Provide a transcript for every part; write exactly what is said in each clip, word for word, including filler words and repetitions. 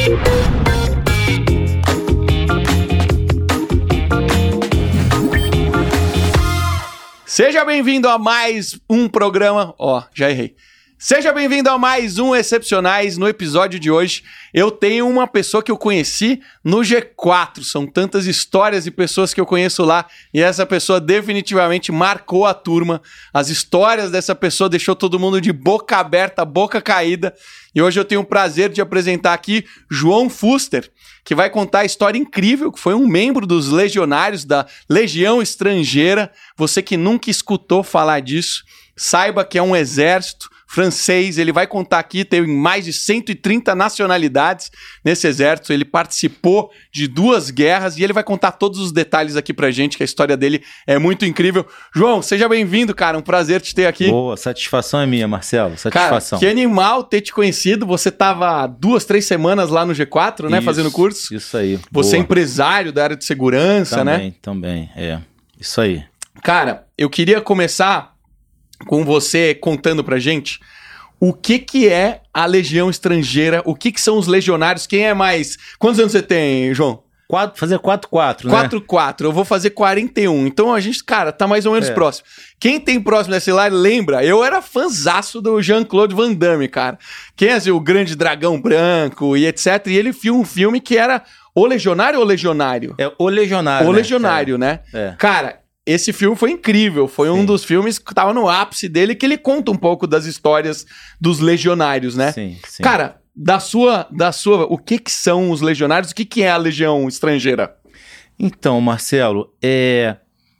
Seja bem-vindo a mais um programa... Ó, oh, já errei. Seja bem-vindo a mais um Excepcionais. No episódio de hoje, eu tenho uma pessoa que eu conheci no G quatro. São tantas histórias e pessoas que eu conheço lá. E essa pessoa definitivamente marcou a turma. As histórias dessa pessoa deixou todo mundo de boca aberta, boca caída. E hoje eu tenho o prazer de apresentar aqui João Fuster, que vai contar a história incrível, que foi um membro dos legionários da Legião Estrangeira. Você que nunca escutou falar disso, saiba que é um exército francês. Ele vai contar aqui, tem mais de cento e trinta nacionalidades nesse exército, ele participou de duas guerras e ele vai contar todos os detalhes aqui pra gente, que a história dele é muito incrível. João, seja bem-vindo, cara, um prazer te ter aqui. Boa, satisfação é minha, Marcelo, satisfação. Cara, que animal ter te conhecido, você tava duas, três semanas lá no G quatro, né, isso, fazendo curso. Isso aí. Você boa. É empresário da área de segurança, também, né? Também, também, é, isso aí. Cara, eu queria começar com você contando pra gente o que que é a Legião Estrangeira, o que que são os legionários, quem é mais... Quantos anos você tem, João? Quatro, fazer quatro quatro, né? quatro quatro, eu vou fazer quarenta e um, então a gente, cara, tá mais ou menos é. próximo. Quem tem próximo desse lá, lembra, eu era fãzaço do Jean-Claude Van Damme, cara. Quem é assim, o Grande Dragão Branco e etcétera. E ele viu um filme que era O Legionário ou Legionário? É O Legionário, O né? Legionário, é. né? É. Cara... Esse filme foi incrível, foi Sim. um dos filmes que tava no ápice dele, que ele conta um pouco das histórias dos legionários, né? Sim, sim. Cara, da sua, da sua, o que que são os legionários, o que que é a Legião Estrangeira? Então, Marcelo, é...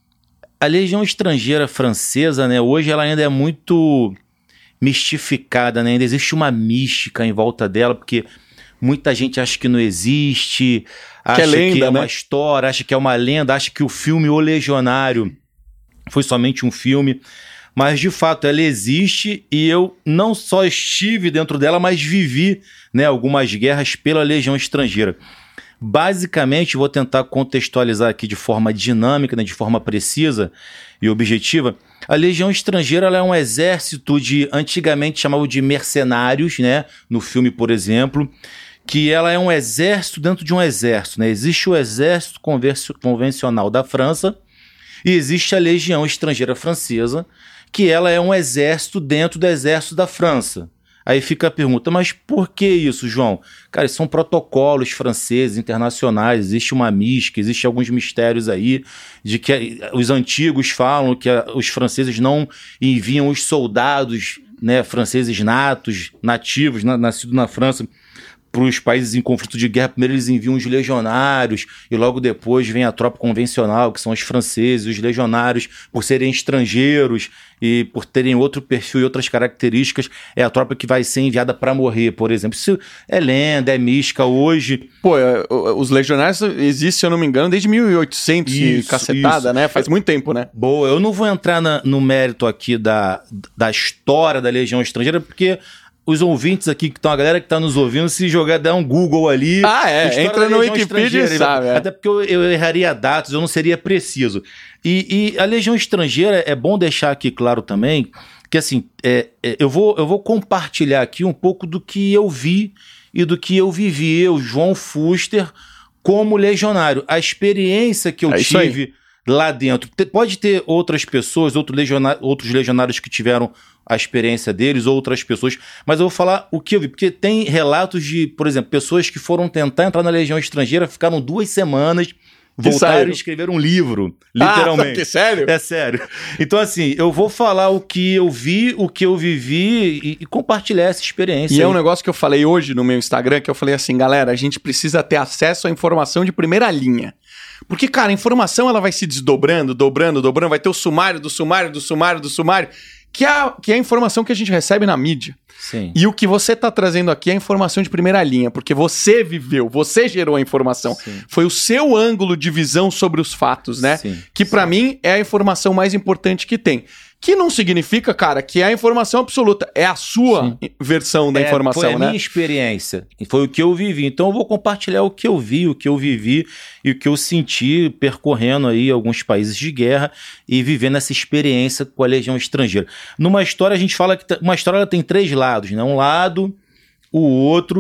a Legião Estrangeira francesa, né, hoje ela ainda é muito mistificada, né? Ainda existe uma mística em volta dela, porque muita gente acha que não existe, acha que é, lenda, que é uma né? história, acha que é uma lenda, acha que o filme O Legionário foi somente um filme. Mas, de fato, ela existe e eu não só estive dentro dela, mas vivi, né, algumas guerras pela Legião Estrangeira. Basicamente, vou tentar contextualizar aqui de forma dinâmica, né, de forma precisa e objetiva. A Legião Estrangeira ela é um exército de, antigamente chamavam de mercenários, né, no filme, por exemplo, que ela é um exército dentro de um exército, né? Existe o exército convencional da França e existe a Legião Estrangeira Francesa, que ela é um exército dentro do exército da França. Aí fica a pergunta, mas por que isso, João? Cara, são protocolos franceses, internacionais, existe uma mística, existem alguns mistérios aí, de que os antigos falam que os franceses não enviam os soldados, né, franceses natos, nativos, na, nascidos na França, para os países em conflito de guerra. Primeiro eles enviam os legionários e logo depois vem a tropa convencional, que são os franceses. Os legionários, por serem estrangeiros e por terem outro perfil e outras características, é a tropa que vai ser enviada para morrer, por exemplo. Isso é lenda, é mística hoje. Pô, os legionários existem, se eu não me engano, desde mil e oitocentos e cacetada, isso. né? Faz muito tempo, né? Boa, eu não vou entrar na, no mérito aqui da, da história da Legião Estrangeira, porque... os ouvintes aqui, que estão, a galera que está nos ouvindo, se jogar, der um Google ali... Ah, é, entra no Wikipedia e sabe. É. Até porque eu, eu erraria dados, eu não seria preciso. E, e a Legião Estrangeira, é bom deixar aqui claro também, que assim, é, é, eu, vou, eu vou compartilhar aqui um pouco do que eu vi e do que eu vivi, eu, João Fuster, como legionário. A experiência que eu é tive lá dentro, pode ter outras pessoas, outro legionário, outros legionários que tiveram a experiência deles, outras pessoas, mas eu vou falar o que eu vi, porque tem relatos de, por exemplo, pessoas que foram tentar entrar na Legião Estrangeira, ficaram duas semanas, voltaram e escreveram um livro, literalmente. Ah, sério? É sério. Então, assim, eu vou falar o que eu vi, o que eu vivi e, e compartilhar essa experiência. E aí. É um negócio que eu falei hoje no meu Instagram, que eu falei assim, galera, a gente precisa ter acesso à informação de primeira linha. Porque, cara, a informação ela vai se desdobrando, dobrando, dobrando, vai ter o sumário do sumário, do sumário, do sumário, que é a, que é a informação que a gente recebe na mídia. Sim. E o que você está trazendo aqui é a informação de primeira linha, porque você viveu, você gerou a informação. Sim. Foi o seu ângulo de visão sobre os fatos, né? Sim, que para sim. mim é a informação mais importante que tem. Que não significa, cara, que é a informação absoluta. É a sua Sim. versão da é, informação, né? Foi a né? minha experiência. Foi o que eu vivi. Então eu vou compartilhar o que eu vi, o que eu vivi e o que eu senti percorrendo aí alguns países de guerra e vivendo essa experiência com a Legião Estrangeira. Numa história, a gente fala que uma história ela tem três lados, né? Um lado, o outro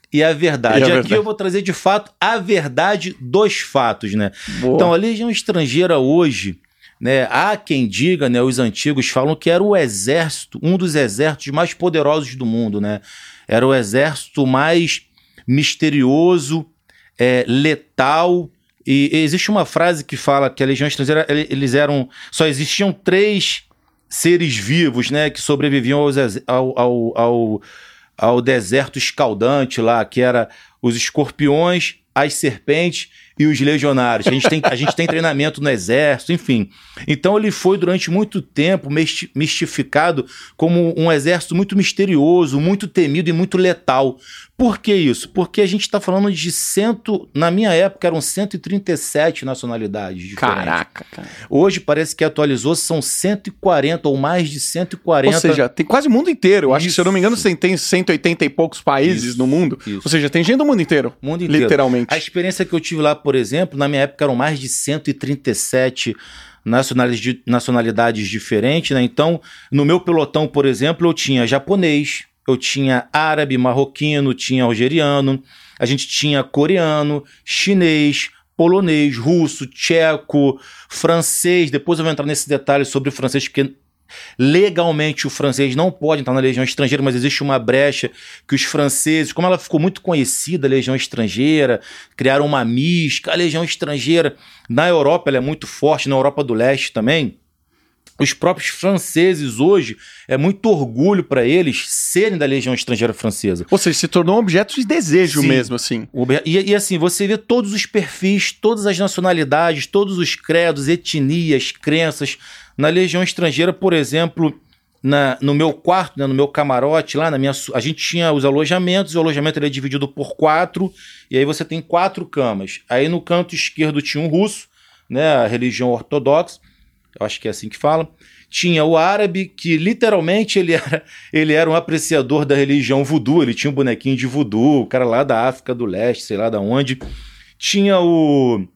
e a verdade. E a Aqui verdade. eu vou trazer, de fato, a verdade dos fatos, né? Boa. Então, a Legião Estrangeira hoje, né, há quem diga, né, os antigos falam que era o exército, um dos exércitos mais poderosos do mundo, né? Era o exército mais misterioso, é, letal. E existe uma frase que fala que a Legião Estrangeira, eles eram, só existiam três seres vivos, né, que sobreviviam aos, ao, ao, ao, ao deserto escaldante lá, que era os escorpiões, as serpentes e os legionários. A gente tem, a gente tem treinamento no exército, enfim. Então ele foi durante muito tempo mistificado como um exército muito misterioso, muito temido e muito letal. Por que isso? Porque a gente está falando de cento... Na minha época eram cento e trinta e sete nacionalidades diferentes. Caraca, cara. Hoje parece que atualizou, são cento e quarenta ou mais de cento e quarenta. Ou seja, tem quase o mundo inteiro. Eu acho que, se eu não me engano, Isso. você tem cento e oitenta e poucos países Isso, no mundo. isso. Ou seja, tem gente do mundo inteiro. Mundo inteiro. Literalmente. A experiência que eu tive lá, por exemplo, na minha época eram mais de cento e trinta e sete nacionalidades, nacionalidades diferentes, né? Então, no meu pelotão, por exemplo, eu tinha japonês, eu tinha árabe, marroquino, tinha algeriano, a gente tinha coreano, chinês, polonês, russo, tcheco, francês. Depois eu vou entrar nesse detalhe sobre o francês, porque legalmente o francês não pode entrar na Legião Estrangeira, mas existe uma brecha que os franceses, como ela ficou muito conhecida, a Legião Estrangeira, criaram uma mística. A Legião Estrangeira na Europa ela é muito forte, na Europa do Leste também. Os próprios franceses hoje, é muito orgulho para eles serem da Legião Estrangeira Francesa. Ou seja, se tornou um objeto de desejo. Sim. Mesmo, assim. E, e assim, você vê todos os perfis, todas as nacionalidades, todos os credos, etnias, crenças. Na Legião Estrangeira, por exemplo, na, no meu quarto, né, no meu camarote, lá na minha, a gente tinha os alojamentos, o alojamento ele é dividido por quatro, e aí você tem quatro camas. Aí no canto esquerdo tinha um russo, né, a religião ortodoxa, eu acho que é assim que fala. Tinha o árabe, que literalmente ele era, ele era um apreciador da religião voodoo, ele tinha um bonequinho de voodoo, o cara lá da África do Leste, sei lá de onde. Tinha o,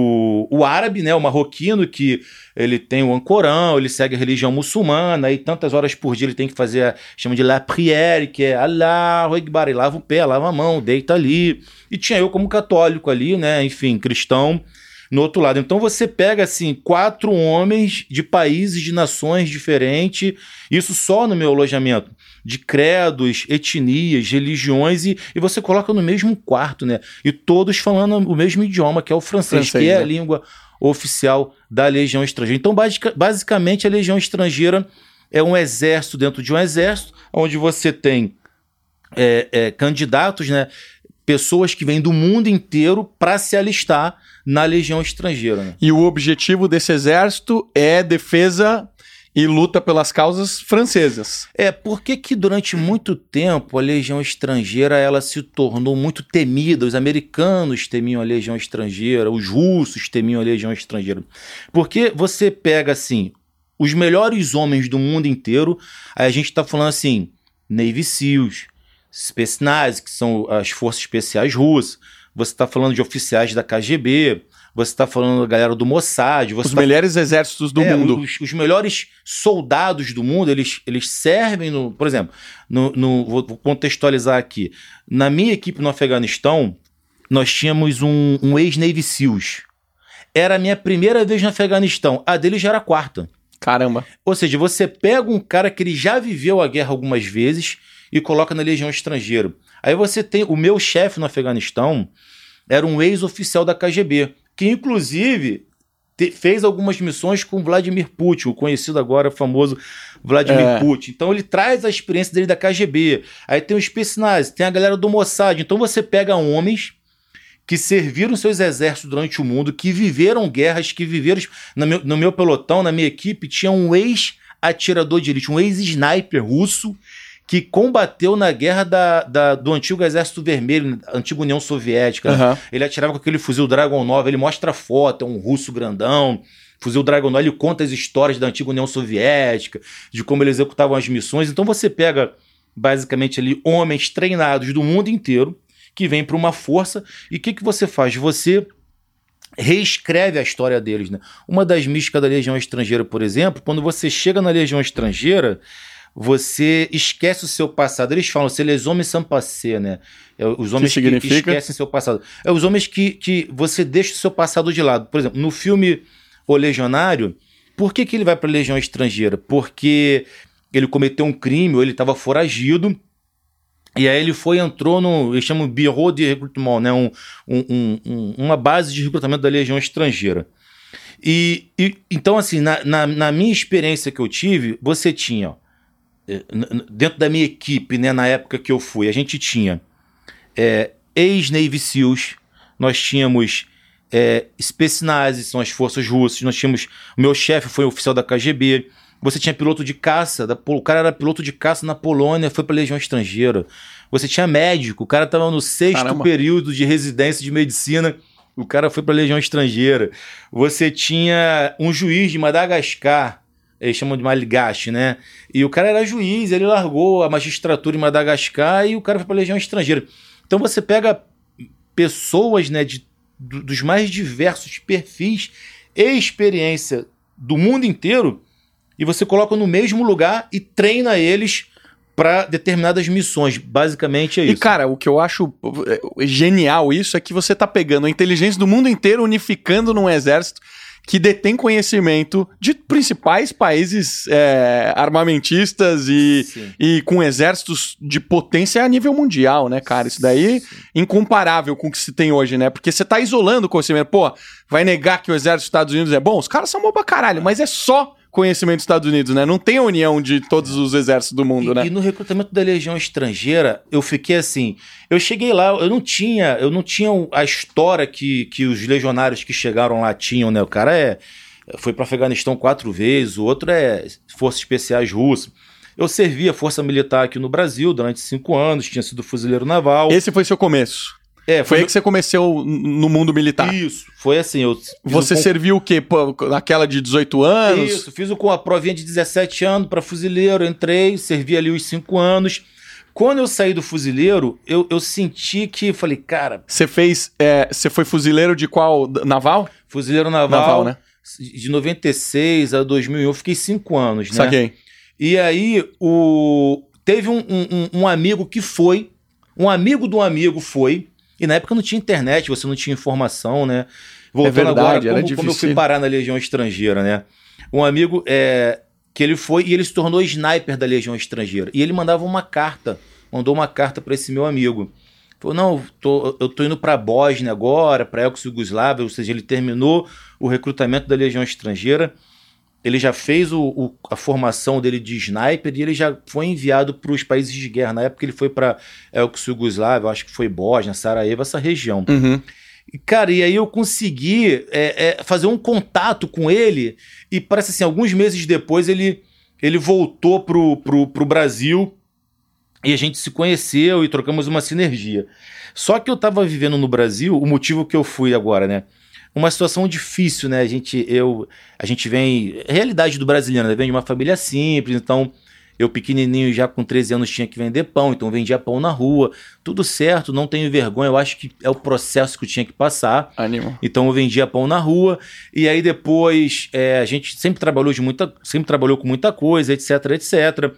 o, o árabe, né, o marroquino, que ele tem o Ancorão, ele segue a religião muçulmana, e tantas horas por dia ele tem que fazer, a, chama de la prière, que é Allahu Akbar, ele lava o pé, lava a mão, deita ali. E tinha eu como católico ali, né, enfim, cristão, no outro lado. Então você pega, assim, quatro homens de países, de nações diferentes, isso só no meu alojamento, de credos, etnias, religiões, e, e você coloca no mesmo quarto, né? E todos falando o mesmo idioma, que é o francês, francês que é né? a língua oficial da Legião Estrangeira. Então, basic, basicamente, a Legião Estrangeira é um exército dentro de um exército, onde você tem é, é, candidatos, né? Pessoas que vêm do mundo inteiro para se alistar na Legião Estrangeira. Né? E o objetivo desse exército é defesa e luta pelas causas francesas. É, porque que durante muito tempo a Legião Estrangeira ela se tornou muito temida, os americanos temiam a Legião Estrangeira, os russos temiam a Legião Estrangeira. Porque você pega, assim, os melhores homens do mundo inteiro, aí a gente está falando assim, Navy SEALs, Spetsnaz, que são as forças especiais russas, você está falando de oficiais da K G B, você está falando da galera do Mossad. Você os tá... melhores exércitos do é, mundo. Os, os melhores soldados do mundo, eles, eles servem, no, por exemplo, no, no, vou contextualizar aqui, na minha equipe no Afeganistão, nós tínhamos um, um ex-Navy SEALs. Era a minha primeira vez no Afeganistão, a dele já era a quarta. Caramba. Ou seja, você pega um cara que ele já viveu a guerra algumas vezes e coloca na Legião Estrangeira. Aí você tem o meu chefe no Afeganistão, era um ex-oficial da K G B, que inclusive te, fez algumas missões com Vladimir Putin, o conhecido agora famoso Vladimir é. Putin. Então ele traz a experiência dele da K G B. Aí tem os Spetsnaz, tem a galera do Mossad. Então você pega homens que serviram seus exércitos durante o mundo, que viveram guerras, que viveram... No meu, no meu pelotão, na minha equipe, tinha um ex-atirador de elite, um ex-sniper russo, que combateu na guerra da, da, do antigo Exército Vermelho, antiga União Soviética. Uhum. Ele atirava com aquele fuzil Dragon nove, ele mostra a foto, é um russo grandão, fuzil Dragon nove, ele conta as histórias da antiga União Soviética, de como eles executavam as missões. Então você pega, basicamente, ali homens treinados do mundo inteiro, que vêm para uma força, e o que, que você faz? Você reescreve a história deles. Né? Uma das místicas da Legião Estrangeira, por exemplo, quando você chega na Legião Estrangeira, você esquece o seu passado. Eles falam, c'est les hommes sans passé, né? É, os homens que, que, que esquecem seu passado. É os homens que, que você deixa o seu passado de lado. Por exemplo, no filme O Legionário, por que, que ele vai para a Legião Estrangeira? Porque ele cometeu um crime, ou ele estava foragido, e aí ele foi entrou no, eles chamam Bureau de Recrutement, né? um, um, um, uma base de recrutamento da Legião Estrangeira. E, e então, assim, na, na, na minha experiência que eu tive, você tinha, ó, dentro da minha equipe, né, na época que eu fui, a gente tinha é, ex-Navy SEALs, nós tínhamos é, Spetsnaz, são as forças russas, nós tínhamos, o meu chefe foi oficial da K G B, você tinha piloto de caça, da, o cara era piloto de caça na Polônia, foi para a Legião Estrangeira, você tinha médico, o cara estava no sexto Caramba. período de residência de medicina, o cara foi para a Legião Estrangeira, você tinha um juiz de Madagascar, eles chamam de Malgache, né? E o cara era juiz, ele largou a magistratura em Madagascar e o cara foi para a Legião Estrangeira. Então você pega pessoas, né, de, do, dos mais diversos perfis e experiência do mundo inteiro e você coloca no mesmo lugar e treina eles para determinadas missões. Basicamente é isso. E, cara, o que eu acho genial isso é que você tá pegando a inteligência do mundo inteiro, unificando num exército que detém conhecimento de principais países é, armamentistas e, e com exércitos de potência a nível mundial, né, cara? Isso daí Sim. incomparável com o que se tem hoje, né? Porque você tá isolando o conhecimento. Pô, vai negar que o exército dos Estados Unidos é bom? Os caras são bom pra caralho, mas é só conhecimento dos Estados Unidos, né? Não tem a união de todos os exércitos do mundo, e, né? E no recrutamento da Legião Estrangeira, eu fiquei assim... Eu cheguei lá, eu não tinha, eu não tinha a história que, que os legionários que chegaram lá tinham, né? O cara é, foi para o Afeganistão quatro vezes, o outro é Forças Especiais Russas. Eu servi a Força Militar aqui no Brasil durante cinco anos, tinha sido fuzileiro naval. Esse foi seu começo? É, foi, foi aí que você começou no mundo militar. Isso, foi assim. Eu você um... serviu o quê? Naquela de dezoito anos? Isso, fiz com a provinha de dezessete anos para fuzileiro, entrei, servi ali os cinco anos. Quando eu saí do fuzileiro, eu, eu senti que, falei, cara... Você fez, é, você foi fuzileiro de qual? Naval? Fuzileiro naval, naval né? De noventa e seis a dois mil e um, eu fiquei cinco anos, né? Saquei. E aí, o... teve um, um, um amigo que foi, um amigo de um amigo foi... E na época não tinha internet, você não tinha informação, né? Voltando é verdade, agora, como, era difícil. Como eu fui parar na Legião Estrangeira, né? Um amigo é, que ele foi e ele se tornou sniper da Legião Estrangeira. E ele mandava uma carta, mandou uma carta para esse meu amigo. Falou, não, tô, eu tô indo para Bósnia agora, para ex-Yugoslávia, ou seja, ele terminou o recrutamento da Legião Estrangeira. Ele já fez o, o, a formação dele de sniper e ele já foi enviado para os países de guerra. Na época ele foi para ex-Yugoslávia, acho que foi Bósnia, Sarajevo, essa região. Uhum. E, cara, e aí eu consegui é, é, fazer um contato com ele e parece assim, alguns meses depois ele, ele voltou pro, pro, pro Brasil e a gente se conheceu e trocamos uma sinergia. Só que eu estava vivendo no Brasil, o motivo que eu fui agora, né? Uma situação difícil, né? A gente, eu, a gente vem... A realidade do brasileiro, né? Vem de uma família simples, então... Eu pequenininho, já com treze anos, tinha que vender pão, então vendia pão na rua. Tudo certo, não tenho vergonha, eu acho que é o processo que eu tinha que passar. Animo. Então eu vendia pão na rua, e aí depois é, a gente sempre trabalhou, de muita, sempre trabalhou com muita coisa, etc, etcétera.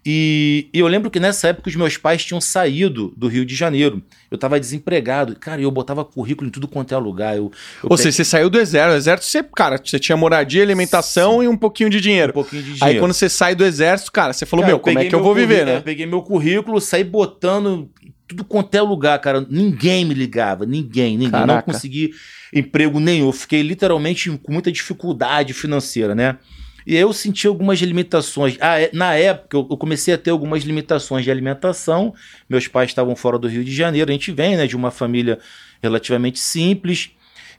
E, e eu lembro que nessa época os meus pais tinham saído do Rio de Janeiro. Eu estava desempregado. Cara, eu botava currículo em tudo quanto é lugar. Eu, eu Ou pe... seja, você saiu do exército. O exército, você, cara, você tinha moradia, alimentação Sim. e um pouquinho de dinheiro. Um pouquinho de dinheiro. Aí quando você sai do exército, cara, você falou, cara, meu, como é que eu vou viver, né? Eu peguei meu currículo, saí botando tudo quanto é lugar, cara. Ninguém me ligava, ninguém, ninguém. Caraca. Não consegui emprego nenhum. Eu fiquei literalmente com muita dificuldade financeira, né? E aí eu senti algumas limitações. Ah, na época eu comecei a ter algumas limitações de alimentação. Meus pais estavam fora do Rio de Janeiro. A gente vem, né, de uma família relativamente simples.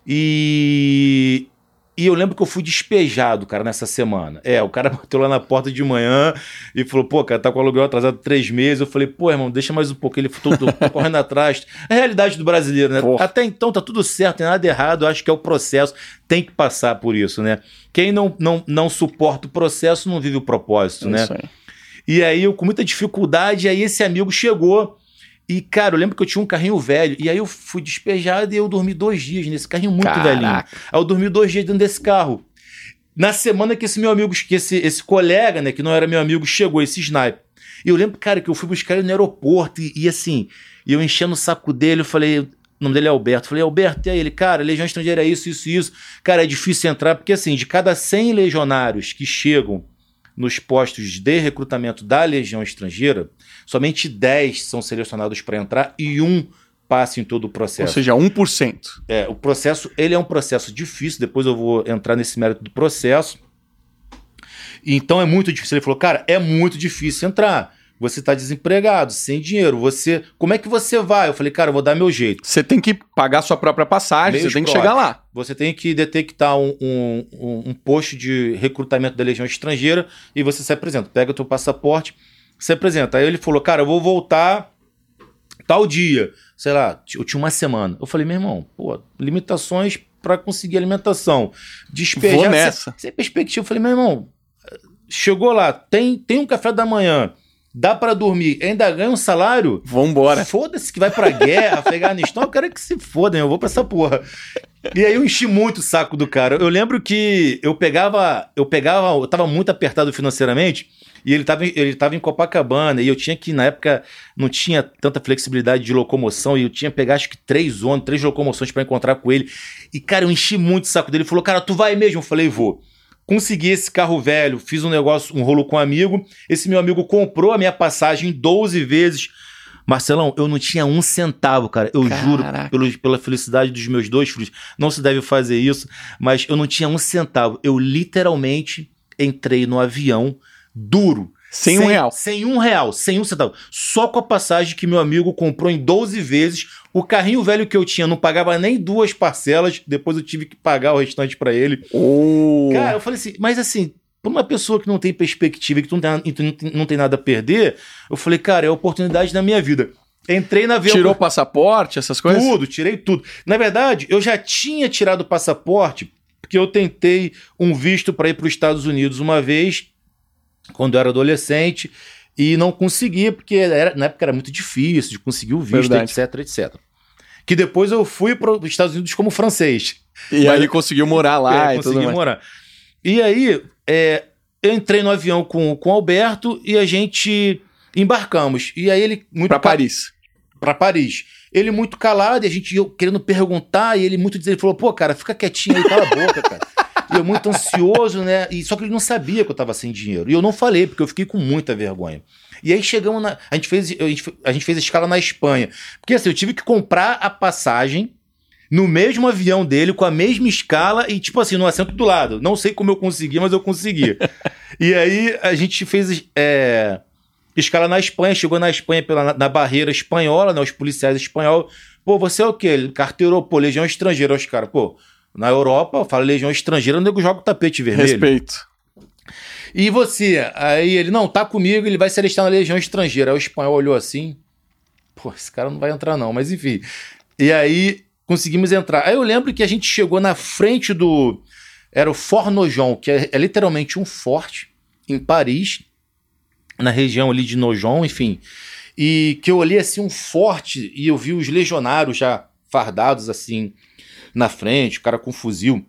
E... E eu lembro que eu fui despejado, cara, nessa semana. É, o cara bateu lá na porta de manhã e falou, pô, cara, tá com o aluguel atrasado três meses. Eu falei, pô, irmão, deixa mais um pouco. Ele falou, tô, tô correndo atrás. É a realidade do brasileiro, né? Porra. Até então tá tudo certo, tem nada errado. Eu acho que é o processo, tem que passar por isso, né? Quem não, não, não suporta o processo não vive o propósito, é né? Isso aí. E aí eu com muita dificuldade, aí esse amigo chegou. E, cara, eu lembro que eu tinha um carrinho velho. E aí eu fui despejado e eu dormi dois dias nesse carrinho muito Caraca. velhinho. Aí eu dormi dois dias dentro desse carro. Na semana que esse meu amigo, que esse, esse colega, né, que não era meu amigo, chegou, esse sniper. E eu lembro, cara, que eu fui buscar ele no aeroporto e, e assim, eu enchendo o saco dele, eu falei, o nome dele é Alberto, eu falei, Alberto, e aí ele, cara, Legião Estrangeira é isso, isso, isso. Cara, é difícil entrar, porque assim, de cada cem legionários que chegam nos postos de recrutamento da Legião Estrangeira, somente dez são selecionados para entrar e um passa em todo o processo. Ou seja, um por cento. É, o processo, ele é um processo difícil, depois eu vou entrar nesse mérito do processo. Então é muito difícil. Ele falou, cara, é muito difícil entrar. Você está desempregado, sem dinheiro. Você, como é que você vai? Eu falei, cara, eu vou dar meu jeito. Você tem que pagar sua própria passagem, Meios você tem que próprios. chegar lá. Você tem que detectar um, um, um, um posto de recrutamento da Legião Estrangeira e você se apresenta. Pega o teu passaporte, se apresenta. Aí ele falou, cara, eu vou voltar tal dia. Sei lá, eu tinha uma semana. Eu falei, meu irmão, pô, limitações para conseguir alimentação. Despejar. Vou nessa. Sem, sem perspectiva. Eu falei, meu irmão, chegou lá, tem, tem um café da manhã, dá pra dormir, ainda ganha um salário? Vambora. Foda-se que vai pra guerra, Afeganistão, eu quero que se foda, eu vou pra essa porra. E aí eu enchi muito o saco do cara. Eu lembro que eu pegava, eu pegava, eu tava muito apertado financeiramente, e ele tava, ele tava em Copacabana, e eu tinha que, na época, não tinha tanta flexibilidade de locomoção, e eu tinha que pegar, acho que três ônibus, três locomoções pra encontrar com ele. E, cara, eu enchi muito o saco dele. Ele falou, cara, tu vai mesmo? Eu falei, vou. Consegui esse carro velho, fiz um negócio, um rolo com um amigo. Esse meu amigo comprou a minha passagem doze vezes. Marcelão, eu não tinha um centavo, cara. Eu Caraca. juro, pelo, pela felicidade dos meus dois filhos, não se deve fazer isso, mas eu não tinha um centavo. Eu literalmente entrei no avião duro. Sem um real. Sem um real, sem um centavo. Só com a passagem que meu amigo comprou em doze vezes. O carrinho velho que eu tinha não pagava nem duas parcelas. Depois eu tive que pagar o restante pra ele. Oh. Cara, eu falei assim, mas assim, pra uma pessoa que não tem perspectiva e que não tem, não tem nada a perder, eu falei, cara, é a oportunidade da minha vida. Entrei na avião. Tirou o passaporte, essas coisas? Tudo, tirei tudo. Na verdade, eu já tinha tirado o passaporte porque eu tentei um visto para ir para os Estados Unidos uma vez, quando eu era adolescente, e não consegui, porque era, na época era muito difícil de conseguir o visto, Verdade. etc, etcétera. Que depois eu fui para os Estados Unidos como francês. E Mas- aí conseguiu morar lá É, e tudo consegui mais. morar. E aí, é, eu entrei no avião com, com o Alberto e a gente embarcamos. E aí ele muito Pra ca- Paris. pra Paris. Ele muito calado e a gente eu querendo perguntar e ele muito ele falou, pô, cara, fica quietinho aí, cala a boca, cara. E eu muito ansioso, né? E só que ele não sabia que eu tava sem dinheiro. E eu não falei, porque eu fiquei com muita vergonha. E aí chegamos na... A gente fez, a gente, a gente fez a escala na Espanha. Porque assim, eu tive que comprar a passagem no mesmo avião dele, com a mesma escala e, tipo assim, no assento do lado. Não sei como eu consegui, mas eu consegui. E aí a gente fez é, escala na Espanha, chegou na Espanha pela, na, na barreira espanhola, né? Os policiais espanhóis. Pô, você é o quê? Ele carteirou, pô, Legião Estrangeira. Os caras, pô, na Europa, fala Legião Estrangeira, o nego joga o tapete vermelho. Respeito. E você? Aí ele, não, tá comigo, ele vai se alistar na Legião Estrangeira. Aí o espanhol olhou assim, pô, esse cara não vai entrar não, mas enfim. E aí conseguimos entrar. Aí eu lembro que a gente chegou na frente do... Era o Fort Nogent, que é, é literalmente um forte em Paris, na região ali de Nogent, enfim. E que eu olhei assim um forte e eu vi os legionários já fardados assim na frente, o cara com fuzil.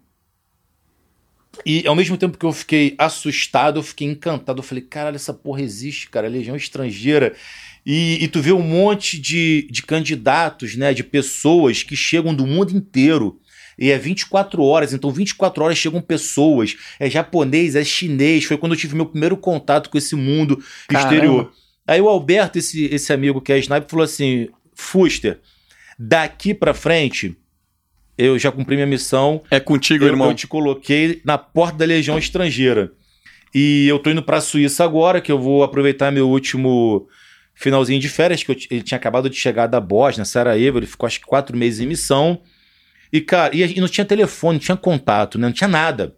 E ao mesmo tempo que eu fiquei assustado, eu fiquei encantado. Eu falei, caralho, essa porra existe, cara, Legião Estrangeira. E, e tu vê um monte de, de candidatos, né, de pessoas que chegam do mundo inteiro. E é vinte e quatro horas, então vinte e quatro horas chegam pessoas. É japonês, é chinês. Foi quando eu tive meu primeiro contato com esse mundo Caramba. exterior. Aí o Alberto, esse, esse amigo que é sniper, falou assim, Fuster, daqui pra frente... Eu já cumpri minha missão. É contigo, eu, irmão. Eu te coloquei na porta da Legião Estrangeira. E eu tô indo pra Suíça agora, que eu vou aproveitar meu último finalzinho de férias, que eu, ele tinha acabado de chegar da Bósnia, Sarajevo, ele ficou acho que quatro meses em missão. E, cara, e, e não tinha telefone, não tinha contato, né? Não tinha nada.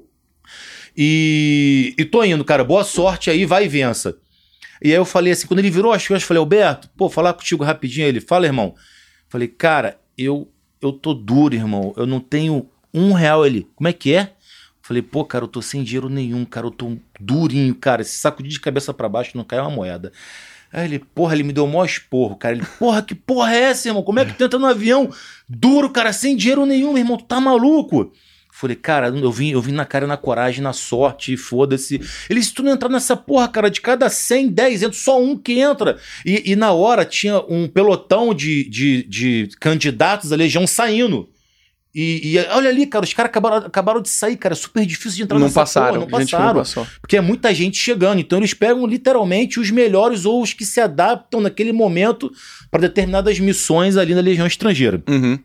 E, e tô indo, cara, boa sorte aí, vai e vença. E aí eu falei assim, quando ele virou as costas, eu falei, Alberto, pô, falar contigo rapidinho. Aí ele, fala, irmão. Falei, cara, eu... Eu tô duro, irmão. Eu não tenho um real. Ele, como é que é? Falei, pô, cara, eu tô sem dinheiro nenhum, cara. Eu tô durinho, cara. Esse sacudir de cabeça pra baixo não cai uma moeda. Aí ele, porra, ele me deu o maior esporro, cara. Ele, porra, que porra é essa, irmão? Como é que tu entra no avião duro, cara, sem dinheiro nenhum, meu irmão? Tu tá maluco? Falei, cara, eu vim, eu vim na cara, na coragem, na sorte, foda-se. Eles, se tu não entrar nessa porra, cara, de cada cem, dez, entra só um que entra. E, e na hora tinha um pelotão de, de, de candidatos da Legião saindo. E, e olha ali, cara, os caras acabaram, acabaram de sair, cara, é super difícil de entrar não nessa passaram, porra, não gente passaram. Não passou. Porque é muita gente chegando, então eles pegam literalmente os melhores ou os que se adaptam naquele momento para determinadas missões ali na Legião Estrangeira. Uhum.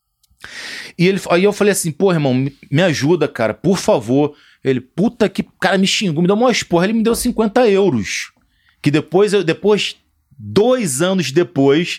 E ele, aí eu falei assim, pô, irmão, me, me ajuda, cara, por favor. Ele, puta que... Cara, me xingou, me deu uma esporra, ele me deu cinquenta euros. Que depois, eu, depois, dois anos depois,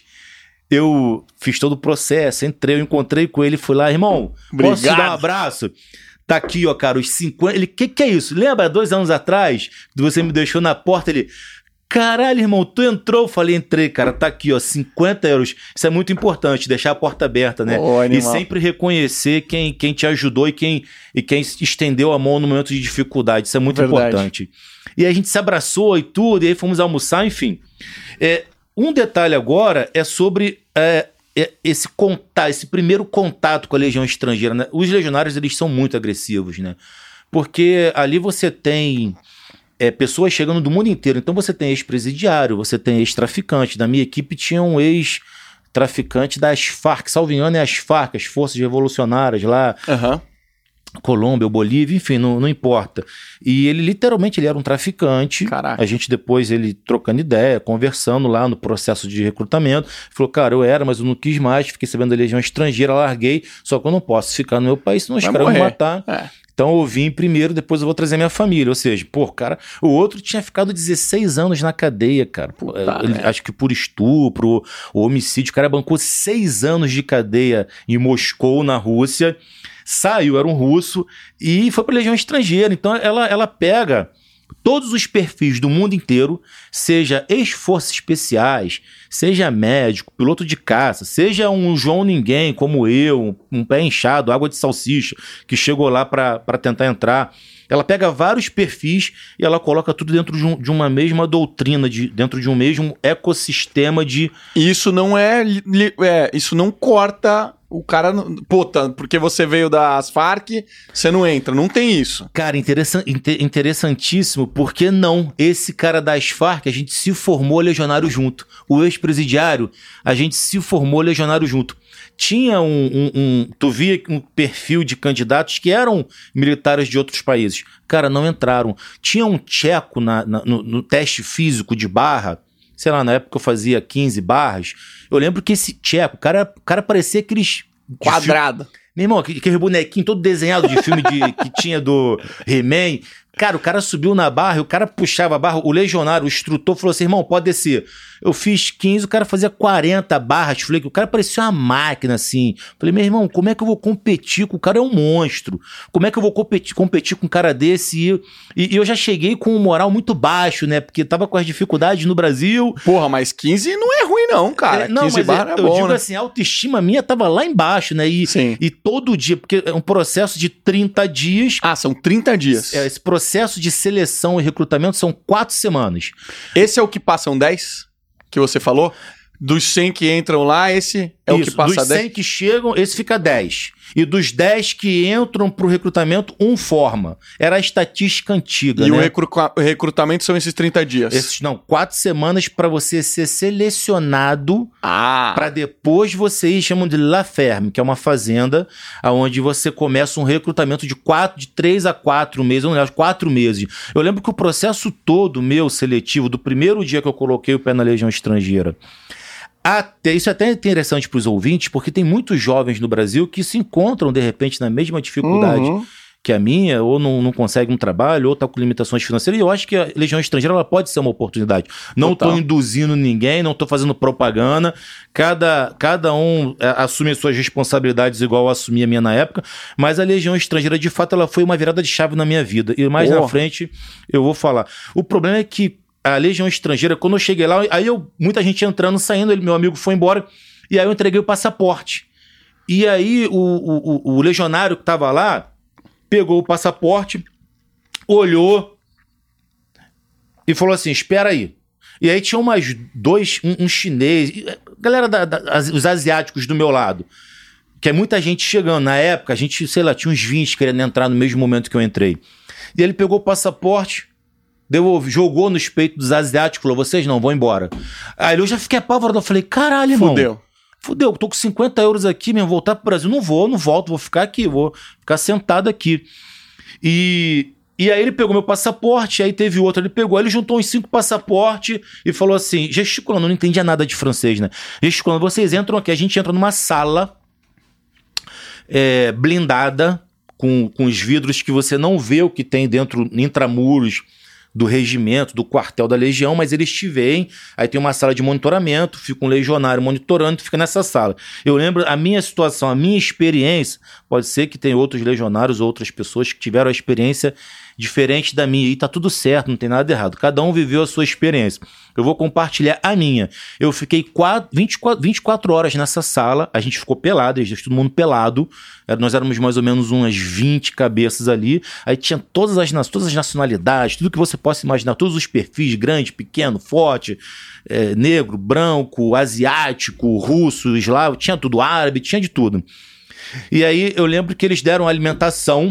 eu fiz todo o processo, entrei, eu encontrei com ele, fui lá, irmão, Obrigado. Posso te dar um abraço? Tá aqui, ó, cara, os cinquenta... Ele, que que é isso? Lembra, dois anos atrás, que você me deixou na porta, ele... Caralho, irmão, tu entrou? Eu falei, entrei, cara, tá aqui, ó, cinquenta euros. Isso é muito importante, deixar a porta aberta, né? Oh, e sempre reconhecer quem, quem te ajudou e quem, e quem estendeu a mão no momento de dificuldade. Isso é muito Verdade. importante. E a gente se abraçou e tudo, e aí fomos almoçar, enfim. É, um detalhe agora é sobre é, é, esse contato, esse primeiro contato com a Legião Estrangeira, né? Os legionários, eles são muito agressivos, né? Porque ali você tem... É, pessoas chegando do mundo inteiro. Então você tem ex-presidiário, você tem ex-traficante. Na minha equipe tinha um ex-traficante das Farc, salvo engano, é as Farc, as Forças Revolucionárias lá, uhum. Colômbia, Bolívia, enfim, não, não importa. E ele literalmente ele era um traficante. Caraca. A gente depois, ele trocando ideia, conversando lá no processo de recrutamento, falou, cara, eu era, mas eu não quis mais, fiquei sabendo da Legião Estrangeira, larguei, só que eu não posso ficar no meu país, senão os caras vão me matar. É. Então eu vim primeiro, depois eu vou trazer minha família. Ou seja, pô, cara, o outro tinha ficado dezesseis anos na cadeia, cara. Pô, ele, acho que por estupro, ou homicídio. O cara bancou seis anos de cadeia em Moscou, na Rússia. Saiu, era um russo, e foi pra Legião Estrangeira. Então ela, ela pega todos os perfis do mundo inteiro, seja ex-forças especiais, seja médico, piloto de caça, seja um João Ninguém como eu, um pé inchado, água de salsicha, que chegou lá para tentar entrar. Ela pega vários perfis e ela coloca tudo dentro de, um, de uma mesma doutrina, de, dentro de um mesmo ecossistema de... Isso não é... é isso não corta... O cara, puta, porque você veio das Farc, você não entra, não tem isso. Cara, interessant, interessantíssimo, porque não, esse cara das Farc, a gente se formou legionário junto. O ex-presidiário, a gente se formou legionário junto. Tinha um, um, um, tu via um perfil de candidatos que eram militares de outros países. Cara, não entraram. Tinha um tcheco na, na, no, no teste físico de barra, sei lá, na época eu fazia quinze barras, eu lembro que esse tcheco, o cara, o cara parecia aqueles... Quadrado. Meu irmão, aquele, aquele bonequinho todo desenhado de filme de, que tinha do He-Man. Cara, o cara subiu na barra, e o cara puxava a barra, o legionário, o instrutor falou assim, irmão, pode descer. Eu fiz quinze, o cara fazia quarenta barras, falei que o cara parecia uma máquina, assim. Falei, meu irmão, como é que eu vou competir com o cara? É um monstro. Como é que eu vou competir, competir com um cara desse? E, e, e eu já cheguei com um moral muito baixo, né? Porque tava com as dificuldades no Brasil. Porra, mas quinze não é ruim não, cara. É, não, quinze mas barras é, eu bom, digo né? assim, a autoestima minha tava lá embaixo, né? E, Sim. E todo dia, porque é um processo de trinta dias. Ah, são trinta dias. É, esse processo de seleção e recrutamento são quatro semanas. Esse é o que passam dez? Que você falou? Dos cem que entram lá, esse é Isso, o que passa dos dez? cem que chegam, esse fica dez. E dos dez que entram pro recrutamento, um forma. Era a estatística antiga, e né? o recru- recrutamento são esses trinta dias? Esses, não, quatro semanas para você ser selecionado ah. para depois você ir, chamam de La Ferme, que é uma fazenda onde você começa um recrutamento de quatro, de três a quatro meses, ou melhor, quatro meses. Eu lembro que o processo todo meu seletivo, do primeiro dia que eu coloquei o pé na Legião Estrangeira, até, isso é até interessante para os ouvintes, porque tem muitos jovens no Brasil que se encontram, de repente, na mesma dificuldade uhum. que a minha, ou não, não consegue um trabalho, ou está com limitações financeiras, e eu acho que a Legião Estrangeira ela pode ser uma oportunidade. Não estou induzindo ninguém, não estou fazendo propaganda, cada, cada um é, assume as suas responsabilidades igual eu assumi a minha na época, mas a Legião Estrangeira, de fato, ela foi uma virada de chave na minha vida, e mais oh. na frente eu vou falar. O problema é que a Legião Estrangeira, quando eu cheguei lá, aí eu, muita gente entrando, saindo, ele, meu amigo foi embora, e aí eu entreguei o passaporte. E aí o, o, o legionário que estava lá pegou o passaporte, olhou e falou assim, espera aí. E aí tinha umas dois, um, um chinês, galera, da, da, os asiáticos do meu lado, que é muita gente chegando. Na época, a gente, sei lá, tinha uns vinte querendo entrar no mesmo momento que eu entrei. E ele pegou o passaporte, devolve, jogou nos peitos dos asiáticos, falou, vocês não, vão embora. Aí eu já fiquei apavorado, eu falei, caralho, irmão. Fudeu. Fudeu, tô com cinquenta euros aqui, mesmo, voltar pro Brasil. Não vou, não volto, vou ficar aqui, vou ficar sentado aqui. E, e aí ele pegou meu passaporte, aí teve outro, ele pegou, ele juntou uns cinco passaportes e falou assim, gesticulando, não entendia nada de francês, né? Gesticulando, vocês entram aqui, a gente entra numa sala é, blindada, com, com os vidros que você não vê o que tem dentro, intramuros, do regimento, do quartel da Legião, mas eles te veem, aí tem uma sala de monitoramento, fica um legionário monitorando, fica nessa sala. Eu lembro, a minha situação, a minha experiência, pode ser que tem outros legionários, outras pessoas que tiveram a experiência diferente da minha, e tá tudo certo, não tem nada errado, cada um viveu a sua experiência. Eu vou compartilhar a minha. Eu fiquei quatro, vinte e quatro, vinte e quatro horas nessa sala, a gente ficou pelado, todo mundo pelado, nós éramos mais ou menos umas vinte cabeças ali, aí tinha todas as, todas as nacionalidades, tudo que você possa imaginar, todos os perfis, grande, pequeno, forte, é, negro, branco, asiático, russo, eslavo, tinha tudo, árabe, tinha de tudo. E aí eu lembro que eles deram alimentação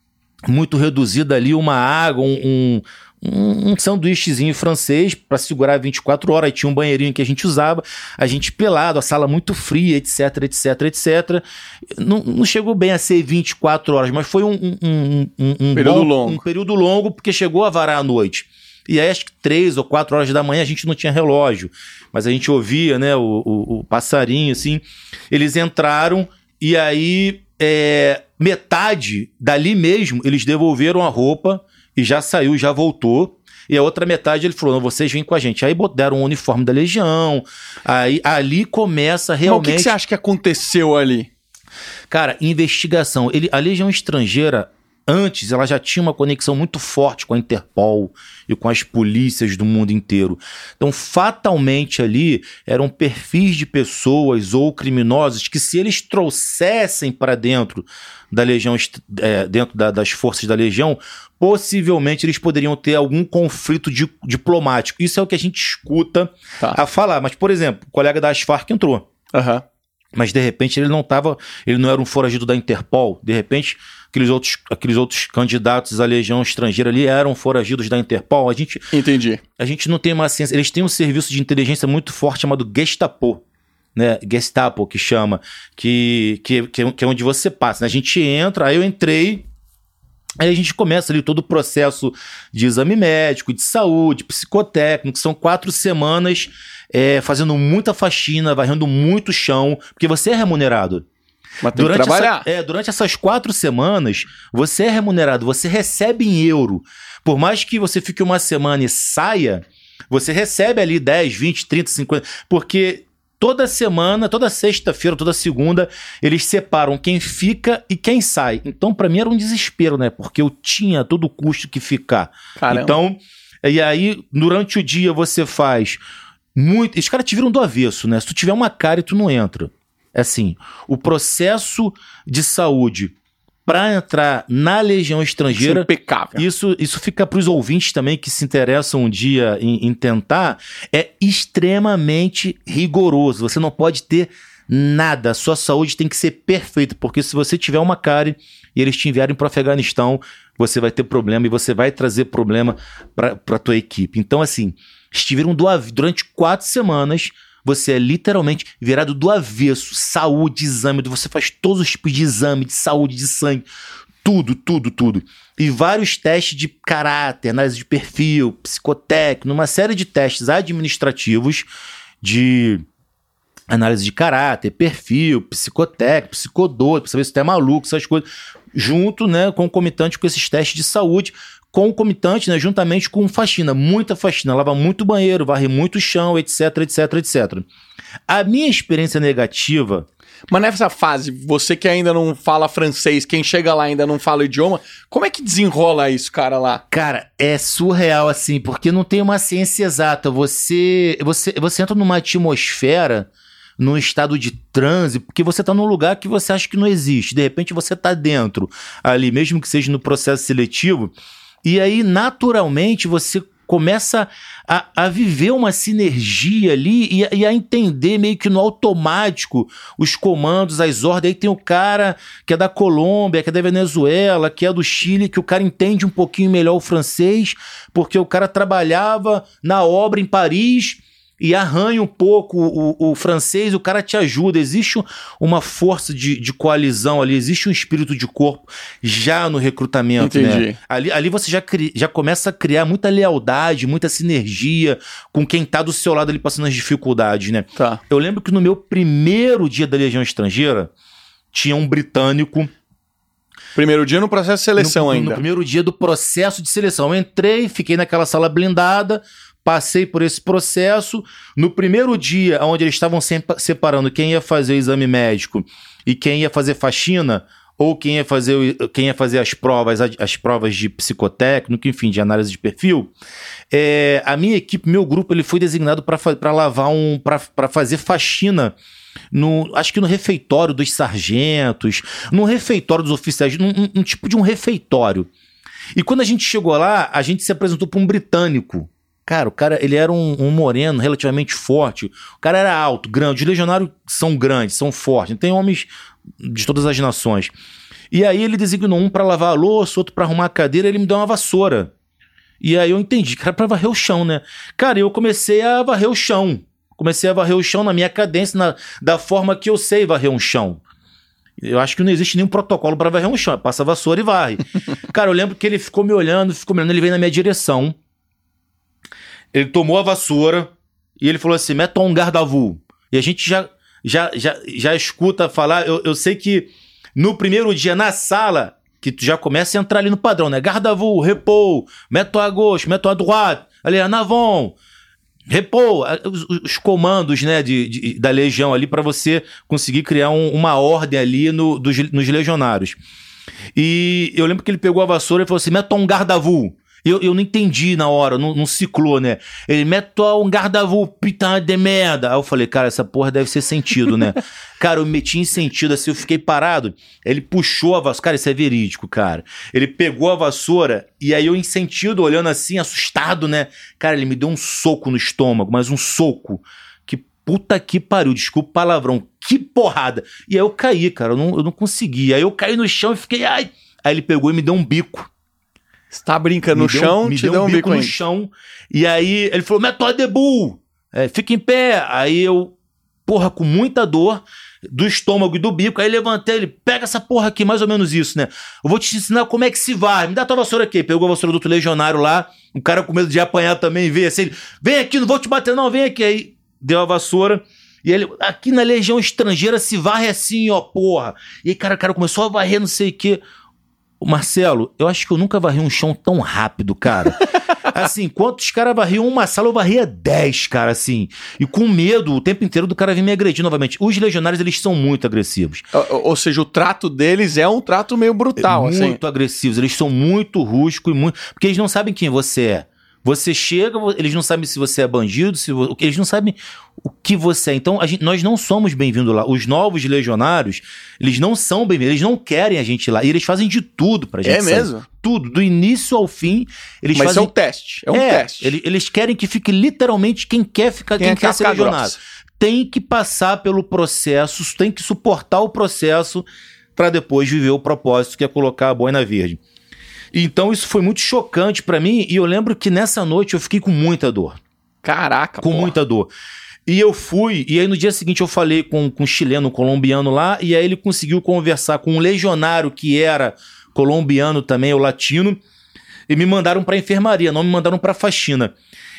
muito reduzida ali, uma água, um, um, um, um sanduíchezinho francês para segurar vinte e quatro horas, aí tinha um banheirinho que a gente usava, a gente pelado, a sala muito fria, etc, etc, etcétera. Não, não chegou bem a ser vinte e quatro horas, mas foi um, um, um, um, um período bom, longo. um período longo, porque chegou a varar a noite. E aí, acho que três ou quatro horas da manhã a gente não tinha relógio, mas a gente ouvia, né, o, o, o passarinho, assim. Eles entraram e aí... É, metade dali mesmo eles devolveram a roupa e já saiu, já voltou, e a outra metade ele falou, não, vocês vêm com a gente, aí deram o uniforme da Legião, aí ali começa realmente... Mas o que, que você acha que aconteceu ali? Cara, investigação, ele, a Legião Estrangeira antes ela já tinha uma conexão muito forte com a Interpol e com as polícias do mundo inteiro. Então, fatalmente ali, eram perfis de pessoas ou criminosos que, se eles trouxessem para dentro da Legião, é, dentro da, das forças da Legião, possivelmente eles poderiam ter algum conflito di- diplomático. Isso é o que a gente escuta tá. a falar. Mas, por exemplo, o colega da Farc entrou. Aham. Uhum. Mas, de repente, ele não tava, ele não era um foragido da Interpol. De repente, aqueles outros, aqueles outros candidatos à Legião Estrangeira ali eram foragidos da Interpol. A gente, Entendi. A gente não tem uma ciência... Eles têm um serviço de inteligência muito forte chamado Gestapo, né? Gestapo, que chama, que, que, que é onde você passa. Né? A gente entra, aí eu entrei, aí a gente começa ali todo o processo de exame médico, de saúde, psicotécnico, que são quatro semanas... É, fazendo muita faxina, varrendo muito chão, porque você é remunerado. Mas tem durante que trabalhar. Essa, é, durante essas quatro semanas, você é remunerado, você recebe em euro. Por mais que você fique uma semana e saia, você recebe ali dez, vinte, trinta, cinquenta... Porque toda semana, toda sexta-feira, toda segunda, eles separam quem fica e quem sai. Então, pra mim, era um desespero, né? Porque eu tinha todo o custo que ficar. Caramba. Então, e aí, durante o dia, você faz... Muito, os caras te viram do avesso, né? Se tu tiver uma cárie, tu não entra. É assim, o processo de saúde para entrar na Legião Estrangeira... Isso é impecável. Isso, isso fica para os ouvintes também que se interessam um dia em, em tentar. É extremamente rigoroso. Você não pode ter nada. A sua saúde tem que ser perfeita, porque se você tiver uma cárie e eles te enviarem para o Afeganistão, você vai ter problema e você vai trazer problema para a tua equipe. Então, assim... Estiveram do avesso. Durante quatro semanas, você é literalmente virado do avesso. Saúde, exame, você faz todos os tipos de exame, de saúde, de sangue, tudo, tudo, tudo. E vários testes de caráter, análise de perfil, psicotécnico, uma série de testes administrativos de análise de caráter, perfil, psicotécnico, psicodor, pra saber se tu é maluco, essas coisas, junto, né, concomitante com esses testes de saúde, concomitante, né, juntamente com faxina, muita faxina, lava muito banheiro, varre muito chão, etc, etc, etcétera. A minha experiência negativa... Mas nessa fase, você que ainda não fala francês, quem chega lá ainda não fala o idioma, como é que desenrola isso, cara, lá? Cara, é surreal, assim, porque não tem uma ciência exata. Você, você, você entra numa atmosfera, num estado de transe, porque você tá num lugar que você acha que não existe. De repente você tá dentro, ali, mesmo que seja no processo seletivo... E aí, naturalmente, você começa a, a viver uma sinergia ali e, e a entender meio que no automático os comandos, as ordens. Aí tem o cara que é da Colômbia, que é da Venezuela, que é do Chile, que o cara entende um pouquinho melhor o francês, porque o cara trabalhava na obra em Paris e arranha um pouco o, o francês, o cara te ajuda. Existe uma força de, de coalizão ali, existe um espírito de corpo já no recrutamento. Entendi. Né? Ali, ali você já, cri, já começa a criar muita lealdade, muita sinergia com quem tá do seu lado ali passando as dificuldades, né? Tá. Eu lembro que no meu primeiro dia da Legião Estrangeira, tinha um britânico. Primeiro dia no processo de seleção no, ainda. No primeiro dia do processo de seleção. Eu entrei, fiquei naquela sala blindada, passei por esse processo. No primeiro dia, onde eles estavam separando quem ia fazer o exame médico e quem ia fazer faxina, ou quem ia fazer, quem ia fazer as provas, as provas de psicotécnico, enfim, de análise de perfil, é, a minha equipe, meu grupo, ele foi designado para lavar um, para fazer faxina. No, acho que no refeitório dos sargentos, no refeitório dos oficiais, num, um, um tipo de um refeitório. E quando a gente chegou lá, a gente se apresentou para um britânico. Cara, o cara, ele era um, um moreno relativamente forte. O cara era alto, grande. Os legionários são grandes, são fortes. Tem homens de todas as nações. E aí ele designou um para lavar a louça, outro para arrumar a cadeira, ele me deu uma vassoura. E aí eu entendi que era para varrer o chão, né? Cara, eu comecei a varrer o chão. Comecei a varrer o chão na minha cadência, na, da forma que eu sei varrer um chão. Eu acho que não existe nenhum protocolo para varrer um chão. Passa a vassoura e varre. Cara, eu lembro que ele ficou me olhando, ficou me olhando, ele veio na minha direção. Ele tomou a vassoura e ele falou assim, meta um garda-vu. E a gente já, já, já, já escuta falar, eu, eu sei que no primeiro dia na sala, que tu já começa a entrar ali no padrão, né? Garda-vu, repos, meta à gauche, meta à droite, ali, en avant, repos, os, os comandos, né, de, de, da legião ali para você conseguir criar um, uma ordem ali no, dos, nos legionários. E eu lembro que ele pegou a vassoura e falou assim, meta um garda-vu. Eu, eu não entendi na hora, não, não ciclou, né? Ele mete um garda-vu, putain de merda. Aí eu falei, cara, essa porra deve ser sentido, né? Cara, eu meti em sentido, assim, eu fiquei parado. Ele puxou a vassoura. Cara, isso é verídico, cara. Ele pegou a vassoura e aí eu em sentido, olhando assim, assustado, né? Cara, ele me deu um soco no estômago, mas um soco. Que puta que pariu, desculpa o palavrão. Que porrada. E aí eu caí, cara, eu não, eu não consegui. Aí eu caí no chão e fiquei, ai. Aí ele pegou e me deu um bico. Você tá brincando no deu, chão, me te deu deu um bico, bico no ainda. chão. E aí ele falou, método debout, é, fica em pé. Aí eu, porra, com muita dor do estômago e do bico, aí levantei, ele, pega essa porra aqui, mais ou menos isso, né? Eu vou te ensinar como é que se vai. Me dá tua vassoura aqui. Pegou a vassoura do outro legionário lá, o cara com medo de apanhar também, veio assim, ele, vem aqui, não vou te bater não, vem aqui. Aí deu a vassoura. E ele, aqui na Legião Estrangeira se varre assim, ó, porra. E aí, cara, o cara começou a varrer, não sei o quê. Marcelo, eu acho que eu nunca varri um chão tão rápido, cara. Assim, enquanto os caras varriam uma sala, eu varria dez, cara, assim. E com medo o tempo inteiro do cara vir me agredir novamente. Os legionários, eles são muito agressivos. Ou, ou seja, o trato deles é um trato meio brutal, muito assim. Muito agressivos. Eles são muito rústicos e muito... Porque eles não sabem quem você é. Você chega, eles não sabem se você é bandido, se você... eles não sabem o que você é. Então, a gente, nós não somos bem-vindos lá. Os novos legionários, eles não são bem-vindos, eles não querem a gente lá. E eles fazem de tudo pra gente É sair. mesmo? Tudo, do início ao fim, eles Mas fazem... é um teste, é um é, teste. Eles, eles querem que fique literalmente quem quer ficar, Quem quem, é quer ser casca legionário. grossa. Tem que passar pelo processo, tem que suportar o processo pra depois viver o propósito, que é colocar a boina verde. Então isso foi muito chocante pra mim, e eu lembro que nessa noite eu fiquei com muita dor. Caraca, Com porra. muita dor. E eu fui, e aí no dia seguinte eu falei com, com um chileno, um colombiano lá, e aí ele conseguiu conversar com um legionário que era colombiano também, ou latino, e me mandaram pra enfermaria, não me mandaram pra faxina.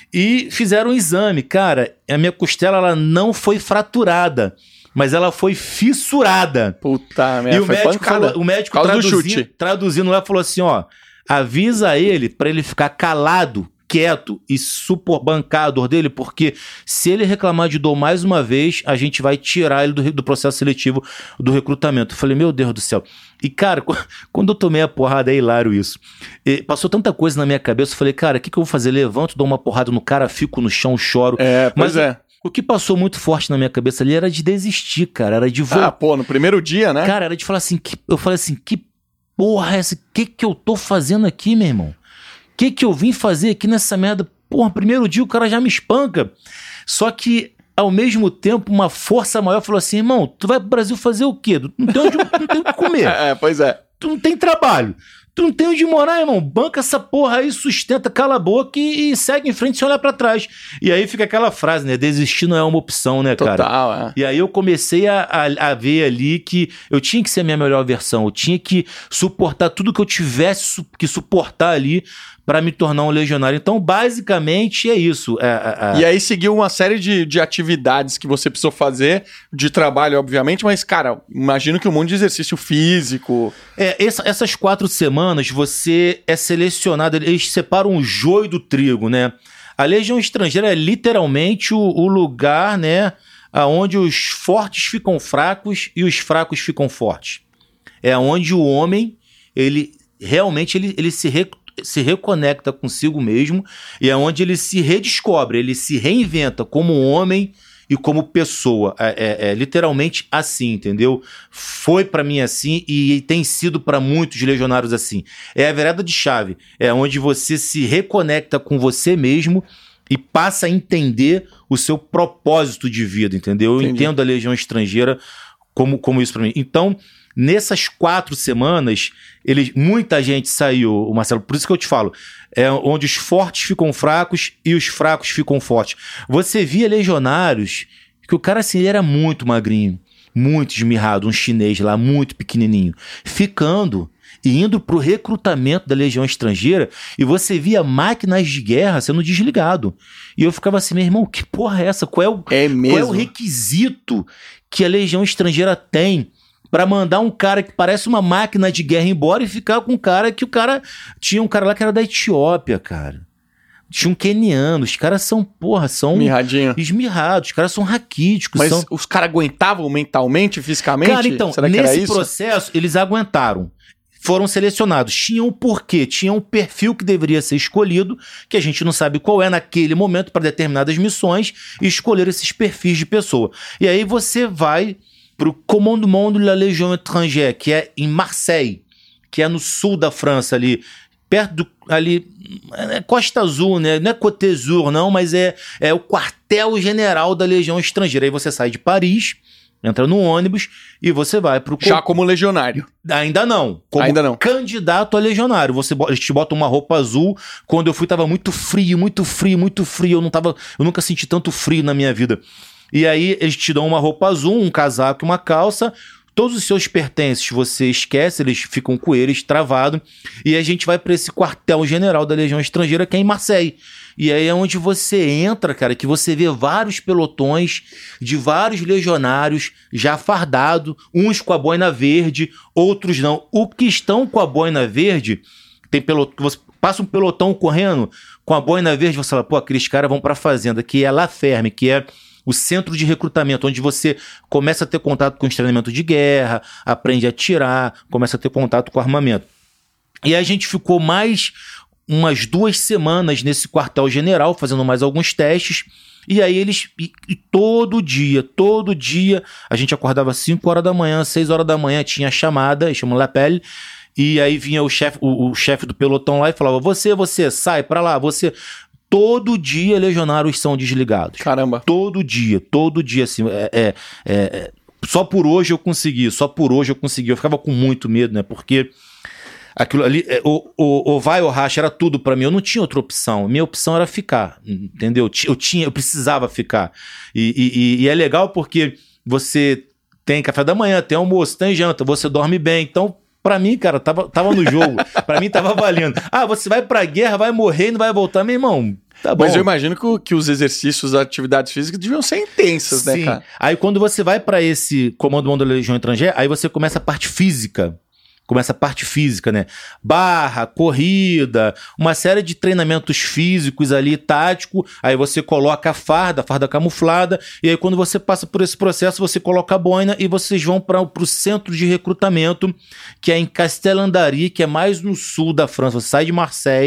E fizeram um exame, cara, a minha costela ela não foi fraturada, mas ela foi fissurada. Puta merda, E o foi médico, pancada. falou, o médico Por causa do traduzindo, chute. traduzindo lá falou assim, ó, avisa ele pra ele ficar calado, quieto e suporbancar a dor dele, porque se ele reclamar de dor mais uma vez, a gente vai tirar ele do, do processo seletivo do recrutamento. Eu falei, meu Deus do céu. E cara, quando eu tomei a porrada, é hilário isso. E passou tanta coisa na minha cabeça, eu falei, cara, o que, que eu vou fazer? Levanto, dou uma porrada no cara, fico no chão, choro. É, pois Mas é. o que passou muito forte na minha cabeça ali era de desistir, cara, era de voltar. Ah, pô, no primeiro dia, né? Cara, era de falar assim, que, eu falei assim, que porra é essa? O que que eu tô fazendo aqui, meu irmão? O que que eu vim fazer aqui nessa merda? porra, primeiro dia o cara já me espanca. Só que, ao mesmo tempo, uma força maior falou assim, irmão, tu vai pro Brasil fazer o quê? Tu não tem onde, não tem o que comer. É, pois é. Tu não tem trabalho. Tu não tem onde morar, irmão. Banca essa porra aí, sustenta, cala a boca e, e segue em frente sem olhar pra trás. E aí fica aquela frase, né? Desistir não é uma opção, né, cara? Total, é. E aí eu comecei a, a, a ver ali que eu tinha que ser a minha melhor versão. Eu tinha que suportar tudo que eu tivesse su- que suportar ali para me tornar um legionário. Então, basicamente, é isso. É, é, é... E aí seguiu uma série de, de atividades que você precisou fazer, de trabalho, obviamente, mas, cara, imagino que um monte de exercício físico... É, essa, essas quatro semanas, você é selecionado, eles separam o joio do trigo, né? A Legião Estrangeira é literalmente o, o lugar, né, onde os fortes ficam fracos e os fracos ficam fortes. É onde o homem, ele realmente ele, ele se, re, se reconecta consigo mesmo e é onde ele se redescobre, ele se reinventa como homem e como pessoa. É, é, é literalmente assim, entendeu? Foi pra mim assim e tem sido pra muitos legionários assim. É a virada de chave, é onde você se reconecta com você mesmo e passa a entender o seu propósito de vida, entendeu? Eu Entendi. entendo a Legião Estrangeira como, como isso pra mim. Então, nessas quatro semanas, eles, muita gente saiu, Marcelo, por isso que eu te falo, é onde os fortes ficam fracos e os fracos ficam fortes. Você via legionários que o cara assim, ele era muito magrinho, muito esmirrado, um chinês lá, muito pequenininho, ficando e indo pro recrutamento da Legião Estrangeira, e você via máquinas de guerra sendo desligado. E eu ficava assim, meu irmão, que porra é essa? Qual é o, É mesmo? qual é o requisito que a Legião Estrangeira tem pra mandar um cara que parece uma máquina de guerra embora e ficar com um cara que o cara... Tinha um cara lá que era da Etiópia, cara. Tinha um queniano. Os caras são, porra, são... Mirradinho. esmirrados. Os caras são raquíticos. Mas são... os caras aguentavam mentalmente, fisicamente? Cara, então, Será que era nesse isso? processo, eles aguentaram. Foram selecionados. Tinham um porquê, tinham um perfil que deveria ser escolhido, que a gente não sabe qual é naquele momento para determinadas missões, e escolher esses perfis de pessoa. E aí você vai pro Commandement de la Légion Étrangère, que é em Marseille, que é no sul da França ali, perto do, ali, é Costa Azul, né? Não é Côte d'Azur, não, mas é, é o quartel-general da Legião Estrangeira. Aí você sai de Paris, entra no ônibus e você vai pro... Já como legionário. Ainda não. Como Ainda não. candidato a legionário. Você, eles te botam uma roupa azul. Quando eu fui, tava muito frio, muito frio, muito frio. Eu, não tava, eu nunca senti tanto frio na minha vida. E aí eles te dão uma roupa azul, um casaco e uma calça. Todos os seus pertences você esquece, eles ficam com eles travado. E a gente vai para esse quartel-general da Legião Estrangeira, que é em Marseille. E aí é onde você entra, cara, que você vê vários pelotões de vários legionários já fardados, uns com a boina verde, outros não. O que estão com a boina verde, tem pelotão, você passa um pelotão correndo com a boina verde, você fala, pô, aqueles caras vão para a fazenda, que é La Ferme, que é o centro de recrutamento, onde você começa a ter contato com os treinamentos de guerra, aprende a atirar, começa a ter contato com armamento. E aí a gente ficou mais umas duas semanas nesse quartel-general, fazendo mais alguns testes, e aí eles, e, e todo dia, todo dia, a gente acordava cinco horas da manhã, seis horas da manhã, tinha chamada, chamam Lapelle, e aí vinha o chefe o, o chefe do pelotão lá e falava, você, você, sai pra lá, você... Todo dia legionários são desligados. Caramba. Todo dia, todo dia, assim, é, é, é, só por hoje eu consegui, só por hoje eu consegui. Eu ficava com muito medo, né, porque aquilo ali, é, o, o, o vai ou racha era tudo pra mim, eu não tinha outra opção, minha opção era ficar, entendeu? Eu tinha, eu precisava ficar. E, e, e é legal porque você tem café da manhã, tem almoço, tem janta, você dorme bem, então... Pra mim, cara, tava, tava no jogo. Pra mim, tava valendo. Ah, você vai pra guerra, vai morrer e não vai voltar, meu irmão. Tá bom. Mas eu imagino que, o, que os exercícios, as atividades físicas deviam ser intensas, Sim. né, cara? Aí quando você vai pra esse Comando da Legião Estrangeira, aí você começa a parte física. Começa a parte física, né? Barra, corrida, uma série de treinamentos físicos ali, tático. Aí você coloca a farda, a farda camuflada. E aí quando você passa por esse processo, você coloca a boina e vocês vão para o centro de recrutamento, que é em Castellandari, que é mais no sul da França. Você sai de Marseille,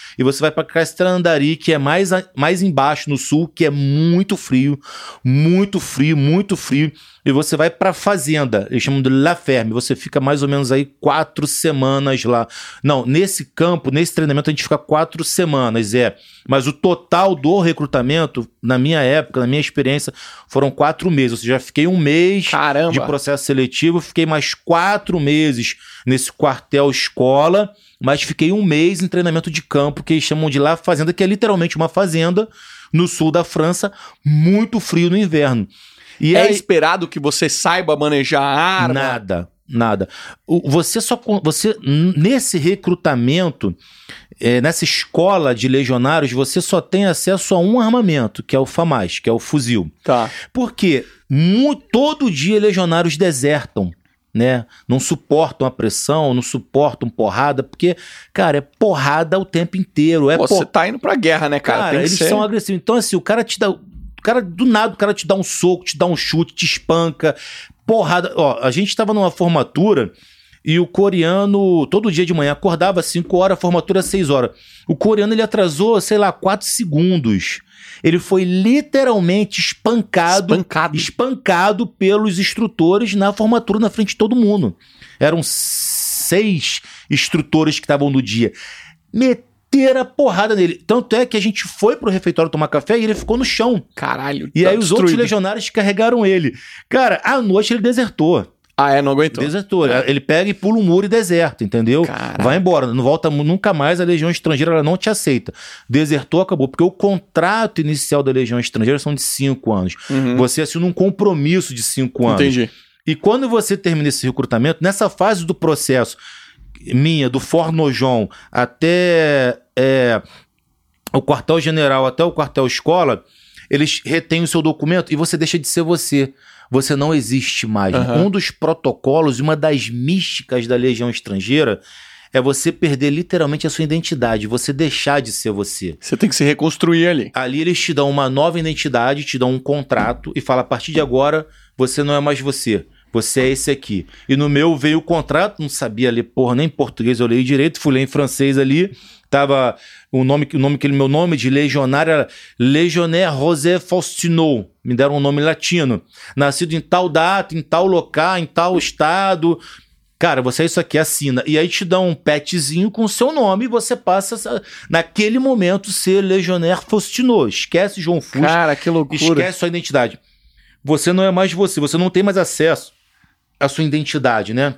e você vai para Castrandari, que é mais, a, mais embaixo no sul, que é muito frio, muito frio, muito frio, e você vai para fazenda, eles chamam de La Ferme, você fica mais ou menos aí quatro semanas lá. Não, nesse campo, nesse treinamento a gente fica quatro semanas, é, mas o total do recrutamento, na minha época, na minha experiência, foram quatro meses, ou seja, já fiquei um mês Caramba. de processo seletivo, fiquei mais quatro meses nesse quartel escola, mas fiquei um mês em treinamento de campo, que eles chamam de La Fazenda, que é literalmente uma fazenda no sul da França, muito frio no inverno. E é aí, esperado que você saiba manejar a arma? Nada, nada. O- Você só, con- você nesse recrutamento, é, nessa escola de legionários, você só tem acesso a um armamento, que é o FAMAS, que é o fuzil. Tá. Porque mu- todo dia legionários desertam, né? Não suportam a pressão, não suportam porrada, porque, cara, é porrada o tempo inteiro. É Pô, por- você tá indo pra guerra, né, cara? Cara, Tem que eles ser. são agressivos. Então, assim, o cara te dá. O cara, do nada, o cara te dá um soco, te dá um chute, te espanca. Porrada. Ó, a gente tava numa formatura e o coreano, todo dia de manhã, acordava às cinco horas, a formatura às seis horas. O coreano, ele atrasou, sei lá, quatro segundos. Ele foi literalmente espancado, Espancado. espancado pelos instrutores na formatura, na frente de todo mundo. Eram seis instrutores que estavam no dia. Meteram a porrada nele. Tanto é que a gente foi pro refeitório tomar café e ele ficou no chão. Caralho. E tá aí os outros destruído. legionários carregaram ele. Cara, à noite ele desertou. Ah, é? Não aguentou. Desertou. Ele pega e pula um muro e deserta, entendeu? Caralho. Vai embora. Não volta mu- nunca mais. A Legião Estrangeira ela não te aceita. Desertou, acabou. Porque o contrato inicial da Legião Estrangeira são de cinco anos. Uhum. Você assina um compromisso de cinco anos. Entendi. E quando você termina esse recrutamento, nessa fase do processo minha, do Fornojon até é, o quartel-general, até o quartel-escola, eles retêm o seu documento e você deixa de ser você. Você não existe mais. né? Aham. Um dos protocolos e uma das místicas da Legião Estrangeira é você perder literalmente a sua identidade, você deixar de ser você. Você tem que se reconstruir ali. Ali eles te dão uma nova identidade, te dão um contrato e falam, a partir de agora, você não é mais você. Você é esse aqui. E no meu veio o contrato, não sabia ler porra nem em português, eu leio direito, fui ler em francês ali, tava o nome, o nome que meu nome de legionário era Legionnaire José Faustino, me deram um nome latino. Nascido em tal data, em tal local, em tal estado. Cara, você é isso aqui, assina. E aí te dá um petzinho com o seu nome e você passa, a, naquele momento, ser Legionnaire Faustino. Esquece João Fusca, Cara, que loucura. esquece sua identidade. Você não é mais você, você não tem mais acesso à sua identidade, né?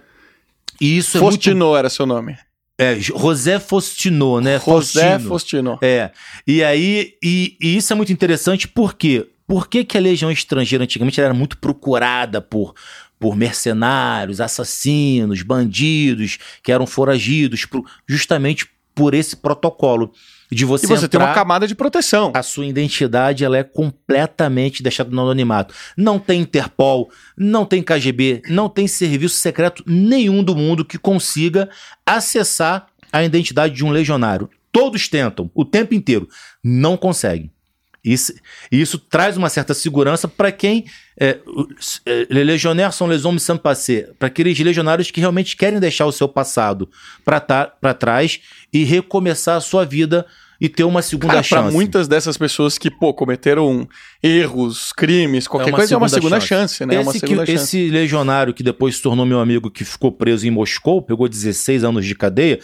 E isso é muito... Faustino era seu nome. É, José Faustino, né? José Faustino. Faustino. É, e aí, e, e isso é muito interessante, por quê? Por que que a Legião Estrangeira antigamente era muito procurada por, por mercenários, assassinos, bandidos, que eram foragidos, por- justamente por esse protocolo de você, E você tem uma entrar, camada de proteção. a sua identidade ela é completamente deixada no anonimato. Não tem Interpol, não tem K G B, não tem serviço secreto nenhum do mundo que consiga acessar a identidade de um legionário. Todos tentam, o tempo inteiro, não conseguem. Isso, e isso traz uma certa segurança para quem... É, os- é, les legionnaires sont les hommes sans passé. Para aqueles legionários que realmente querem deixar o seu passado para trás e recomeçar a sua vida e ter uma segunda Cara, pra chance. muitas dessas pessoas que, pô, cometeram erros, crimes, qualquer uma coisa, é uma segunda segunda chance, né? É uma Esse, segunda que, chance. esse legionário que depois se tornou meu amigo, que ficou preso em Moscou, pegou dezesseis anos de cadeia,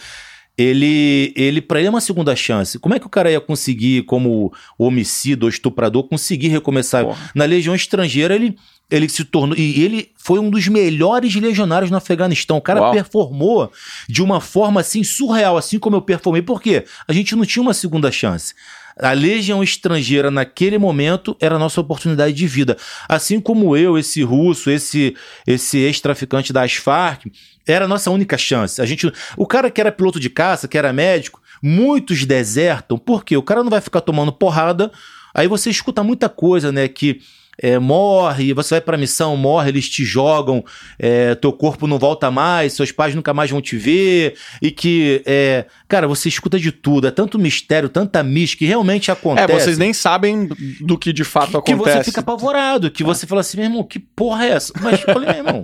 ele, ele para ele é uma segunda chance. Como é que o cara ia conseguir, como homicida ou estuprador, conseguir recomeçar? Porra. Na Legião Estrangeira, ele, ele se tornou... E ele foi um dos melhores legionários no Afeganistão. O cara Uau. performou de uma forma, assim, surreal, assim como eu performei. Por quê? A gente não tinha uma segunda chance. A Legião Estrangeira, naquele momento, era a nossa oportunidade de vida. Assim como eu, esse russo, esse, esse ex-traficante das Farc, era a nossa única chance. A gente, o cara que era piloto de caça, que era médico, muitos desertam. Por quê? O cara não vai ficar tomando porrada. Aí você escuta muita coisa, né? Que é, morre, você vai pra missão, morre, eles te jogam, é, teu corpo não volta mais, seus pais nunca mais vão te ver, e que, é, cara, você escuta de tudo, é tanto mistério, tanta mística, que realmente acontece. É, vocês nem sabem do que de fato que acontece. você fica apavorado, que você fala assim, meu irmão, que porra é essa? Mas eu falei, meu irmão,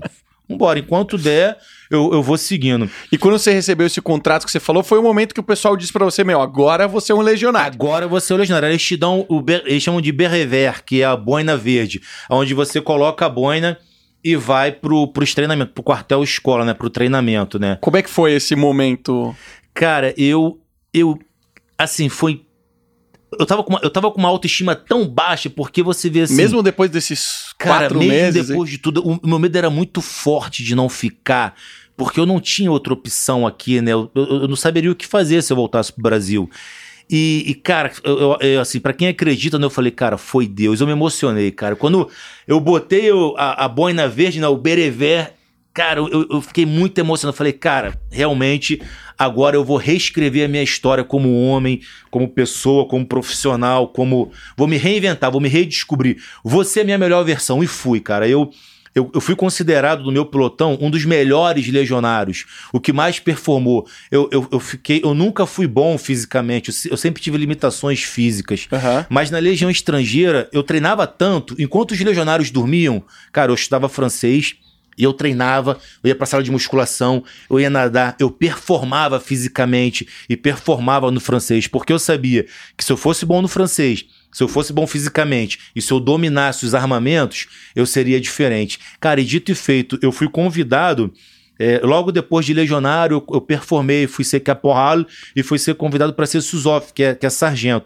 vambora, enquanto der, eu, eu vou seguindo. E quando você recebeu esse contrato que você falou, foi o momento que o pessoal disse pra você, meu, agora você é um legionário. Agora você é um legionário. Eles te dão, o, eles chamam de brevet, que é a boina verde, onde você coloca a boina e vai pro, pros treinamentos, pro quartel-escola, né, pro treinamento, né. Como é que foi esse momento? Cara, eu, eu, assim, foi... Eu tava, com uma, eu tava com uma autoestima tão baixa, porque você vê assim... Mesmo depois desses cara, quatro mesmo meses... Mesmo depois hein? de tudo, o, o meu medo era muito forte de não ficar, porque eu não tinha outra opção aqui, né? Eu, eu, eu não saberia o que fazer se eu voltasse pro Brasil. E, e cara, eu, eu, eu, assim, pra quem acredita, né, eu falei, cara, foi Deus. Eu me emocionei, cara. Quando eu botei o, a, a boina verde, né, o brevet... Cara, eu, eu fiquei muito emocionado. Eu falei, cara, realmente, agora eu vou reescrever a minha história como homem, como pessoa, como profissional, como... Vou me reinventar, vou me redescobrir. Vou ser a minha melhor versão. E fui, cara. Eu, eu, eu fui considerado, no meu pelotão, um dos melhores legionários. O que mais performou. Eu, eu, eu, fiquei, eu nunca fui bom fisicamente. Eu, eu sempre tive limitações físicas. Uhum. Mas na Legião Estrangeira, eu treinava tanto. Enquanto os legionários dormiam, cara, eu estudava francês... E eu treinava, eu ia pra sala de musculação, eu ia nadar, eu performava fisicamente e performava no francês, porque eu sabia que se eu fosse bom no francês, se eu fosse bom fisicamente e se eu dominasse os armamentos, eu seria diferente. Cara, e dito e feito, eu fui convidado, é, logo depois de legionário, eu, eu performei, fui ser caporal e fui ser convidado para ser sous-off, que é, que é sargento.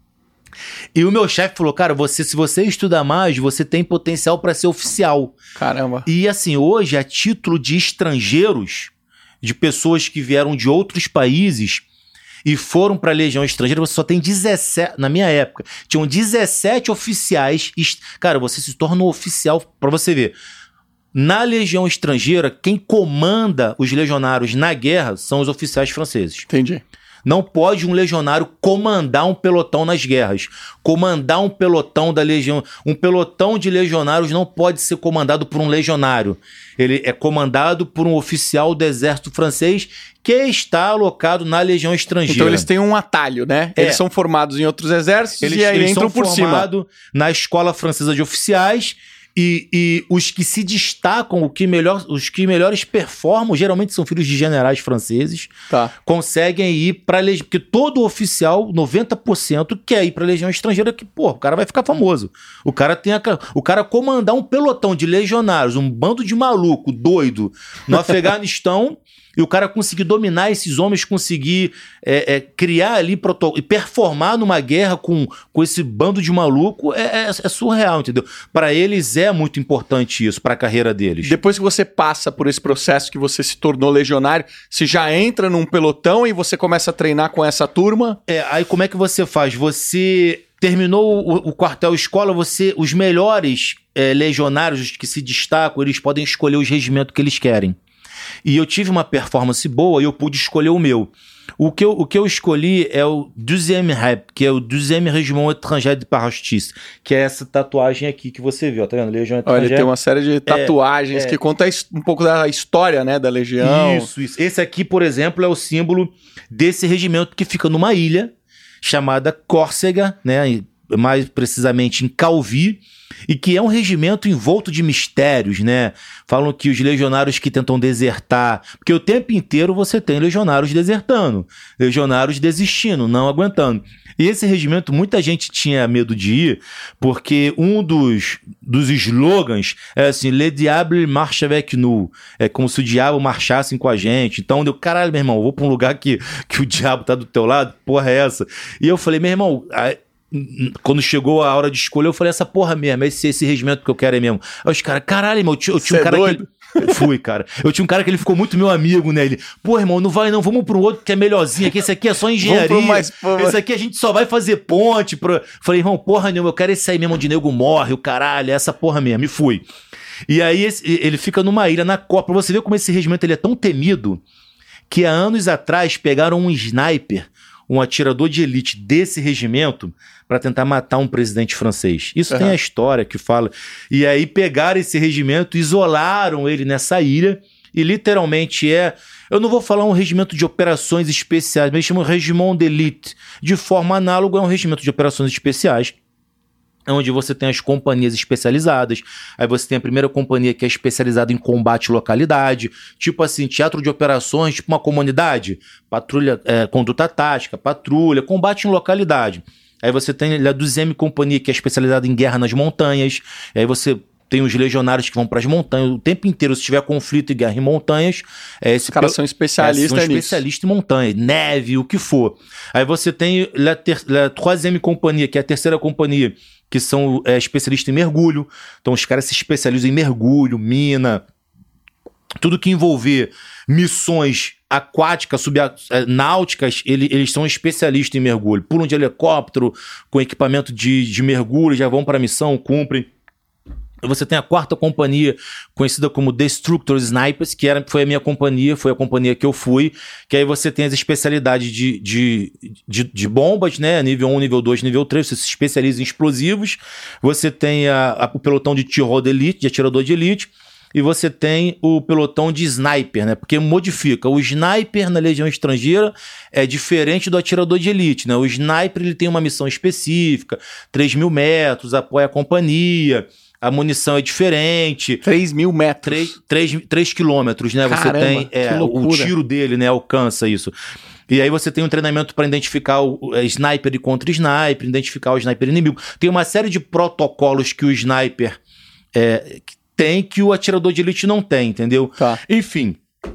E o meu chefe falou, cara, você, se você estudar mais, você tem potencial para ser oficial. Caramba. E assim, hoje, a título de estrangeiros, de pessoas que vieram de outros países e foram para a Legião Estrangeira, você só tem dezessete, na minha época, tinham dezessete oficiais. Cara, você se torna um oficial, para você ver. Na Legião Estrangeira, quem comanda os legionários na guerra são os oficiais franceses. Entendi. Não pode um legionário comandar um pelotão nas guerras. Comandar um pelotão da legião... Um pelotão de legionários não pode ser comandado por um legionário. Ele é comandado por um oficial do exército francês que está alocado na Legião Estrangeira. Então eles têm um atalho, né? É. Eles são formados em outros exércitos Eles, e aí eles entram são por cima. formados na Escola Francesa de Oficiais... E, e os que se destacam, o que melhor, os que melhores performam, geralmente são filhos de generais franceses, tá. conseguem ir para a Legião. Porque todo oficial, noventa por cento, quer ir para a Legião Estrangeira, que, pô, o cara vai ficar famoso. O cara tem a, o cara comandar um pelotão de legionários, um bando de maluco, doido, no Afeganistão... E o cara conseguir dominar esses homens, conseguir é, é, criar ali protocolo e performar numa guerra com, com esse bando de maluco é, é, é surreal, entendeu? Para eles é muito importante isso, para a carreira deles. Depois que você passa por esse processo que você se tornou legionário, você já entra num pelotão e você começa a treinar com essa turma? É, aí como é que você faz? Você terminou o, o quartel-escola, você, os melhores é, legionários, os que se destacam, eles podem escolher os regimentos que eles querem. E eu tive uma performance boa e eu pude escolher o meu. O que eu, o que eu escolhi é o douzième R E P, que é o douzième Régiment Étranger de Parachutistes, que é essa tatuagem aqui que você viu, tá vendo? Legião Étrangère. Olha, ele tem uma série de tatuagens é, é, que conta um pouco da história, né, da Legião. Isso, isso. Esse aqui, por exemplo, é o símbolo desse regimento que fica numa ilha chamada Córcega, né, mais precisamente em Calvi, e que é um regimento envolto de mistérios, né? Falam que os legionários que tentam desertar... Porque o tempo inteiro você tem legionários desertando, legionários desistindo, não aguentando. E esse regimento, muita gente tinha medo de ir, porque um dos, dos slogans é assim, Le diable marche avec nous. É como se o diabo marchasse com a gente. Então, eu, caralho, meu irmão, eu vou pra um lugar que, que o diabo tá do teu lado, porra é essa? E eu falei, meu irmão... A, quando chegou a hora de escolha, eu falei, essa porra mesmo, esse, esse regimento que eu quero é mesmo. Aí os caras, caralho, irmão, eu tinha, eu tinha um cara doido? que... Eu fui, cara. Eu tinha um cara que ele ficou muito meu amigo, né? Ele, pô, irmão, não vai não, vamos pro outro que é melhorzinho aqui, esse aqui é só engenharia. Vamos pro mais, pô, esse aqui a gente só vai fazer ponte. Pro... Falei, irmão, porra nenhuma, eu quero esse aí mesmo onde nego morre, o caralho, essa porra mesmo. E fui. E aí esse, ele fica numa ilha, na Copa. Pra você ver como esse regimento ele é tão temido, que há anos atrás pegaram um sniper, um atirador de elite desse regimento para tentar matar um presidente francês. Isso uhum. tem a história que fala. E aí pegaram esse regimento, isolaram ele nessa ilha e literalmente é... Eu não vou falar um regimento de operações especiais, mas eles chamam de Regiment d'Élite. De forma análoga a um regimento de operações especiais. onde você tem as companhias especializadas. Aí você tem a primeira companhia que é especializada em combate localidade, tipo assim, teatro de operações, tipo uma comunidade, patrulha, é, conduta tática, patrulha, combate em localidade. Aí você tem a duzentos M Companhia, que é especializada em guerra nas montanhas. Aí você tem os legionários que vão para as montanhas o tempo inteiro. Se tiver conflito e guerra em montanhas, é esse os caras são especialistas é, são especialistas em montanhas, neve, o que for. Aí você tem a, ter, a troisième M Companhia, que é a terceira companhia, que são é, especialistas em mergulho. Então os caras se especializam em mergulho, mina, tudo que envolver missões aquáticas, subnáuticas, ele, eles são especialistas em mergulho. Pulam de helicóptero, com equipamento de, de mergulho, já vão para a missão, cumprem. Você tem a quarta companhia, conhecida como Destructor Snipers, que era, foi a minha companhia, foi a companhia que eu fui, que aí você tem as especialidades de, de, de, de bombas, né? Nível um, nível dois, nível três, você se especializa em explosivos. Você tem a, a, o pelotão de T-Rod Elite, de atirador de elite, e você tem o pelotão de sniper, né? Porque modifica. O sniper na Legião Estrangeira é diferente do atirador de elite, né? O sniper ele tem uma missão específica, três mil metros, apoia a companhia. A munição é diferente. três mil metros. três quilômetros, né? Caramba, você tem é, o tiro dele, né? Alcança isso. E aí você tem um treinamento para identificar o, o sniper e contra-sniper, identificar o sniper inimigo. Tem uma série de protocolos que o sniper é, tem que o atirador de elite não tem, entendeu? Tá. Enfim,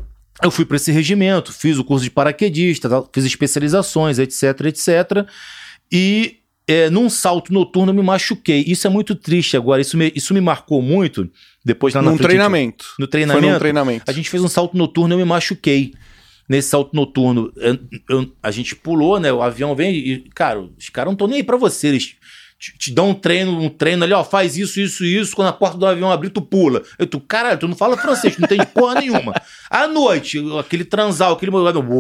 eu fui para esse regimento, fiz o curso de paraquedista, fiz especializações, etc, etc. E... É, num salto noturno eu me machuquei. Isso é muito triste agora. Isso me, isso me marcou muito. Depois lá na Num frente, treinamento. No treinamento. Foi num treinamento. A gente fez um salto noturno e eu me machuquei. Nesse salto noturno, eu, eu, a gente pulou, né? O avião vem e, cara, os caras não estão nem aí pra você. Eles te, te dão um treino, um treino ali, ó, faz isso, isso, isso. Quando a porta do avião abrir, tu pula. Eu, tu, caralho, tu não fala francês, tu não entende porra nenhuma. À noite, aquele transal, aquele...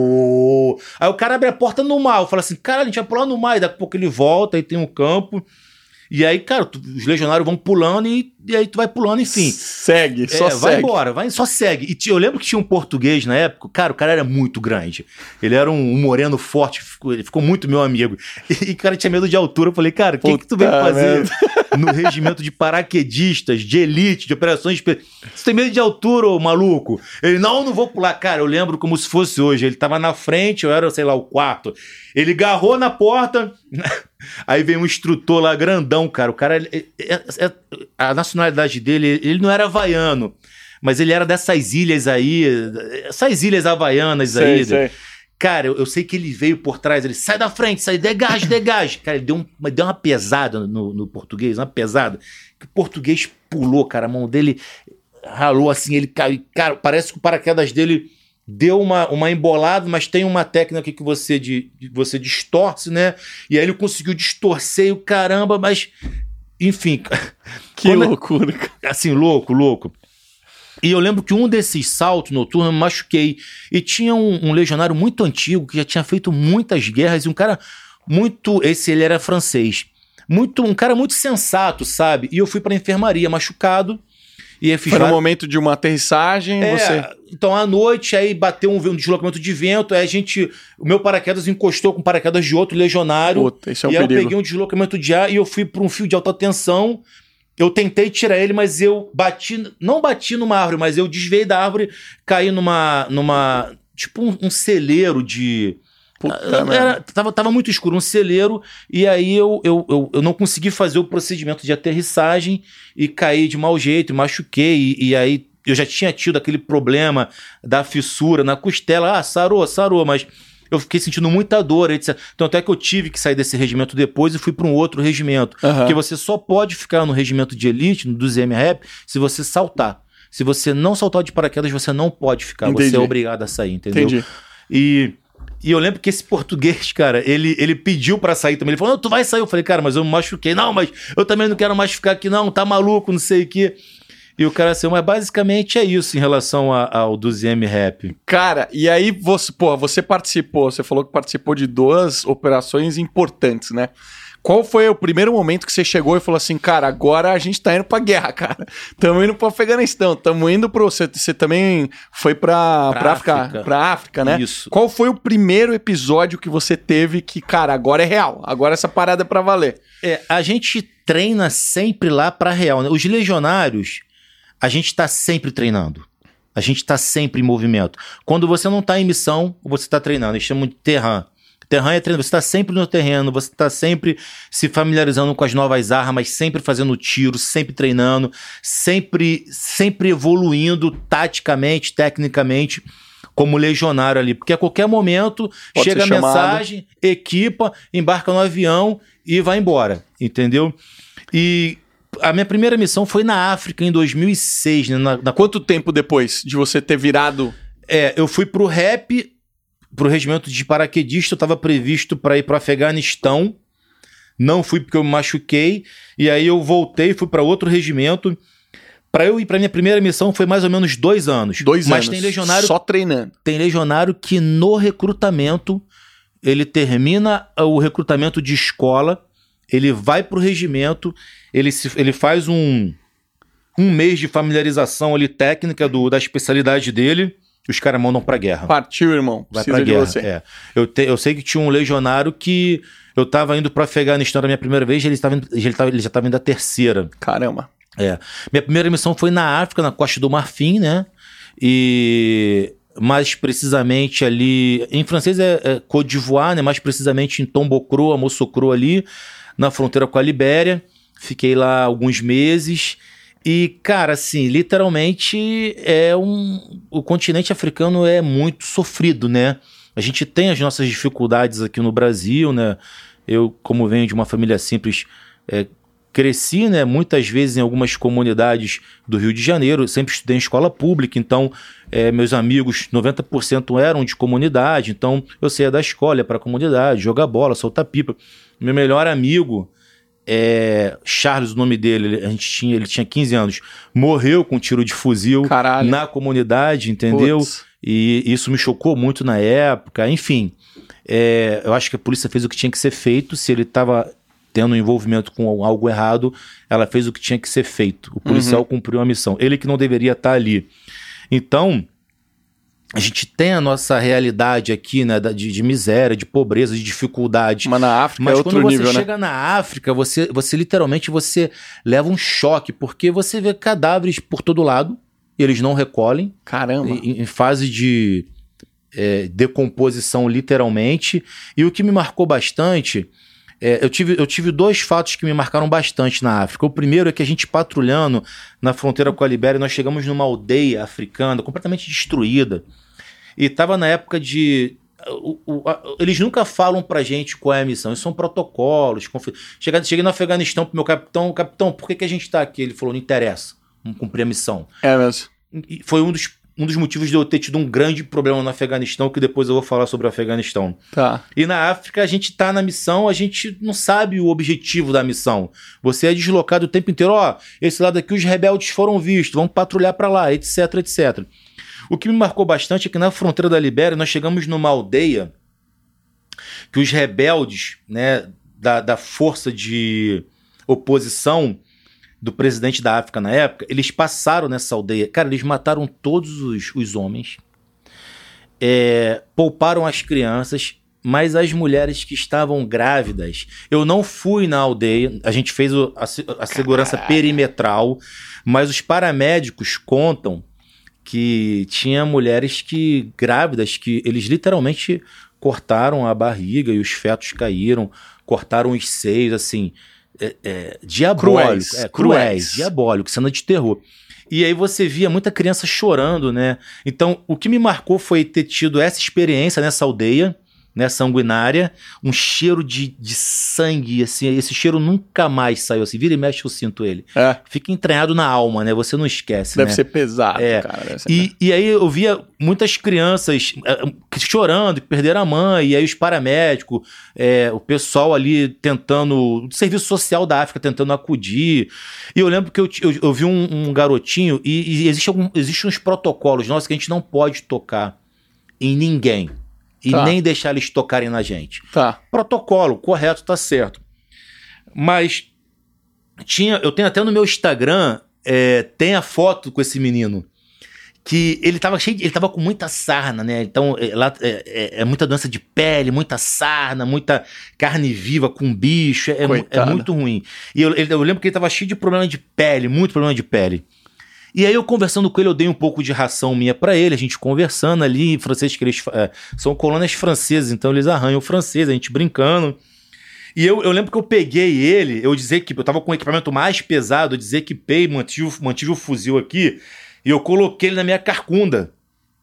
Uou. Aí o cara abre a porta no mar. Eu falo assim, cara, a gente vai pular no mar. E daqui a pouco ele volta, aí tem um campo. E aí, cara, tu, os legionários vão pulando e, e aí tu vai pulando, enfim. Segue, só é, segue. Vai embora, vai, só segue. E eu lembro que tinha um português na época, cara, o cara era muito grande. Ele era um, um moreno forte, ficou, ele ficou muito meu amigo. E o cara tinha medo de altura. Eu falei, cara, o que, que tu veio fazer no regimento de paraquedistas, de elite, de operações... Você tem medo de altura, ô maluco? Ele, não, não vou pular. Cara, eu lembro como se fosse hoje. Ele tava na frente, eu era, sei lá, o quarto. Ele agarrou na porta... Aí vem um instrutor lá, grandão, cara. O cara, é, é, é, a nacionalidade dele, ele não era havaiano, mas ele era dessas ilhas aí, essas ilhas havaianas sei, aí. Sei. Cara, eu, eu sei que ele veio por trás, ele sai da frente, sai, degage, degage. Cara, ele deu, um, deu uma pesada no, no português, uma pesada. Que o português pulou, cara, a mão dele ralou assim, ele caiu. Cara, parece que o paraquedas dele... Deu uma, uma embolada, mas tem uma técnica que você, de, você distorce, né? E aí ele conseguiu distorcer e o caramba, mas... Enfim. Que loucura. Assim, louco, louco. E eu lembro que um desses saltos noturnos eu me machuquei. E tinha um, um legionário muito antigo que já tinha feito muitas guerras. E um cara muito... Esse ele era francês. Muito, um cara muito sensato, sabe? E eu fui pra enfermaria machucado. E Foi no momento de uma aterrissagem, é, você... Então, à noite, aí bateu um, um deslocamento de vento, aí a gente... O meu paraquedas encostou com o paraquedas de outro legionário. Puta, isso é um e perigo. aí eu peguei um deslocamento de ar e eu fui para um fio de alta tensão. Eu tentei tirar ele, mas eu bati... Não bati numa árvore, mas eu desviei da árvore, caí numa... numa tipo um, um celeiro de... Era, tava, tava muito escuro, um celeiro, e aí eu, eu, eu, eu não consegui fazer o procedimento de aterrissagem e caí de mau jeito, machuquei, e, e aí eu já tinha tido aquele problema da fissura na costela, ah, sarou, sarou, mas eu fiquei sentindo muita dor, etcétera. Então até que eu tive que sair desse regimento depois e fui para um outro regimento, uhum. Porque você só pode ficar no regimento de elite, no doze M Rap, se você saltar. Se você não saltar de paraquedas, você não pode ficar, Entendi. Você é obrigado a sair, entendeu? Entendi. E... E eu lembro que esse português, cara, ele, ele pediu pra sair também. Ele falou, não, tu vai sair. Eu falei, cara, mas eu me machuquei. Não, mas eu também não quero mais ficar aqui, não. Tá maluco, não sei o quê. E o cara assim, mas basicamente é isso em relação a, ao doze M Rap. Cara, e aí, você, pô, você participou, você falou que participou de duas operações importantes, né? Qual foi o primeiro momento que você chegou e falou assim, cara, agora a gente tá indo pra guerra, cara. Tamo indo pro Afeganistão, tamo indo pro... Você, você também foi pra, pra, pra África, África, pra África, né? Isso. Qual foi o primeiro episódio que você teve que, cara, agora é real, agora essa parada é pra valer? É, a gente treina sempre lá pra real, né? Os legionários, a gente tá sempre treinando. A gente tá sempre em movimento. Quando você não tá em missão, você tá treinando. Eles chamam de terran. Terran é treino. Você tá sempre no terreno, você tá sempre se familiarizando com as novas armas, sempre fazendo tiro, sempre treinando, sempre, sempre evoluindo taticamente, tecnicamente, como legionário ali. Porque a qualquer momento Pode chega a ser chamado. mensagem, equipa, embarca no avião e vai embora. Entendeu? E a minha primeira missão foi na África em dois mil e seis, né? Na, na... Quanto tempo depois de você ter virado... É, eu fui pro R E P, pro regimento de paraquedista, eu estava previsto para ir pro Afeganistão, não fui porque eu me machuquei, e aí eu voltei, fui para outro regimento. Para eu ir para minha primeira missão foi mais ou menos dois anos. Dois Mas anos. tem legionário, Só treinando. tem legionário que no recrutamento, ele termina o recrutamento de escola, ele vai pro regimento, ele, se, ele faz um, um mês de familiarização ali técnica do, da especialidade dele, os caras mandam pra guerra. Partiu, irmão. Vai Precisa pra de guerra, você. é. Eu, te, eu sei que tinha um legionário que eu tava indo pro Afeganistão na minha primeira vez, ele, tava, ele, tava, ele já tava indo a terceira. Caramba. É. Minha primeira missão foi na África, na Costa do Marfim, né? E mais precisamente ali, em francês é, é Côte d'Ivoire, né? Mais precisamente em Tombouctou, Moussoukro ali, na fronteira com a Libéria. Fiquei lá alguns meses. E, cara, assim, literalmente é um... o continente africano é muito sofrido, né? A gente tem as nossas dificuldades aqui no Brasil, né? Eu, como venho de uma família simples, é, cresci, né? Muitas vezes em algumas comunidades do Rio de Janeiro, sempre estudei em escola pública, então é, meus amigos, noventa por cento eram de comunidade, então eu saía da escola, ia pra comunidade, jogar bola, soltar pipa. Meu melhor amigo... É, Charles, o nome dele, a gente tinha, ele tinha quinze anos, morreu com um tiro de fuzil. Caralho. Na comunidade, entendeu? Putz. E isso me chocou muito na época. Enfim, é, eu acho que a polícia fez o que tinha que ser feito. Se ele estava tendo um envolvimento com algo errado, ela fez o que tinha que ser feito. O policial Uhum. cumpriu a missão. Ele que não deveria estar ali. Então, a gente tem a nossa realidade aqui, né, de, de miséria, de pobreza, de dificuldade. Mas na África Mas é outro quando você nível, né? chega na África, você, você literalmente você leva um choque, porque você vê cadáveres por todo lado, e eles não recolhem, Caramba. em, em fase de é, decomposição, literalmente. E o que me marcou bastante, é, eu, tive, eu tive dois fatos que me marcaram bastante na África. O primeiro é que a gente patrulhando na fronteira com a Libéria, nós chegamos numa aldeia africana completamente destruída. E estava na época de... O, o, a, eles nunca falam pra gente qual é a missão, isso são protocolos. Confi... Cheguei, cheguei no Afeganistão pro meu capitão, capitão, por que, que a gente tá aqui? Ele falou, não interessa, vamos cumprir a missão. É mesmo. E foi um dos, um dos motivos de eu ter tido um grande problema no Afeganistão, que depois eu vou falar sobre o Afeganistão. Tá. E na África a gente tá na missão, a gente não sabe o objetivo da missão. Você é deslocado o tempo inteiro, ó, esse lado aqui os rebeldes foram vistos, vamos patrulhar pra lá, etc, etcétera. O que me marcou bastante é que na fronteira da Libéria nós chegamos numa aldeia que os rebeldes, né, da, da força de oposição do presidente da África na época, eles passaram nessa aldeia. Cara, eles mataram todos os, os homens, é, pouparam as crianças, mas as mulheres que estavam grávidas... Eu não fui na aldeia, a gente fez o, a, a segurança perimetral, mas os paramédicos contam que tinha mulheres que grávidas que eles literalmente cortaram a barriga e os fetos caíram, cortaram os seios, assim, é, é, diabólico, Cruéis, é, cruéis, cruéis. diabólico, cena de terror. E aí você via muita criança chorando, né? Então, o que me marcou foi ter tido essa experiência nessa aldeia, né, sanguinária, um cheiro de, de sangue, assim, esse cheiro nunca mais saiu, assim, vira e mexe eu sinto ele. É. Fica entranhado na alma, né? Você não esquece, Deve né? ser pesado, É. cara. Deve ser E, e aí eu via muitas crianças eh, chorando, que perderam a mãe, e aí os paramédicos, eh, o pessoal ali tentando, o serviço social da África tentando acudir. E eu lembro que eu, eu, eu vi um, um garotinho, e, e existe algum, existem uns protocolos nossos que a gente não pode tocar em ninguém. E Tá. nem deixar eles tocarem na gente. Tá. Protocolo, correto, tá certo. Mas tinha, eu tenho até no meu Instagram, é, tem a foto com esse menino, que ele tava cheio de, ele tava com muita sarna, né? Então, é, lá é, é, é muita doença de pele, muita sarna, muita carne viva com bicho, é, é, é muito ruim. E eu, eu lembro que ele tava cheio de problema de pele, muito problema de pele. E aí eu conversando com ele, eu dei um pouco de ração minha pra ele, a gente conversando ali, em francês, que eles é, são colônias francesas, então eles arranham o francês, a gente brincando. E eu, eu lembro que eu peguei ele, eu dizer que eu tava com o equipamento mais pesado, eu desequipei, mantive, mantive o fuzil aqui, e eu coloquei ele na minha carcunda.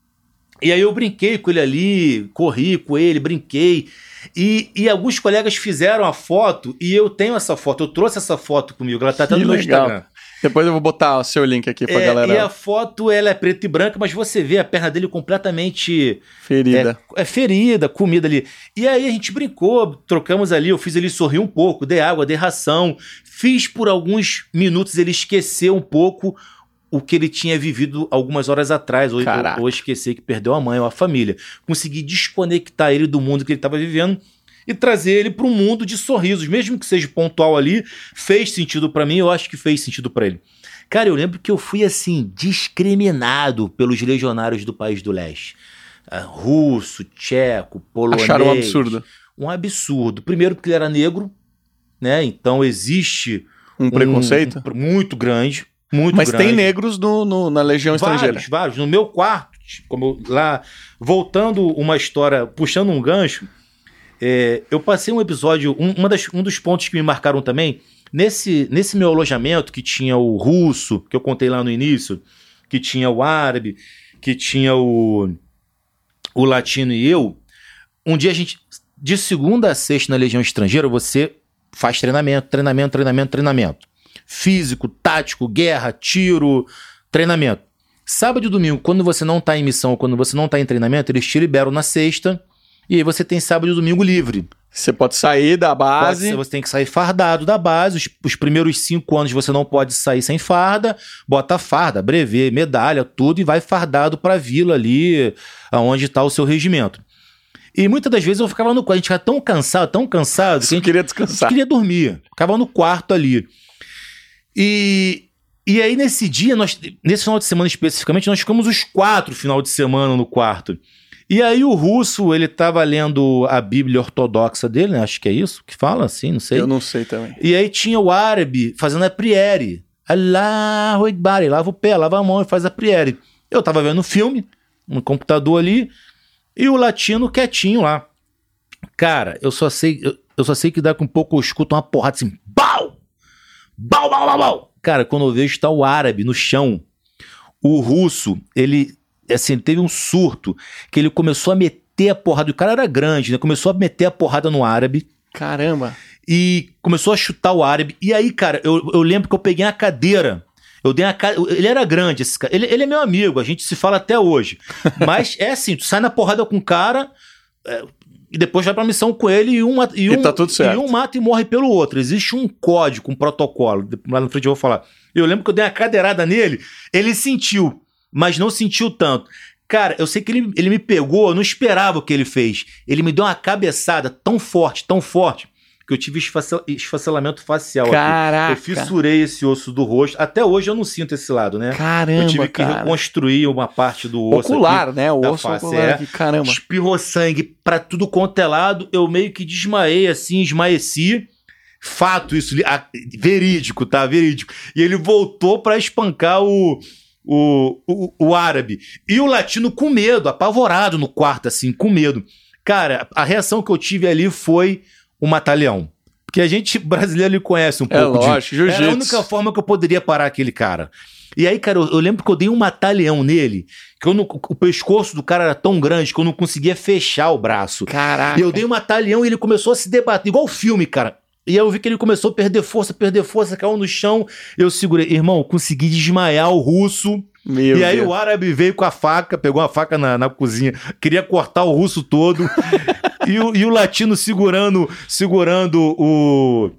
E aí eu brinquei com ele ali, corri com ele, brinquei. E, e alguns colegas fizeram a foto, e eu tenho essa foto, eu trouxe essa foto comigo, ela tá até no meu Instagram. Depois eu vou botar o seu link aqui pra é, galera. E a foto, ela é preta e branca, mas você vê a perna dele completamente... Ferida. É, é ferida, comida ali. E aí a gente brincou, trocamos ali, eu fiz ele sorrir um pouco, dei água, dei ração. Fiz por alguns minutos ele esquecer um pouco o que ele tinha vivido algumas horas atrás. Ou, ou, ou esquecer que perdeu a mãe ou a família. Consegui desconectar ele do mundo que ele estava vivendo e trazer ele para um mundo de sorrisos, mesmo que seja pontual ali, fez sentido para mim, eu acho que fez sentido para ele. Cara, eu lembro que eu fui, assim, discriminado pelos legionários do país do leste. Uh, russo, tcheco, polonês. Acharam um absurdo. Um absurdo. Primeiro porque ele era negro, né, então existe... Um preconceito? Um, um, muito grande, muito Mas grande. Tem negros no, no, na Legião vários, Estrangeira. Vários, no meu quarto, como eu, lá, voltando uma história, puxando um gancho, É, eu passei um episódio, um, uma das, um dos pontos que me marcaram também, nesse, nesse meu alojamento que tinha o russo, que eu contei lá no início, que tinha o árabe, que tinha o, o latino e eu, um dia a gente, de segunda a sexta na Legião Estrangeira, você faz treinamento, treinamento, treinamento, treinamento. Físico, tático, guerra, tiro, treinamento. Sábado e domingo, quando você não está em missão, quando você não está em treinamento, eles te liberam na sexta. E aí você tem sábado e domingo livre. Você pode sair da base. Pode, você tem que sair fardado da base. Os, os primeiros cinco anos você não pode sair sem farda. Bota farda, brevê, medalha, tudo. E vai fardado para a vila ali, onde está o seu regimento. E muitas das vezes eu ficava no quarto. A gente ficava tão cansado, tão cansado. Você que a gente queria descansar. A gente queria dormir. Ficava no quarto ali. E... E aí nesse dia, nós, nesse final de semana especificamente, nós ficamos os quatro final de semana no quarto. E aí o russo, ele tava lendo a Bíblia ortodoxa dele, né? Acho que é isso que fala, assim, não sei. Eu não sei também. E aí tinha o árabe fazendo a priere. Allahu Akbar, lava o pé, lava a mão e faz a priere. Eu tava vendo o filme, no computador ali, e o latino quietinho lá. Cara, eu só sei, eu, eu só sei que dá com um pouco eu escuto uma porrada assim, bau! Bau, bau, bau, bau! Cara, quando eu vejo tá o árabe no chão, o russo, ele... assim, teve um surto, que ele começou a meter a porrada, o cara era grande, né, começou a meter a porrada no árabe. Caramba. E começou a chutar o árabe, e aí, cara, eu, eu lembro que eu peguei a cadeira, eu dei a cadeira, ele era grande, esse cara, ele, ele é meu amigo, a gente se fala até hoje, mas é assim, tu sai na porrada com o cara, é, e depois vai pra missão com ele, e um, e um, e tá tudo certo. E um mata e morre pelo outro, existe um código, um protocolo, lá na frente eu vou falar. Eu lembro que eu dei uma cadeirada nele, ele sentiu, mas não sentiu tanto. Cara, eu sei que ele, ele me pegou, eu não esperava o que ele fez. Ele me deu uma cabeçada tão forte, tão forte, que eu tive esfacel, esfacelamento facial. Caraca. Aqui. Eu fissurei esse osso do rosto. Até hoje eu não sinto esse lado, né? Caramba, eu tive que cara. reconstruir uma parte do osso ocular, aqui, né? O da osso face. ocular É. aqui. Caramba. Espirrou sangue pra tudo quanto é lado. Eu meio que desmaiei, assim, esmaeci. Fato isso, verídico, tá? Verídico. E ele voltou pra espancar o... O, o, o árabe. E o latino com medo, apavorado no quarto, assim, com medo. Cara, a reação que eu tive ali foi o mata-leão. Porque a gente brasileiro ele conhece um é pouco lógico, de... jiu-jitsu. Era a única forma que eu poderia parar aquele cara. E aí, cara, eu, eu lembro que eu dei um mata-leão nele, que eu não, o pescoço do cara era tão grande que eu não conseguia fechar o braço. Caraca. E eu dei um mata-leão e ele começou a se debater, igual o filme, cara. E aí eu vi que ele começou a perder força, perder força, caiu no chão. Eu segurei. Irmão, consegui desmaiar o russo. Meu e aí Deus. O árabe veio com a faca, pegou a faca na, na cozinha, queria cortar o russo todo. e, o, e o latino segurando, segurando o,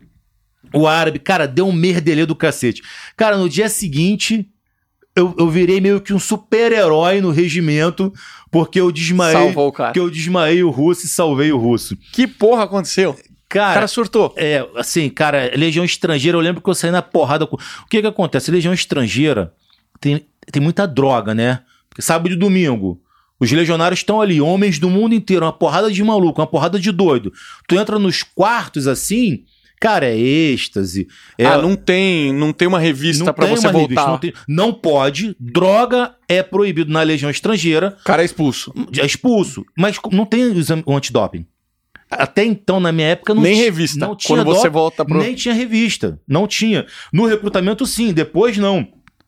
o árabe. Cara, deu um merdelê do cacete. Cara, no dia seguinte, eu, eu virei meio que um super-herói no regimento, porque eu desmaiei, Salvou o cara. que eu desmaiei o russo e salvei o russo. Que porra aconteceu? Cara, o cara surtou. É, assim, cara, Legião Estrangeira, eu lembro que eu saí na porrada com... O que que acontece? Legião Estrangeira tem, tem muita droga, né? sábado e domingo. Os legionários estão ali, homens do mundo inteiro, uma porrada de maluco, uma porrada de doido. Tu entra nos quartos assim, cara, é êxtase. É... Ah, não tem, não tem uma revista não pra tem você uma voltar. Revista, não, tem... não pode, droga é proibido na Legião Estrangeira. O cara é expulso. É expulso, mas não tem exame- o antidoping. Até então, na minha época, não nem tinha. revista. Não tinha Quando você doping, volta pro... nem tinha revista. Não tinha. No recrutamento, sim. Depois, não.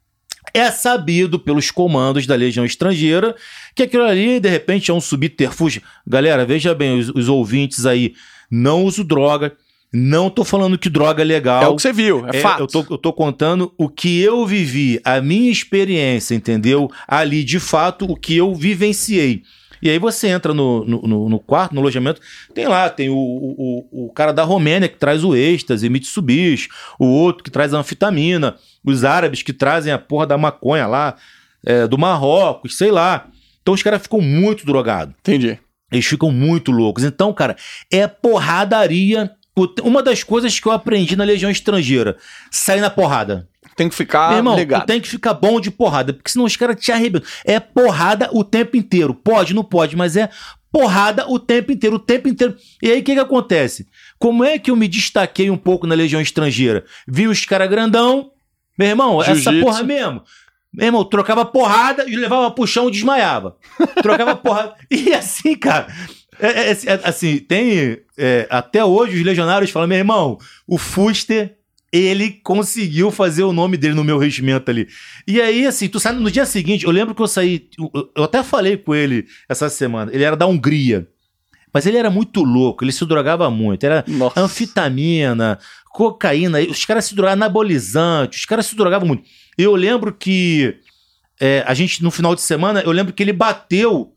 É sabido pelos comandos da Legião Estrangeira que aquilo ali, de repente, é um subterfúgio. Galera, veja bem, os, os ouvintes aí, não uso droga, não tô falando que droga é legal. É o que você viu, é, é fato. Eu tô, eu tô contando o que eu vivi, a minha experiência, entendeu? Ali, de fato, o que eu vivenciei. E aí você entra no, no, no, no quarto, no alojamento, tem lá, tem o, o, o cara da Romênia que traz o êxtase, Mitsubishi, o outro que traz a anfetamina, os árabes que trazem a porra da maconha lá, é, do Marrocos, sei lá. Então os caras ficam muito drogados. Entendi. Eles ficam muito loucos. Então, cara, é porradaria. Uma das coisas que eu aprendi na Legião Estrangeira, sair na porrada. Tem que ficar Meu irmão, ligado. tu tem que ficar bom de porrada, porque senão os caras te arrebentam. É porrada o tempo inteiro. Pode, não pode, mas é porrada o tempo inteiro, o tempo inteiro. E aí o que que acontece? Como é que eu me destaquei um pouco na Legião Estrangeira? Vi os caras grandão, meu irmão, Jiu-jitsu. essa porra mesmo. Meu irmão, trocava porrada e levava pro chão e desmaiava. Trocava porrada. E assim, cara... É, é, é, assim, tem... É, até hoje os legionários falam, meu irmão, o Fuster... ele conseguiu fazer o nome dele no meu regimento ali. E aí, assim, tu sai no dia seguinte, eu lembro que eu saí, eu, eu até falei com ele essa semana, ele era da Hungria, mas ele era muito louco, ele se drogava muito, era Nossa. anfetamina, cocaína, os caras se drogavam, anabolizante, os caras se drogavam muito. Eu lembro que é, a gente, no final de semana, eu lembro que ele bateu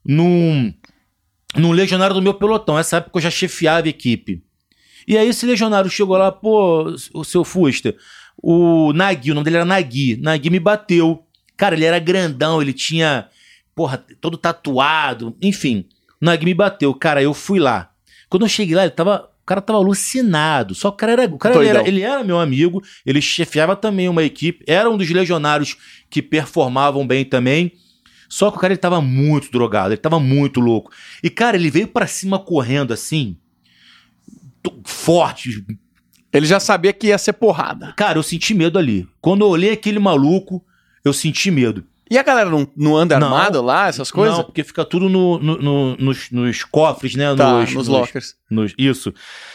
num, num legionário do meu pelotão, nessa época eu já chefiava a equipe. E aí esse legionário chegou lá, pô, o seu Fuster, o Nagui, o nome dele era Nagui, Nagui me bateu. Cara, ele era grandão, ele tinha, porra, todo tatuado, enfim, o Nagui me bateu. Cara, eu fui lá. Quando eu cheguei lá, ele tava, o cara tava alucinado, só que o cara era, o cara ele era, ele era meu amigo, ele chefiava também uma equipe, era um dos legionários que performavam bem também, só que o cara ele tava muito drogado, ele tava muito louco. E cara, ele veio pra cima correndo assim, forte. Ele já sabia que ia ser porrada. Cara, eu senti medo ali. Quando eu olhei aquele maluco, eu senti medo. E a galera não, não anda Não. armada lá, essas coisas? Não, porque fica tudo no, no- no- nos, nos cofres, né? Tá, nos, nos lockers. nos- isso.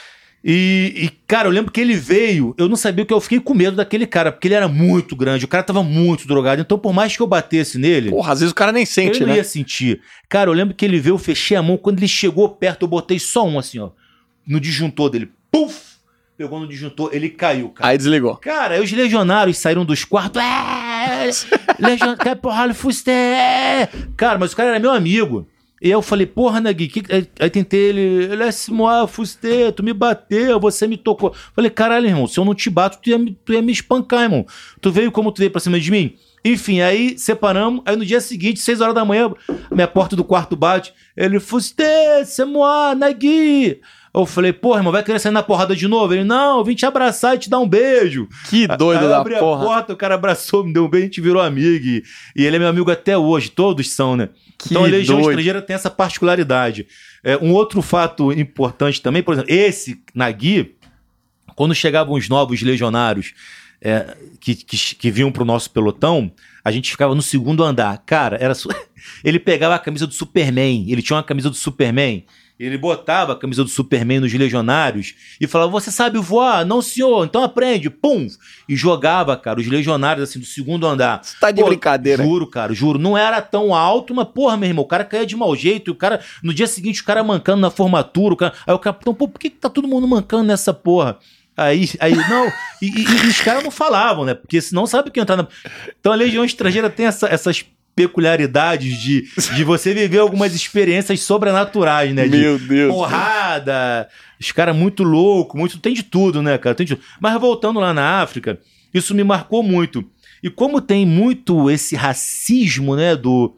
E, e, cara, eu lembro que ele veio, eu não sabia o que, eu fiquei com medo daquele cara, porque ele era muito grande, o cara tava muito drogado, então por mais que eu batesse nele, Porra, às vezes o cara nem sente, ele não né? ia sentir. Cara, eu lembro que ele veio, eu fechei a mão, quando ele chegou perto, eu botei só um assim, ó, no disjuntor dele. Puf! Pegou no disjuntor, ele caiu, cara. Aí desligou. Cara, aí os legionários saíram dos quartos. É, legion... que porra, Fuster! Cara, mas o cara era meu amigo. E eu falei, porra, Nagui, que... aí, aí tentei ele, laisse-moi, Fuster, tu me bateu, você me tocou. Falei, caralho, irmão, se eu não te bato, tu ia, me- tu ia me espancar, irmão. Tu veio como tu veio pra cima de mim? Enfim, aí separamos, aí no dia seguinte, seis horas da manhã, minha porta do quarto bate, ele, Fuster, c'est moi, Nagui. Eu falei, porra, irmão, vai querer sair na porrada de novo? Ele, não, eu vim te abraçar e te dar um beijo. Que doido Aí eu da abri porra. a porta, o cara abraçou, me deu um beijo, a gente virou amigo. E, e ele é meu amigo até hoje, todos são, né? Que Então a Legião doido. Estrangeira tem essa particularidade. É, um outro fato importante também, por exemplo, esse Nagui, quando chegavam os novos legionários é, que, que, que vinham pro nosso pelotão, a gente ficava no segundo andar. Cara, era su... ele pegava a camisa do Superman, ele tinha uma camisa do Superman, ele botava a camisa do Superman nos legionários e falava, você sabe voar? Não, senhor, então aprende. Pum! E jogava, cara, os legionários assim do segundo andar. Você tá de Pô, brincadeira. Juro, cara, juro. Não era tão alto, mas, porra, meu irmão, o cara caía de mau jeito. E o cara, no dia seguinte, o cara mancando na formatura. O cara, aí o capitão, pô, por que, que tá todo mundo mancando nessa porra? Aí, aí não. E, e- e os caras não falavam, né? Porque senão sabe que entrar na. Então a Legião Estrangeira tem essa- essas peculiaridades de, de você viver algumas experiências sobrenaturais, né? De Meu Deus. porrada, os caras muito loucos, muito, tem de tudo, né, cara? Tem de tudo. Mas voltando lá na África, isso me marcou muito. E como tem muito esse racismo, né, do,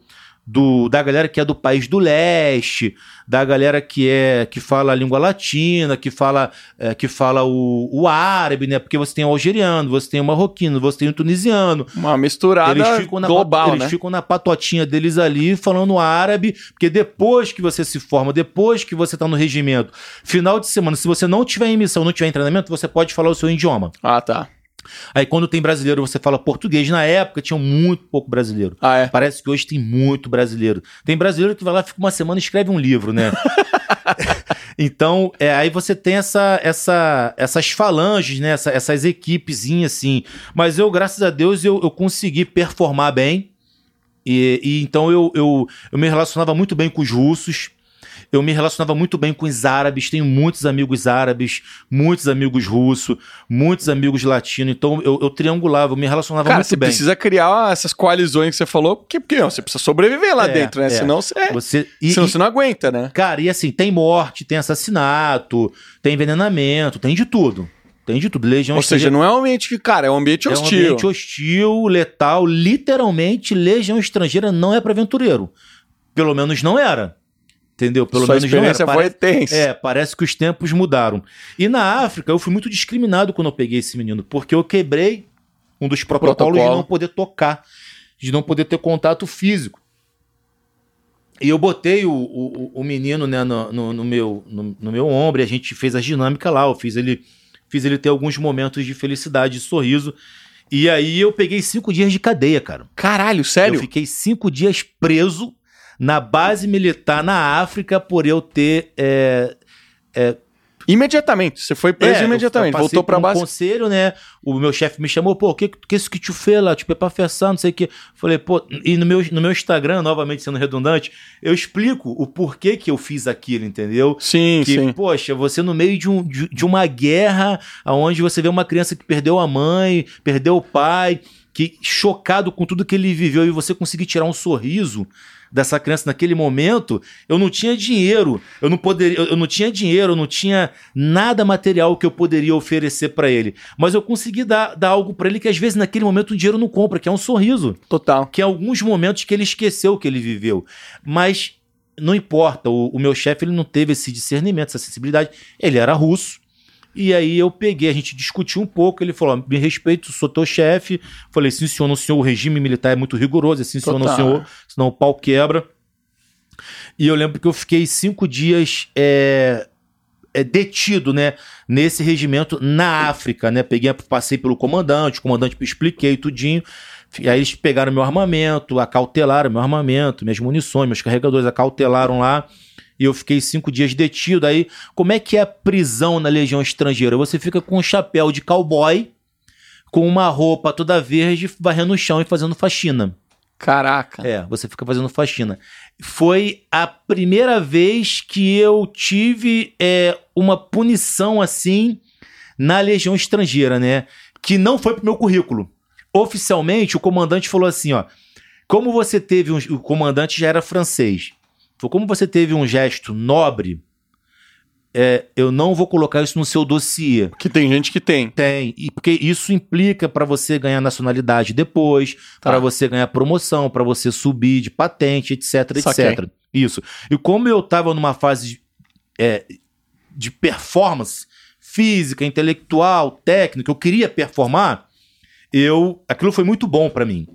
do, da galera que é do país do leste, da galera que é que fala a língua latina, que fala, é, que fala o, o árabe, né? Porque você tem o algeriano, você tem o marroquino, você tem o tunisiano. Uma misturada eles ficam na, global, eles né? ficam na patotinha deles ali falando árabe, porque depois que você se forma, depois que você tá no regimento, final de semana, se você não tiver em missão, não tiver em treinamento, você pode falar o seu idioma. Ah, tá. Aí quando tem brasileiro, você fala português. Na época tinha muito pouco brasileiro. Ah, é? Parece que hoje tem muito brasileiro. Tem brasileiro que vai lá, fica uma semana e escreve um livro, né? Então, é, aí você tem essa, essa, essas falanges, né? Essa, essas equipezinhas, assim. Mas eu, graças a Deus, eu, eu consegui performar bem. E, e então eu, eu, eu me relacionava muito bem com os russos. Eu me relacionava muito bem com os árabes, tenho muitos amigos árabes, muitos amigos russos, muitos amigos latinos, então eu, eu triangulava, eu me relacionava Cara, muito você bem. precisa criar essas coalizões que você falou, porque, porque ó, você precisa sobreviver lá É, dentro, né? é. Senão você, Você, e, senão e, você não aguenta, né? cara, e assim, tem morte, tem assassinato, tem envenenamento, tem de tudo. Tem de tudo. Legião Ou seja, não é um ambiente que, cara, é um ambiente é um hostil. ambiente hostil, letal, literalmente, legião estrangeira não é para aventureiro. Pelo menos não era. Entendeu? Pelo Sua menos não era. experiência foi tensa. É, parece que os tempos mudaram. E na África, eu fui muito discriminado quando eu peguei esse menino, porque eu quebrei um dos protocolos Protocolo. de não poder tocar, de não poder ter contato físico. E eu botei o, o, o menino, né, no, no, no, meu, no, no meu ombro, e a gente fez a dinâmica lá, eu fiz ele, fiz ele ter alguns momentos de felicidade, de sorriso. E aí eu peguei cinco dias de cadeia, cara. Caralho, sério? Eu fiquei cinco dias preso na base militar na África por eu ter... É, é, Imediatamente. Você foi preso é, imediatamente. eu passei Voltou pra por um base. conselho, né? O meu chefe me chamou, pô, o que, que isso que tu fez lá? Tipo, é pra fessar, não sei o que. Falei, pô, e no meu, no meu Instagram, novamente sendo redundante, eu explico o porquê que eu fiz aquilo, entendeu? Sim, Que, sim. poxa, você no meio de, um, de, de uma guerra, onde você vê uma criança que perdeu a mãe, perdeu o pai, que chocado com tudo que ele viveu, e você conseguir tirar um sorriso dessa criança naquele momento, eu não tinha dinheiro, eu não poderia, eu não tinha dinheiro, eu não tinha nada material que eu poderia oferecer pra ele, mas eu consegui dar, dar algo pra ele que às vezes naquele momento o dinheiro não compra, que é um sorriso, Total. que é alguns momentos que ele esqueceu o que ele viveu, mas não importa, o, o meu chefe ele não teve esse discernimento, essa sensibilidade, ele era russo. E aí eu peguei, a gente discutiu um pouco, ele falou, me respeito, sou teu chefe. Falei, sim senhor, não senhor, o regime militar é muito rigoroso, sim senhor, não senhor, senão o pau quebra. E eu lembro que eu fiquei cinco dias é, é, detido, né, nesse regimento na África, né, peguei, passei pelo comandante, o comandante me expliquei tudinho. E aí eles pegaram meu armamento, acautelaram meu armamento, minhas munições, meus carregadores, acautelaram lá. E eu fiquei cinco dias detido. Aí, como é que é a prisão na Legião Estrangeira? Você fica com um chapéu de cowboy, com uma roupa toda verde, varrendo o chão e fazendo faxina. Caraca. É, você fica fazendo faxina. Foi a primeira vez que eu tive é, uma punição assim na Legião Estrangeira, né? Que não foi pro meu currículo. Oficialmente, o comandante falou assim, ó. Como você teve um... O comandante já era francês. Como você teve um gesto nobre, é, eu não vou colocar isso no seu dossiê. Que tem gente que tem. Tem, e porque isso implica para você ganhar nacionalidade depois, Tá. para você ganhar promoção, para você subir de patente, etc, Saquei. etcétera. Isso. E como eu estava numa fase é, de performance física, intelectual, técnica, eu queria performar, eu, aquilo foi muito bom para mim.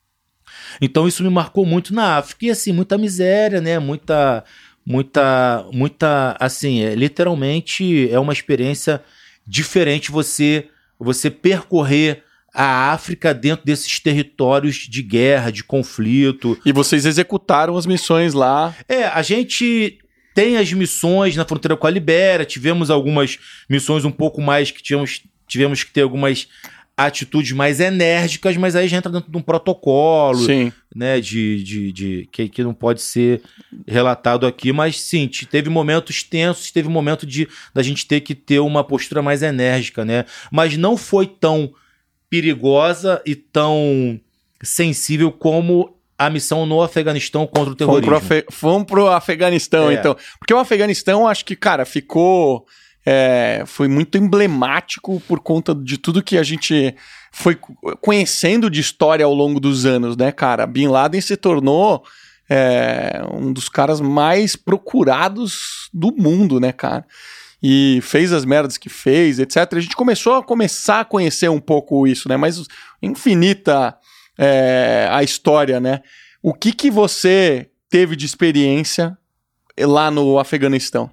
Então isso me marcou muito na África. E assim, muita miséria, né? Muita, muita, muita, assim, é, literalmente é uma experiência diferente você, você percorrer a África dentro desses territórios de guerra, de conflito. E vocês executaram as missões lá. É, a gente tem as missões na fronteira com a Libéria, tivemos algumas missões um pouco mais que tivemos, tivemos que ter algumas atitudes mais enérgicas, mas aí já entra dentro de um protocolo, Sim. né, de, de, de, que, que não pode ser relatado aqui, mas sim, teve momentos tensos, teve momento de da gente ter que ter uma postura mais enérgica, né, mas não foi tão perigosa e tão sensível como a missão no Afeganistão contra o terrorismo. Vamos pro, Afe... Vamos pro Afeganistão, É. então. Porque o Afeganistão, acho que, cara, ficou... É, foi muito emblemático por conta de tudo que a gente foi conhecendo de história ao longo dos anos, né, cara? Bin Laden se tornou, é, um dos caras mais procurados do mundo, né, cara? E fez as merdas que fez, etcétera. A gente começou a começar a conhecer um pouco isso, né? Mas infinita é, a história, né? O que que você teve de experiência lá no Afeganistão?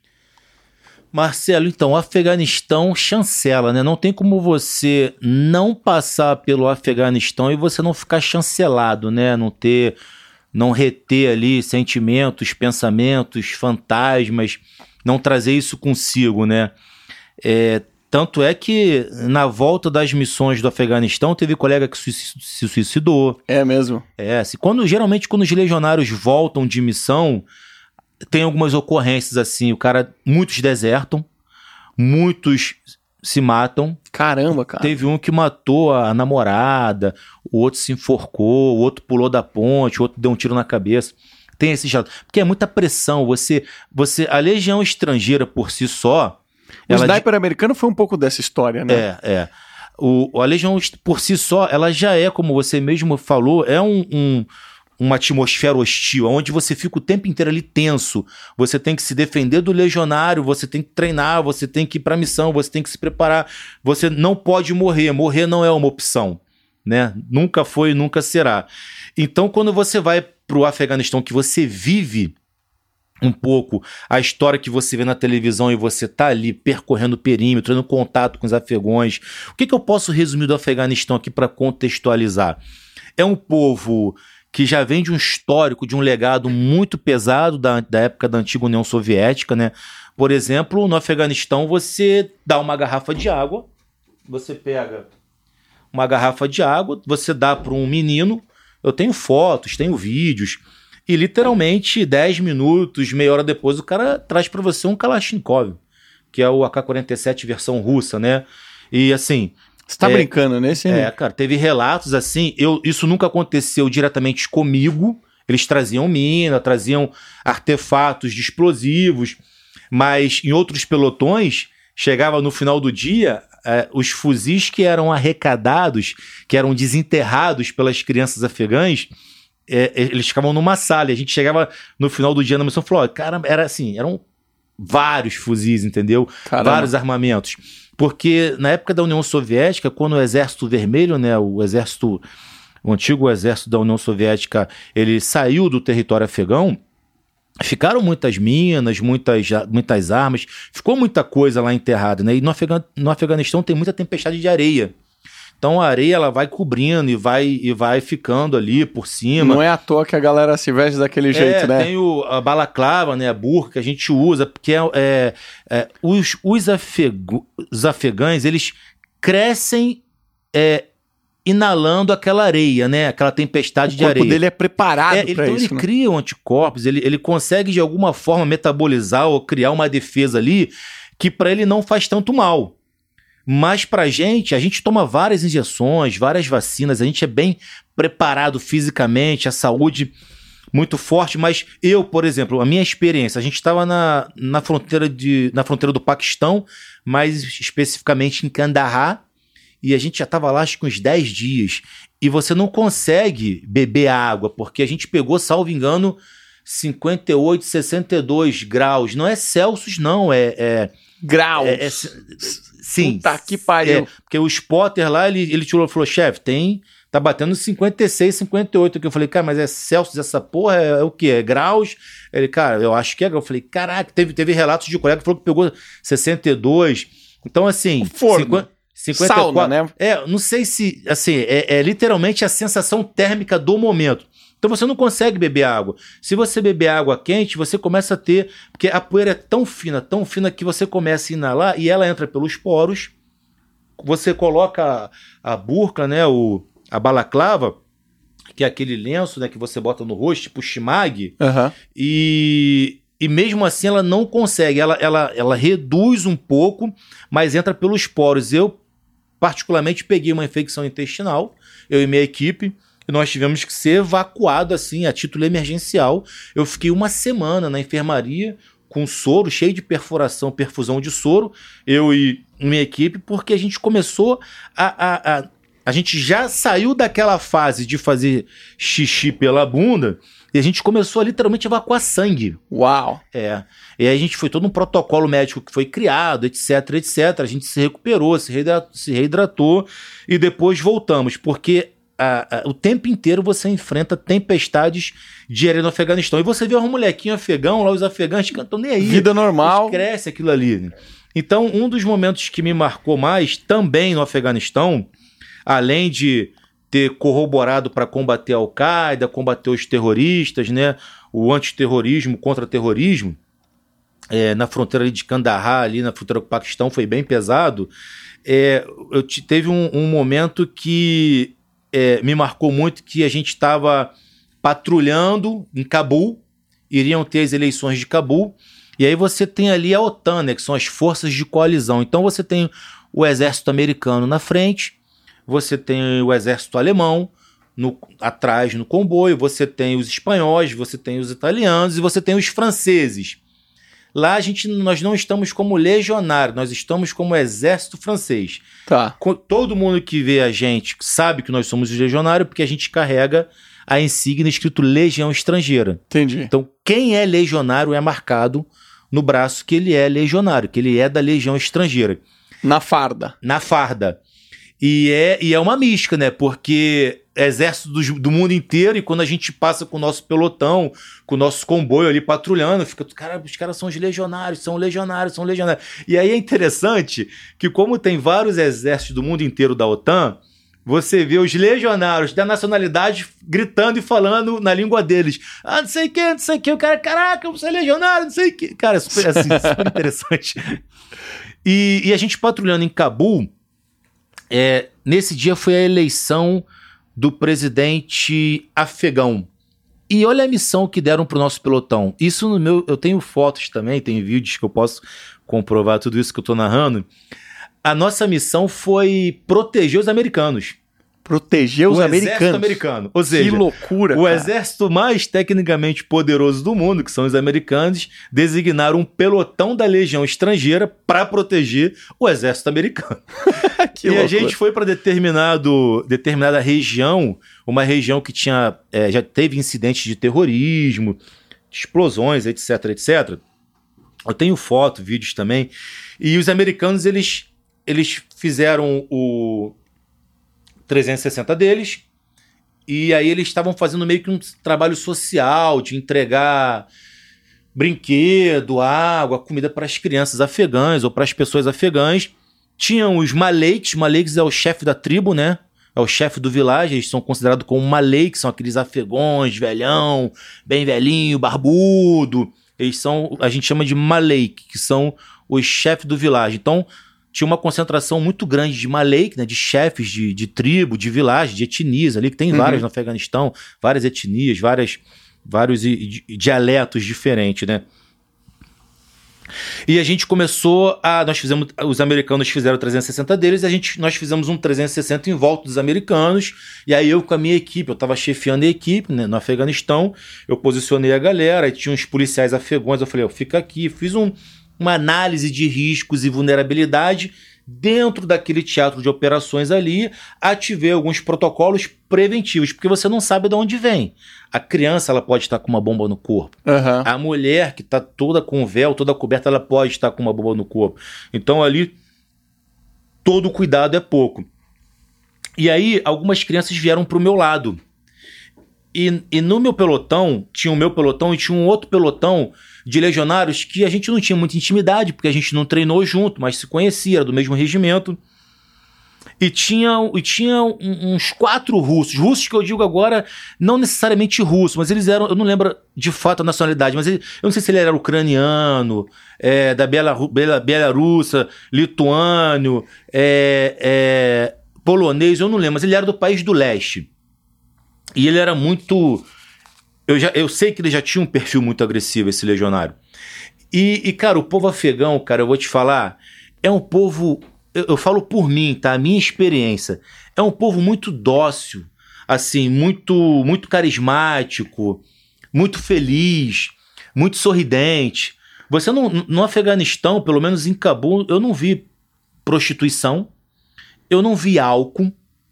Marcelo, então, o Afeganistão chancela, né? Não tem como você não passar pelo Afeganistão e você não ficar chancelado, né? Não ter, não reter ali sentimentos, pensamentos, fantasmas, não trazer isso consigo, né? É, tanto é que na volta das missões do Afeganistão teve colega que se suicidou. É mesmo? É, se, quando, geralmente quando os legionários voltam de missão, tem algumas ocorrências assim, o cara, muitos desertam, muitos se matam. Caramba, cara. Teve um que matou a namorada, o outro se enforcou, o outro pulou da ponte, o outro deu um tiro na cabeça. Tem esse já, porque é muita pressão, você, você, a legião estrangeira por si só... O ela sniper de... americano foi um pouco dessa história, né? É, é. O, a legião por si só, ela já é, como você mesmo falou, é um... um uma atmosfera hostil, onde você fica o tempo inteiro ali tenso, você tem que se defender do legionário, você tem que treinar, você tem que ir para a missão, você tem que se preparar, você não pode morrer, morrer não é uma opção, né? Nunca foi e nunca será. Então, quando você vai para o Afeganistão, que você vive um pouco a história que você vê na televisão e você tá ali percorrendo o perímetro, tendo contato com os afegãos, o que, que eu posso resumir do Afeganistão aqui para contextualizar? É um povo que já vem de um histórico, de um legado muito pesado da, da época da antiga União Soviética, né? Por exemplo, no Afeganistão você dá uma garrafa de água, você pega uma garrafa de água, você dá para um menino, eu tenho fotos, tenho vídeos, e literalmente dez minutos, meia hora depois, o cara traz para você um Kalashnikov, que é o A K quarenta e sete versão russa, né? E assim... Você tá é, brincando, né? Esse é, cara, teve relatos assim, eu, isso nunca aconteceu diretamente comigo, eles traziam mina, traziam artefatos de explosivos, mas em outros pelotões, chegava no final do dia, é, os fuzis que eram arrecadados, que eram desenterrados pelas crianças afegãs, é, eles ficavam numa sala, e a gente chegava no final do dia na missão e falou, ó, cara, era assim, eram vários fuzis, entendeu? Caramba. Vários armamentos. Porque na época da União Soviética, quando o Exército Vermelho, né, o exército, o antigo exército da União Soviética, ele saiu do território afegão, ficaram muitas minas, muitas, muitas armas, ficou muita coisa lá enterrada, né? E no, Afegan, no Afeganistão tem muita tempestade de areia. Então a areia ela vai cobrindo e vai, e vai ficando ali por cima. Não é à toa que a galera se veste daquele jeito, é, né? Tem o, a balaclava, né, a burca que a gente usa, porque é, é, é, os, os, afego, os afegães, eles crescem é, inalando aquela areia, né, aquela tempestade o de areia. O corpo dele é preparado é, para então isso, ele né? cria um anticorpos, ele, ele consegue de alguma forma metabolizar ou criar uma defesa ali que para ele não faz tanto mal. Mas pra gente, a gente toma várias injeções, várias vacinas, a gente é bem preparado fisicamente, a saúde muito forte, mas eu, por exemplo, a minha experiência, a gente estava na, na, fronteira de, na fronteira do Paquistão, mais especificamente em Kandahar, e a gente já estava lá acho que uns dez dias, e você não consegue beber água, porque a gente pegou, salvo engano, cinquenta e oito, sessenta e dois graus, não é Celsius não, é... é graus. É, é, sim. Puta que pariu. É, porque o spotter lá, ele, ele tirou e falou, chefe, tem, tá batendo cinquenta e seis, cinquenta e oito. Que eu falei, cara, mas é Celsius essa porra? É, é o quê? É graus? Ele, cara, eu acho que é. Eu falei, caraca, teve, teve relatos de colega que falou que pegou sessenta e dois. Então, assim... Forno. cinquenta, cinquenta e quatro, sauna, né? É, não sei se, assim, é, é literalmente a sensação térmica do momento. Então você não consegue beber água. Se você beber água quente, você começa a ter... Porque a poeira é tão fina, tão fina, que você começa a inalar e ela entra pelos poros. Você coloca a, a burca, né, o, a balaclava, que é aquele lenço, né, que você bota no rosto, tipo shimag, uhum. e, e mesmo assim ela não consegue. Ela, ela, ela reduz um pouco, mas entra pelos poros. Eu, particularmente, peguei uma infecção intestinal, eu e minha equipe, e nós tivemos que ser evacuados assim, a título emergencial. Eu fiquei uma semana na enfermaria com soro, cheio de perfuração, perfusão de soro, eu e minha equipe, porque a gente começou a... A, a, a gente já saiu daquela fase de fazer xixi pela bunda E a gente começou a literalmente evacuar sangue. Uau! É. E aí a gente foi todo um protocolo médico que foi criado, etc, etcétera. A gente se recuperou, se reidratou, se reidratou e depois voltamos. Porque a, a, o tempo inteiro você enfrenta tempestades de areia no Afeganistão. E você vê um molequinho afegão lá, os afegãos cantam nem aí. Vida normal. Cresce aquilo ali. Então, um dos momentos que me marcou mais, também no Afeganistão, além de ter corroborado para combater a Al-Qaeda, combater os terroristas, né? O antiterrorismo contra terrorismo, é, na fronteira ali de Kandahar, ali na fronteira com o Paquistão, foi bem pesado. É, eu te, teve um, um momento que é, me marcou muito, que a gente estava patrulhando em Cabul, iriam ter as eleições de Cabul, e aí você tem ali a OTAN, né, que são as forças de coalizão. Então você tem o exército americano na frente, você tem o exército alemão no, atrás no comboio, você tem os espanhóis, você tem os italianos e você tem os franceses. Lá a gente, nós não estamos como legionário, nós estamos como exército francês. Tá. Todo mundo que vê a gente sabe que nós somos legionário porque a gente carrega a insígnia escrito Legião Estrangeira. Entendi. Então quem é legionário é marcado no braço que ele é legionário, que ele é da Legião Estrangeira. Na farda. Na farda. E é, e é uma mística, né? Porque é exército do, do mundo inteiro, e quando a gente passa com o nosso pelotão, com o nosso comboio ali patrulhando, fica, cara, os caras são os legionários, são legionários, são legionários. E aí é interessante que, como tem vários exércitos do mundo inteiro da OTAN, você vê os legionários da nacionalidade gritando e falando na língua deles. Ah, não sei o que, não sei o que. O cara, caraca, você é legionário, não sei o que. Cara, é super, assim, super interessante. E, e a gente patrulhando em Cabul, é, nesse dia foi a eleição do presidente afegão. E olha a missão que deram pro nosso pelotão. Isso no meu... Eu tenho fotos também, tenho vídeos que eu posso comprovar tudo isso que eu tô narrando. A nossa missão foi proteger os americanos. Proteger os o americanos. Exército americano. Ou seja, que loucura, o cara. exército mais tecnicamente poderoso do mundo, que são os americanos, designaram um pelotão da Legião Estrangeira para proteger o exército americano. que e loucura. A gente foi para determinado determinada região, uma região que tinha é, já teve incidentes de terrorismo, explosões, etc, etcétera. Eu tenho foto, vídeos também. E os americanos, eles, eles fizeram o trezentos e sessenta deles, e aí eles estavam fazendo meio que um trabalho social de entregar brinquedo, água, comida para as crianças afegãs ou para as pessoas afegãs. Tinham os Maleiks, Maleiks é o chefe da tribo, né? É o chefe do vilarejo, eles são considerados como Malek, são aqueles afegões, velhão, bem velhinho, barbudo. Eles são, a gente chama de Malek, que são os chefes do vilarejo. Então, tinha uma concentração muito grande de Malek, né, de chefes de, de tribo, de vilagem, de etnias ali, que tem uhum. várias no Afeganistão, várias etnias, várias, vários i, i, dialetos diferentes, né? E a gente começou a... Nós fizemos... Os americanos fizeram trezentos e sessenta deles, e a gente, nós fizemos um trezentos e sessenta em volta dos americanos, e aí eu com a minha equipe, eu estava chefiando a equipe, né, no Afeganistão, eu posicionei a galera, aí tinha uns policiais afegãos, eu falei, ó, fica aqui, fiz um... uma análise de riscos e vulnerabilidade dentro daquele teatro de operações ali, ativei alguns protocolos preventivos, porque você não sabe de onde vem. A criança ela pode estar com uma bomba no corpo. Uhum. A mulher que está toda com véu, toda coberta, ela pode estar com uma bomba no corpo. Então ali, todo cuidado é pouco. E aí, algumas crianças vieram para o meu lado. E, e no meu pelotão, tinha o meu pelotão e tinha um outro pelotão de legionários que a gente não tinha muita intimidade, porque a gente não treinou junto, mas se conhecia, era do mesmo regimento. E tinha, e tinha uns quatro russos, russos que eu digo agora, não necessariamente russos, mas eles eram, eu não lembro de fato a nacionalidade, mas ele, eu não sei se ele era ucraniano, é, da Belaru, Bela, Belarussa, lituano, é, é, polonês, eu não lembro, mas ele era do país do leste. E ele era muito... Eu, já, eu sei que ele já tinha um perfil muito agressivo, esse legionário. E, e, cara, o povo afegão, cara, eu vou te falar, é um povo... Eu, eu falo por mim, tá? A minha experiência. É um povo muito dócil, assim, muito, muito carismático, muito feliz, muito sorridente. Você não... No Afeganistão, pelo menos em Cabul, eu não vi prostituição, eu não vi álcool,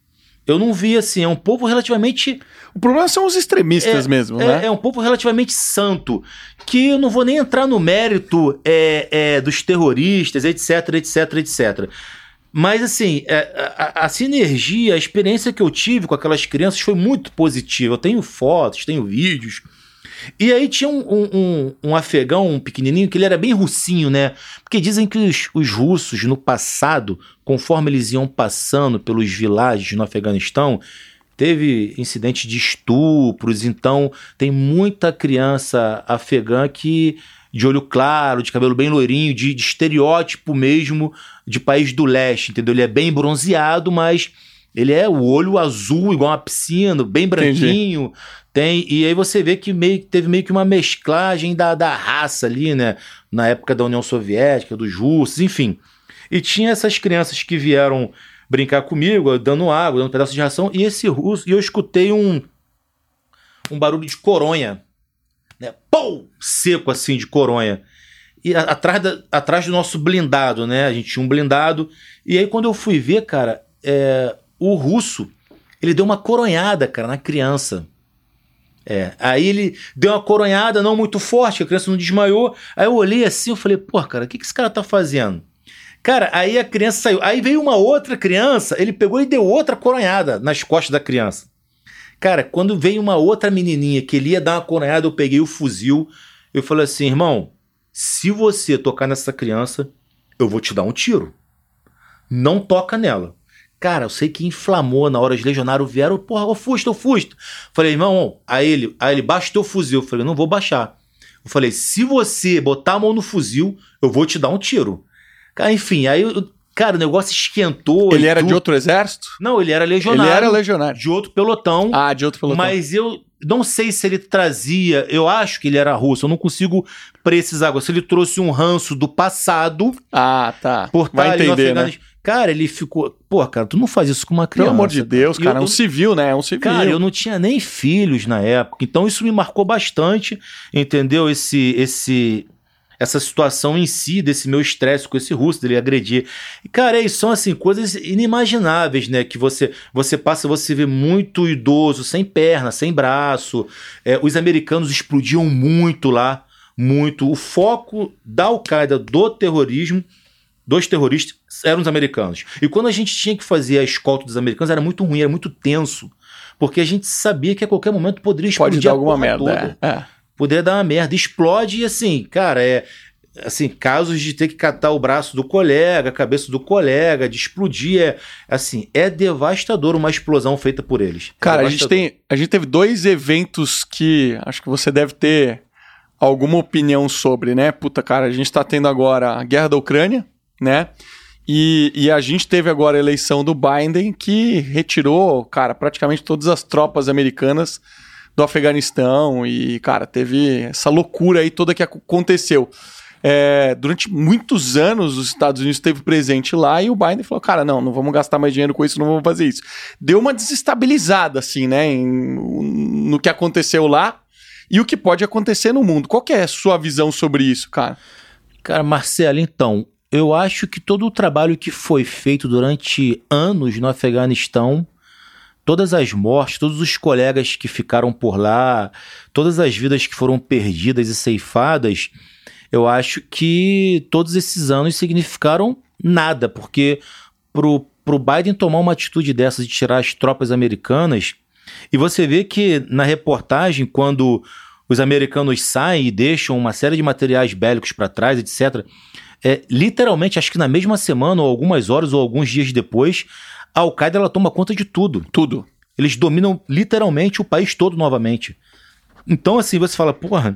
eu não vi assim, é um povo relativamente... O problema são os extremistas é, mesmo, é, né? É um povo relativamente santo, que eu não vou nem entrar no mérito é, é, dos terroristas, etc, etc, etcétera. Mas assim, é, a, a sinergia, a experiência que eu tive com aquelas crianças foi muito positiva. Eu tenho fotos, tenho vídeos. E aí tinha um, um, um, um afegão, um pequenininho, que ele era bem russinho, né? Porque dizem que os, os russos, no passado, conforme eles iam passando pelos vilages no Afeganistão, teve incidentes de estupros. Então tem muita criança afegã que, de olho claro, de cabelo bem loirinho, de, de estereótipo mesmo de país do leste, entendeu? Ele é bem bronzeado, mas ele é o olho azul, igual uma piscina, bem branquinho. Entendi. Tem, e aí você vê que meio, teve meio que uma mesclagem da, da raça ali, né? Na época da União Soviética, dos russos, enfim. E tinha essas crianças que vieram brincar comigo, dando água, dando um pedaço de ração, e esse russo, e eu escutei um, um barulho de coronha, né? Pum! Seco assim, de coronha. E a, atrás, da, atrás do nosso blindado, né? A gente tinha um blindado. E aí quando eu fui ver, cara, é, o russo, ele deu uma coronhada, cara, na criança. É, aí ele deu uma coronhada não muito forte, a criança não desmaiou. Aí eu olhei assim, eu falei, pô, cara, o que, que esse cara tá fazendo? Cara, aí a criança saiu. Aí veio uma outra criança, ele pegou e deu outra coronhada nas costas da criança. Cara, quando veio uma outra menininha que ele ia dar uma coronhada, eu peguei o fuzil. Eu falei assim, irmão, se você tocar nessa criança, eu vou te dar um tiro. Não toca nela. Cara, eu sei que inflamou na hora, os legionários vieram, porra, eu fusto, eu fusto. Falei, irmão, aí ele, aí ele baixa o teu fuzil. Eu falei, não vou baixar. Eu falei, se você botar a mão no fuzil, eu vou te dar um tiro. Cara, enfim, aí, cara, o negócio esquentou. Ele era tudo. De outro exército? Não, ele era legionário. Ele era legionário. De outro pelotão. Ah, de outro pelotão. Mas eu não sei se ele trazia, eu acho que ele era russo, eu não consigo precisar agora. Se ele trouxe um ranço do passado. Ah, tá. Por Vai entender, né? Cara, ele ficou... Pô, cara, tu não faz isso com uma criança. Pelo amor de Deus, cara, é um civil, né? É um civil. Cara, eu não tinha nem filhos na época, então isso me marcou bastante, entendeu? Esse, esse, essa situação em si, desse meu estresse com esse russo, dele agredir. E, cara, é, são, assim, coisas inimagináveis, né? Que você, você passa, você vê muito idoso, sem perna, sem braço. É, os americanos explodiam muito lá, muito. O foco da Al-Qaeda, do terrorismo, dos terroristas, eram os americanos. E quando a gente tinha que fazer a escolta dos americanos, era muito ruim, era muito tenso. Porque a gente sabia que a qualquer momento poderia explodir. Pode dar alguma a porra merda, toda. É. É. Poderia dar uma merda. Explode e assim, cara, é... Assim, casos de ter que catar o braço do colega, a cabeça do colega, de explodir, é... Assim, é devastador uma explosão feita por eles. Cara, é a gente, tem, a gente teve dois eventos que acho que você deve ter alguma opinião sobre, né? Puta, cara, a gente tá tendo agora a guerra da Ucrânia, né? E, e a gente teve agora a eleição do Biden, que retirou, cara, praticamente todas as tropas americanas do Afeganistão. E, cara, teve essa loucura aí toda que aconteceu. É, durante muitos anos os Estados Unidos esteve presente lá e o Biden falou, cara, não, não vamos gastar mais dinheiro com isso, não vamos fazer isso. Deu uma desestabilizada, assim, né, em, no que aconteceu lá e o que pode acontecer no mundo. Qual que é a sua visão sobre isso, cara? Cara, Marcelo, então... Eu acho que todo o trabalho que foi feito durante anos no Afeganistão, todas as mortes, todos os colegas que ficaram por lá, todas as vidas que foram perdidas e ceifadas, eu acho que todos esses anos significaram nada, porque pro, pro Biden tomar uma atitude dessas de tirar as tropas americanas, e você vê que na reportagem, quando os americanos saem e deixam uma série de materiais bélicos para trás, etcétera, É, literalmente, acho que na mesma semana, ou algumas horas, ou alguns dias depois, a Al-Qaeda ela toma conta de tudo. Tudo. Eles dominam literalmente o país todo novamente. Então, assim, você fala, porra,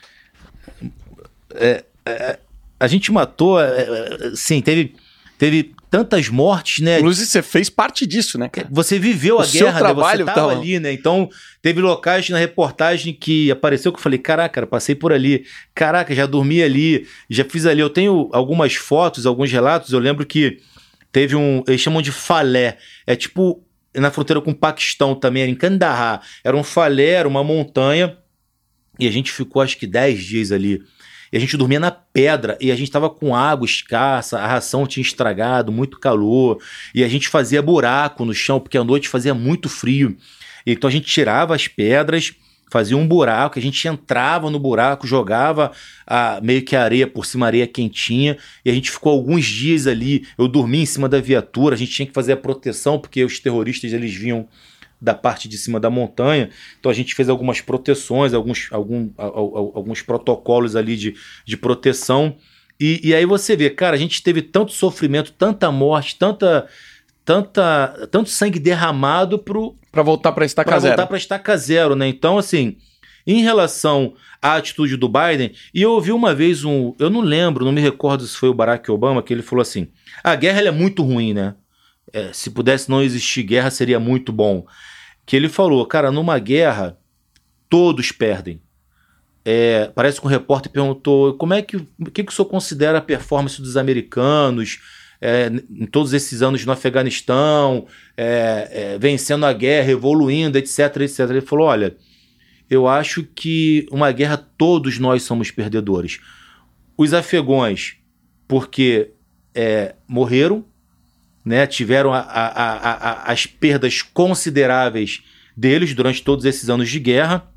é, é, a gente matou, é, é, sim, teve, teve tantas mortes, né? Inclusive, você fez parte disso, né, cara? Você viveu a o guerra, seu trabalho, né? Você tava tá... ali, né? Então, teve locais na reportagem que apareceu que eu falei, caraca, cara, passei por ali. Caraca, já dormi ali, já fiz ali. Eu tenho algumas fotos, alguns relatos. Eu lembro que teve um... Eles chamam de falé. É tipo na fronteira com o Paquistão também, era em Kandahar. Era um falé, era uma montanha. E a gente ficou acho que dez dias ali. E a gente dormia na pedra, e a gente tava com água escassa, a ração tinha estragado, muito calor, e a gente fazia buraco no chão, porque à noite fazia muito frio. Então a gente tirava as pedras, fazia um buraco, a gente entrava no buraco, jogava a, meio que a areia por cima, areia quentinha, e a gente ficou alguns dias ali. Eu dormi em cima da viatura, a gente tinha que fazer a proteção, porque os terroristas eles vinham da parte de cima da montanha, então a gente fez algumas proteções, alguns, algum, alguns protocolos ali de, de proteção, e, e aí você vê, cara, a gente teve tanto sofrimento, tanta morte, tanta... Tanta, tanto sangue derramado para voltar para estaca pra zero. voltar para estaca zero, né? Então, assim, em relação à atitude do Biden, e eu ouvi uma vez um, eu não lembro, não me recordo se foi o Barack Obama, que ele falou assim, a guerra ela é muito ruim, né? É, se pudesse não existir guerra, seria muito bom. Que ele falou, cara, numa guerra, todos perdem. É, parece que um repórter perguntou, como é que, o que, que o senhor considera a performance dos americanos É, em todos esses anos no Afeganistão, é, é, vencendo a guerra, evoluindo, etc, etcétera. Ele falou, olha, eu acho que uma guerra todos nós somos perdedores. Os afegãos, porque é, morreram, né, tiveram a, a, a, a, as perdas consideráveis deles durante todos esses anos de guerra.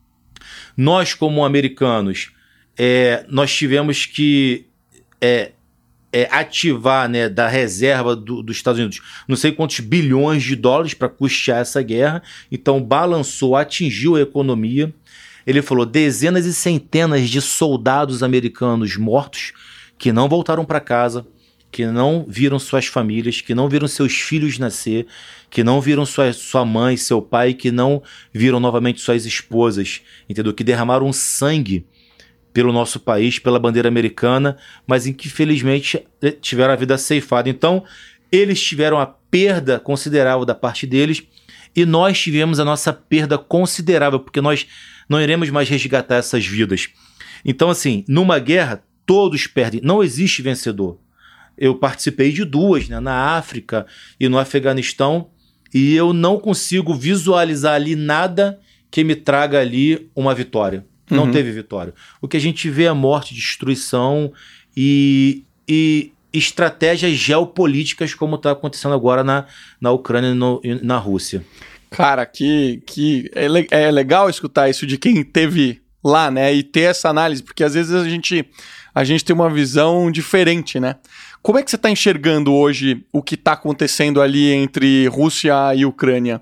Nós, como americanos, é, nós tivemos que... É, É, ativar, né, da reserva do, dos Estados Unidos não sei quantos bilhões de dólares para custear essa guerra, então balançou, atingiu a economia. Ele falou dezenas e centenas de soldados americanos mortos que não voltaram para casa, que não viram suas famílias, que não viram seus filhos nascer, que não viram sua, sua mãe, seu pai, que não viram novamente suas esposas, entendeu? Que derramaram sangue pelo nosso país, pela bandeira americana, mas em que, infelizmente, tiveram a vida ceifada. Então, eles tiveram a perda considerável da parte deles e nós tivemos a nossa perda considerável, porque nós não iremos mais resgatar essas vidas. Então, assim, numa guerra, todos perdem. Não existe vencedor. Eu participei de duas, né, na África e no Afeganistão, e eu não consigo visualizar ali nada que me traga ali uma vitória. Não uhum. teve vitória. O que a gente vê é morte, destruição e, e estratégias geopolíticas como está acontecendo agora na, na Ucrânia e no, na Rússia. Cara, que, que é, le- é legal escutar isso de quem teve lá, né? E ter essa análise, porque às vezes a gente, a gente tem uma visão diferente, né? Como é que você está enxergando hoje o que está acontecendo ali entre Rússia e Ucrânia?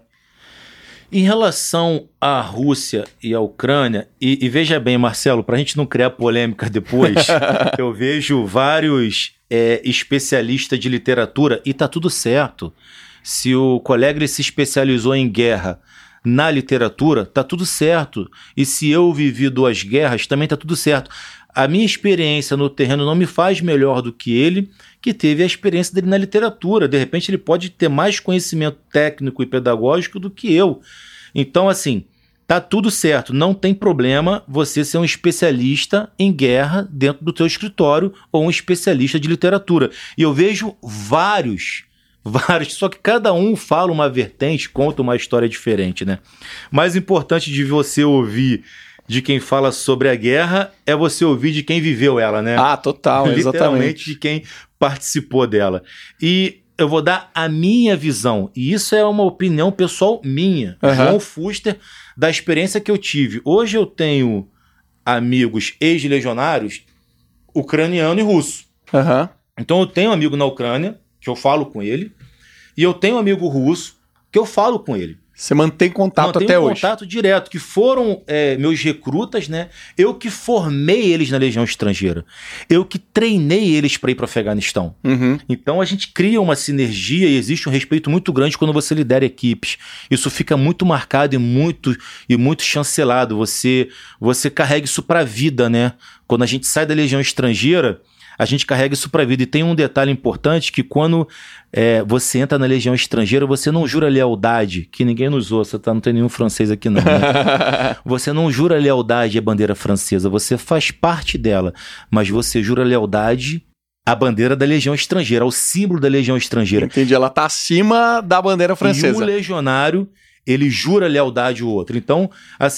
Em relação à Rússia e à Ucrânia, e, e veja bem, Marcelo, para a gente não criar polêmica depois, eu vejo vários é, especialistas de literatura e tá tudo certo. Se o colega ele se especializou em guerra na literatura, tá tudo certo. E se eu vivi duas guerras, também tá tudo certo. A minha experiência no terreno não me faz melhor do que ele, que teve a experiência dele na literatura. De repente ele pode ter mais conhecimento técnico e pedagógico do que eu. Então, assim, tá tudo certo. Não tem problema você ser um especialista em guerra dentro do teu escritório ou um especialista de literatura. E eu vejo vários, vários, só que cada um fala uma vertente, conta uma história diferente, né? Mais importante de você ouvir de quem fala sobre a guerra é você ouvir de quem viveu ela, né? Ah, total, Literalmente exatamente. de quem participou dela. E eu vou dar a minha visão, e isso é uma opinião pessoal minha, uhum. João Fuster, da experiência que eu tive. Hoje eu tenho amigos ex-legionários ucraniano e russo. Uhum. Então eu tenho um amigo na Ucrânia, que eu falo com ele, e eu tenho um amigo russo, que eu falo com ele. Você mantém contato até um hoje? contato direto, que foram é, meus recrutas, né? Eu que formei eles na Legião Estrangeira. Eu que treinei eles para ir para o Afeganistão. Uhum. Então a gente cria uma sinergia e existe um respeito muito grande quando você lidera equipes. Isso fica muito marcado e muito, e muito chancelado. Você, você carrega isso para a vida, né? Quando a gente sai da Legião Estrangeira, a gente carrega isso para a vida. E tem um detalhe importante que quando é, você entra na Legião Estrangeira, você não jura lealdade, que ninguém nos ouça, tá? Não tem nenhum francês aqui não, né? Você não jura lealdade à bandeira francesa, você faz parte dela, mas você jura lealdade à bandeira da Legião Estrangeira, ao símbolo da Legião Estrangeira. Entendi, ela tá acima da bandeira francesa. E um legionário, ele jura lealdade ao outro. Então, assim,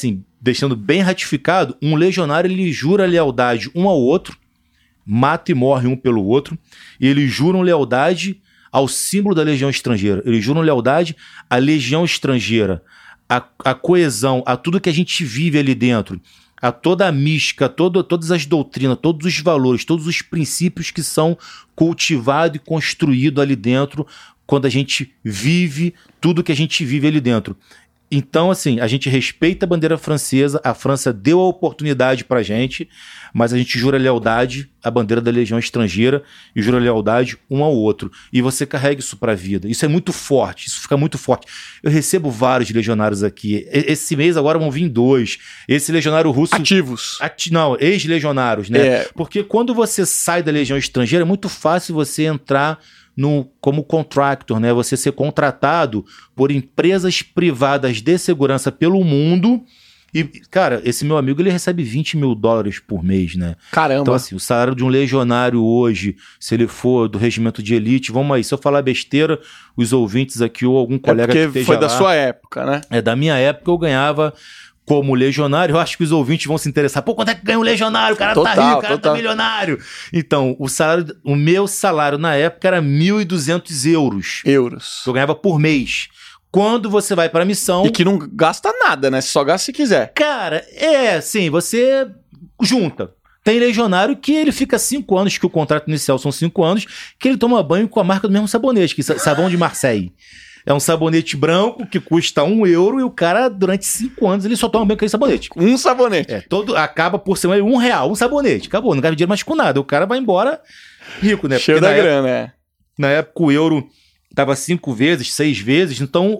deixando bem ratificado, um legionário ele jura lealdade um ao outro, mata e morre um pelo outro, e eles juram lealdade ao símbolo da legião estrangeira. Eles juram lealdade à legião estrangeira, à, à coesão, a tudo que a gente vive ali dentro, a toda a mística, todo, todas as doutrinas, todos os valores, todos os princípios que são cultivados e construídos ali dentro quando a gente vive tudo que a gente vive ali dentro. Então, assim, a gente respeita a bandeira francesa, a França deu a oportunidade pra gente, mas a gente jura lealdade à bandeira da legião estrangeira e jura lealdade um ao outro. E você carrega isso pra vida. Isso é muito forte, isso fica muito forte. Eu recebo vários legionários aqui. Esse mês agora vão vir dois. Esse legionário russo... Ativos. Ati... Não, ex-legionários, né? É. Porque quando você sai da legião estrangeira, é muito fácil você entrar... No, como contractor, né? Você ser contratado por empresas privadas de segurança pelo mundo. E, cara, esse meu amigo ele recebe vinte mil dólares por mês, né? Caramba. Então, assim, o salário de um legionário hoje, se ele for do regimento de elite, vamos aí, se eu falar besteira, os ouvintes aqui ou algum colega é que porque esteja foi da lá, sua época, né? É, da minha época eu ganhava... Como legionário, eu acho que os ouvintes vão se interessar. Pô, quanto é que ganha um legionário? O cara Total, tá rico, o cara total. tá milionário. Então, o salário, o meu salário na época era mil e duzentos euros. Euros. Que eu ganhava por mês. Quando você vai pra missão... E que não gasta nada, né? Só gasta se quiser. Cara, é, sim, você junta. Tem legionário que ele fica cinco anos, que o contrato inicial são cinco anos, que ele toma banho com a marca do mesmo sabonete, que é sabão de Marseille. É um sabonete branco que custa um euro e o cara, durante cinco anos, ele só toma banho com aquele sabonete. Um sabonete. É, todo, acaba por ser um real, um sabonete. Acabou, não gasta dinheiro mais com nada. O cara vai embora rico, né? Cheio Porque da na grana, é. época, na época o euro tava cinco vezes, seis vezes. Então,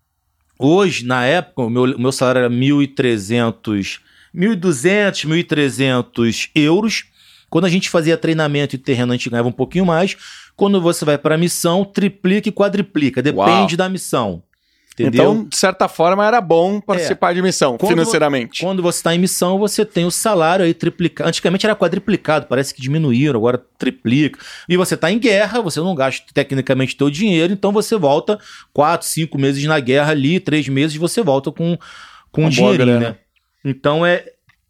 hoje, na época, o meu, o meu salário era mil e trezentos, mil e duzentos, mil e trezentos euros. Quando a gente fazia treinamento e terreno, a gente ganhava um pouquinho mais. Quando você vai para a missão, triplica e quadriplica. Depende Uau. da missão. Entendeu? Então, de certa forma, era bom participar é. de missão, quando, financeiramente. Quando você está em missão, você tem o salário aí triplicado. Antigamente era quadriplicado, parece que diminuíram, agora triplica. E você está em guerra, você não gasta tecnicamente teu dinheiro, então você volta quatro, cinco meses na guerra ali, três meses você volta com, com um dinheirinho, né? Então, é,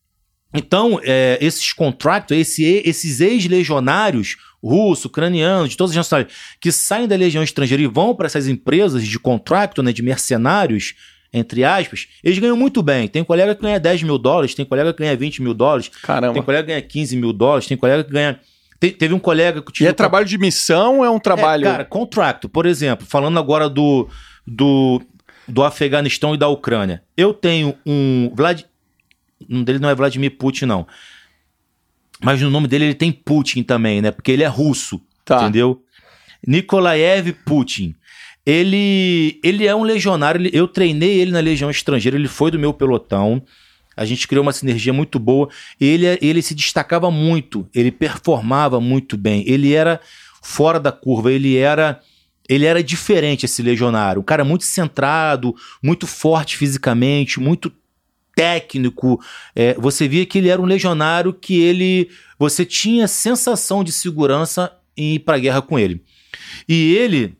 então é, esses contratos, esse, esses ex-legionários russo, ucraniano, de todas as nacionalidades, que saem da legião estrangeira e vão para essas empresas de contrato, né, de mercenários, entre aspas, eles ganham muito bem. Tem colega que ganha dez mil dólares, tem colega que ganha vinte mil dólares, Caramba. Tem colega que ganha quinze mil dólares, tem colega que ganha... Te, teve um colega que... E é trabalho de missão ou é um trabalho... É, cara, contrato, por exemplo, falando agora do, do, do Afeganistão e da Ucrânia. Eu tenho um... Vlad, o nome dele não é Vladimir Putin, não. Mas no nome dele ele tem Putin também, né? Porque ele é russo, tá. Entendeu? Nikolaev Putin. Ele, ele é um legionário, ele, eu treinei ele na Legião Estrangeira, ele foi do meu pelotão, a gente criou uma sinergia muito boa, ele, ele se destacava muito, ele performava muito bem, ele era fora da curva, ele era, ele era diferente, esse legionário, um cara muito centrado, muito forte fisicamente, muito técnico, é, você via que ele era um legionário que ele, você tinha sensação de segurança em ir para a guerra com ele. E ele,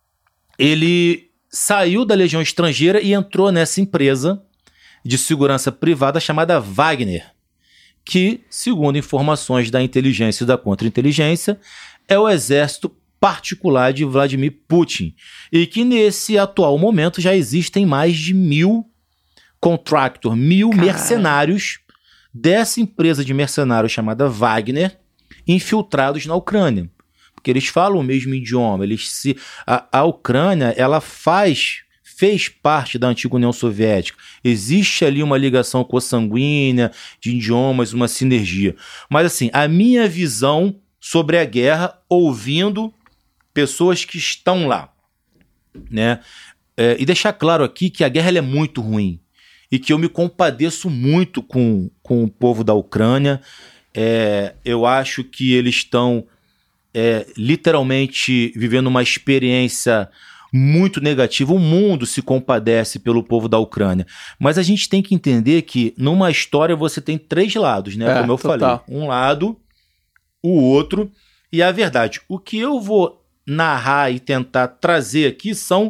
ele saiu da Legião Estrangeira e entrou nessa empresa de segurança privada chamada Wagner, que, segundo informações da inteligência e da contra-inteligência, é o exército particular de Vladimir Putin, e que nesse atual momento já existem mais de mil contractor, mil Caramba. mercenários dessa empresa de mercenários chamada Wagner, infiltrados na Ucrânia. Porque eles falam o mesmo idioma. Eles se, a, a Ucrânia, ela faz, fez parte da antiga União Soviética. Existe ali uma ligação consanguínea de idiomas, uma sinergia. Mas assim, a minha visão sobre a guerra, ouvindo pessoas que estão lá, né? É, e deixar claro aqui que a guerra ela é muito ruim. E que eu me compadeço muito com, com o povo da Ucrânia. É, eu acho que eles estão é, literalmente vivendo uma experiência muito negativa. O mundo se compadece pelo povo da Ucrânia. Mas a gente tem que entender que numa história você tem três lados, né? É, como eu total. falei. Um lado, o outro e a verdade. O que eu vou narrar e tentar trazer aqui são...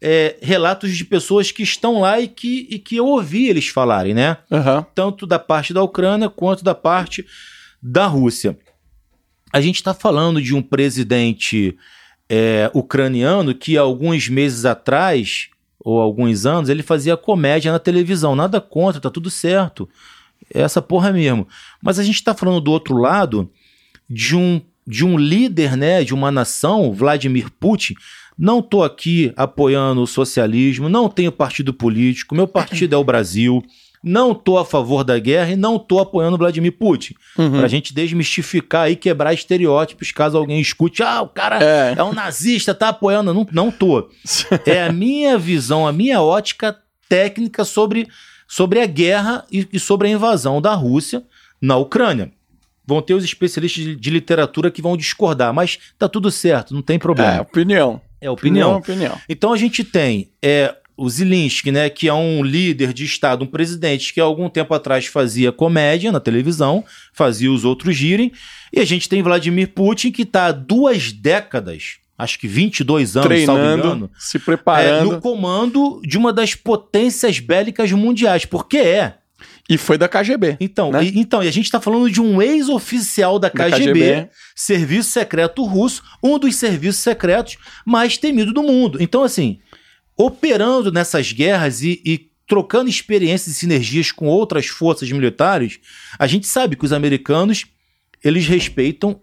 é, relatos de pessoas que estão lá e que, e que eu ouvi eles falarem, né? Uhum. Tanto da parte da Ucrânia quanto da parte da Rússia. A gente está falando de um presidente é, ucraniano que alguns meses atrás, ou alguns anos, ele fazia comédia na televisão. Nada contra, tá tudo certo. É essa porra mesmo. Mas a gente está falando do outro lado de um, de um líder, né, de uma nação, Vladimir Putin. Não estou aqui apoiando o socialismo, não tenho partido político, meu partido é o Brasil, não estou a favor da guerra e não estou apoiando o Vladimir Putin. Uhum. Para a gente desmistificar e quebrar estereótipos, caso alguém escute, ah, o cara é, é um nazista, tá apoiando. Não, não tô. É a minha visão, a minha ótica técnica sobre, sobre a guerra e, e sobre a invasão da Rússia na Ucrânia. Vão ter os especialistas de, de literatura que vão discordar, mas tá tudo certo, não tem problema. É, opinião. É opinião. opinião, opinião. Então a gente tem é, o Zelensky, né, que é um líder de Estado, um presidente que há algum tempo atrás fazia comédia na televisão, fazia os outros girem, e a gente tem Vladimir Putin, que está há duas décadas, acho que vinte e dois anos, treinando, salvo engano, se preparando. É, no comando de uma das potências bélicas mundiais, porque é. E foi da K G B. Então, né? e, então, e a gente está falando de um ex-oficial da K G B, da K G B, Serviço Secreto Russo, um dos serviços secretos mais temidos do mundo. Então, assim, operando nessas guerras e, e trocando experiências e sinergias com outras forças militares, a gente sabe que os americanos, eles respeitam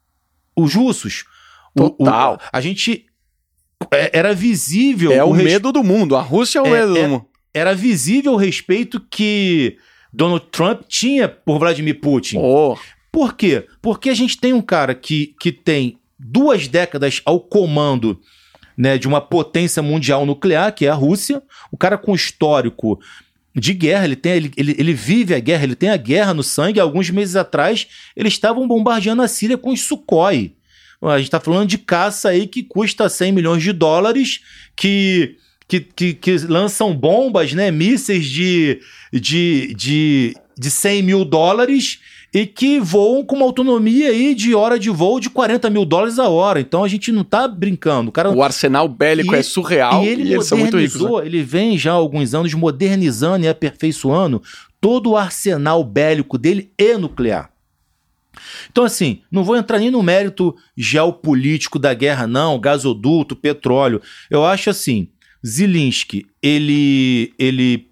os russos. Total. O, o, a gente... Era visível... É o, o res... medo do mundo. A Rússia é o é, medo é, do mundo. Era visível o respeito que Donald Trump tinha por Vladimir Putin. Oh. Por quê? Porque a gente tem um cara que, que tem duas décadas ao comando, né, de uma potência mundial nuclear, que é a Rússia, o cara com histórico de guerra, ele, tem, ele, ele, ele vive a guerra, ele tem a guerra no sangue. Alguns meses atrás, eles estavam bombardeando a Síria com os Sukhoi. A gente está falando de caça aí que custa cem milhões de dólares, que... Que, que, que lançam bombas, né, mísseis de, de, de, de cem mil dólares e que voam com uma autonomia aí de hora de voo de quarenta mil dólares a hora. Então a gente não tá brincando. O, cara... o arsenal bélico e, é surreal e, ele e eles são muito ricos. Né? Ele vem já há alguns anos modernizando e aperfeiçoando todo o arsenal bélico dele e nuclear. Então, assim, não vou entrar nem no mérito geopolítico da guerra, não, gasoduto, petróleo. Eu acho assim... Zelensky, ele, ele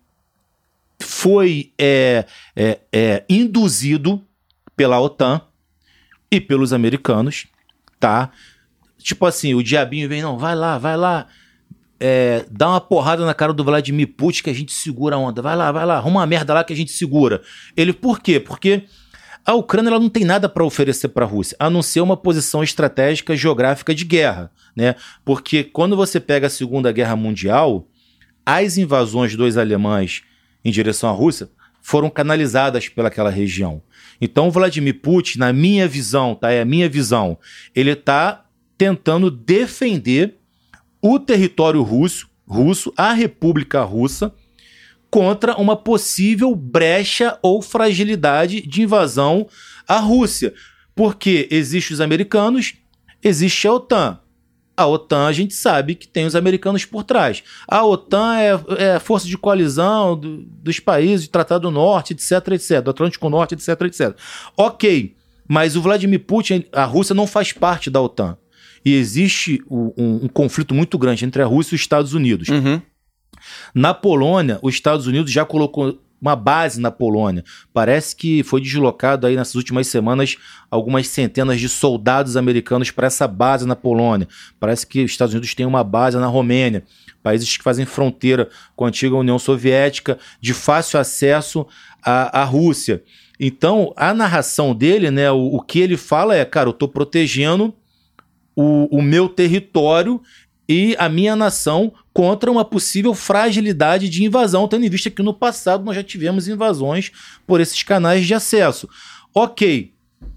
foi é, é, é, induzido pela OTAN e pelos americanos, tá? Tipo assim, o diabinho vem, não, vai lá, vai lá, é, dá uma porrada na cara do Vladimir Putin que a gente segura a onda, vai lá, vai lá, arruma uma merda lá que a gente segura. Ele, por quê? Porque a Ucrânia ela não tem nada para oferecer para a Rússia, a não ser uma posição estratégica geográfica de guerra, né? Porque quando você pega a Segunda Guerra Mundial, as invasões dos alemães em direção à Rússia foram canalizadas pelaquela região. Então o Vladimir Putin, na minha visão, tá? É a minha visão, ele está tentando defender o território russo, russo, a República Russa, contra uma possível brecha ou fragilidade de invasão à Rússia. Porque existem os americanos, existe a OTAN. A OTAN a gente sabe que tem os americanos por trás. A OTAN é, é a força de coalizão do, dos países, do Tratado do Norte, etc, etc, do Atlântico Norte, etc, etcétera. Ok, mas o Vladimir Putin, a Rússia não faz parte da OTAN. E existe um, um, um conflito muito grande entre a Rússia e os Estados Unidos. Uhum. Na Polônia, os Estados Unidos já colocou uma base na Polônia. Parece que foi deslocado aí nessas últimas semanas algumas centenas de soldados americanos para essa base na Polônia. Parece que os Estados Unidos têm uma base na Romênia, países que fazem fronteira com a antiga União Soviética, de fácil acesso à, à Rússia. Então, a narração dele, né, o, o que ele fala é, cara, eu estou protegendo o, o meu território e a minha nação contra uma possível fragilidade de invasão, tendo em vista que no passado nós já tivemos invasões por esses canais de acesso. Ok.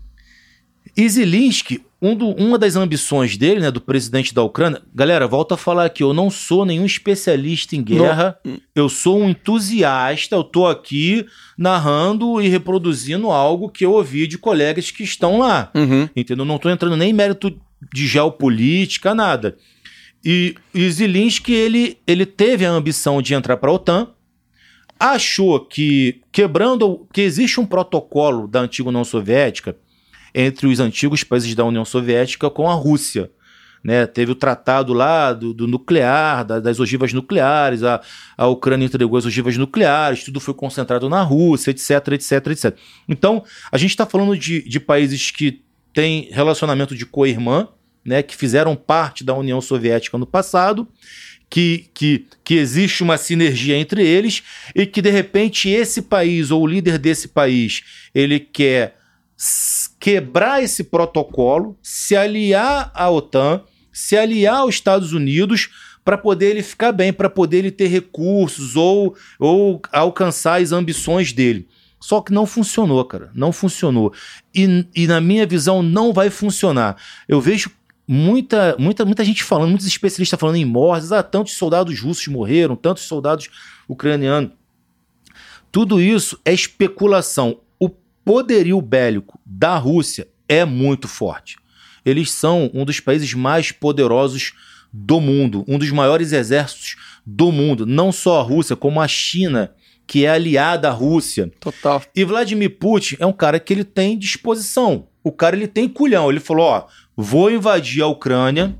E Zelensky, um do, uma das ambições dele, né, do presidente da Ucrânia... Galera, volto a falar aqui, eu não sou nenhum especialista em guerra, não. Eu sou um entusiasta, eu tô aqui narrando e reproduzindo algo que eu ouvi de colegas que estão lá. Uhum. Entendeu? Não tô entrando nem em mérito de geopolítica, nada. E, e Zelensky, ele, ele teve a ambição de entrar para a OTAN, achou que, quebrando, que existe um protocolo da antiga União Soviética entre os antigos países da União Soviética com a Rússia. Né? Teve o tratado lá do, do nuclear, da, das ogivas nucleares, a, a Ucrânia entregou as ogivas nucleares, tudo foi concentrado na Rússia, etc, etc, etcétera. Então, a gente está falando de, de países que têm relacionamento de co-irmã, né, que fizeram parte da União Soviética no passado, que, que, que existe uma sinergia entre eles e que, de repente, esse país ou o líder desse país, ele quer quebrar esse protocolo, se aliar à OTAN, se aliar aos Estados Unidos para poder ele ficar bem, para poder ele ter recursos ou, ou alcançar as ambições dele. Só que não funcionou, cara. Não funcionou. E, e na minha visão não vai funcionar. Eu vejo muita, muita, muita gente falando, muitos especialistas falando em mortes. Ah, tantos soldados russos morreram, tantos soldados ucranianos. Tudo isso é especulação. O poderio bélico da Rússia é muito forte. Eles são um dos países mais poderosos do mundo, um dos maiores exércitos do mundo. Não só a Rússia, como a China, que é aliada à Rússia. Total. E Vladimir Putin é um cara que ele tem disposição. O cara ele tem culhão. Ele falou, ó, vou invadir a Ucrânia,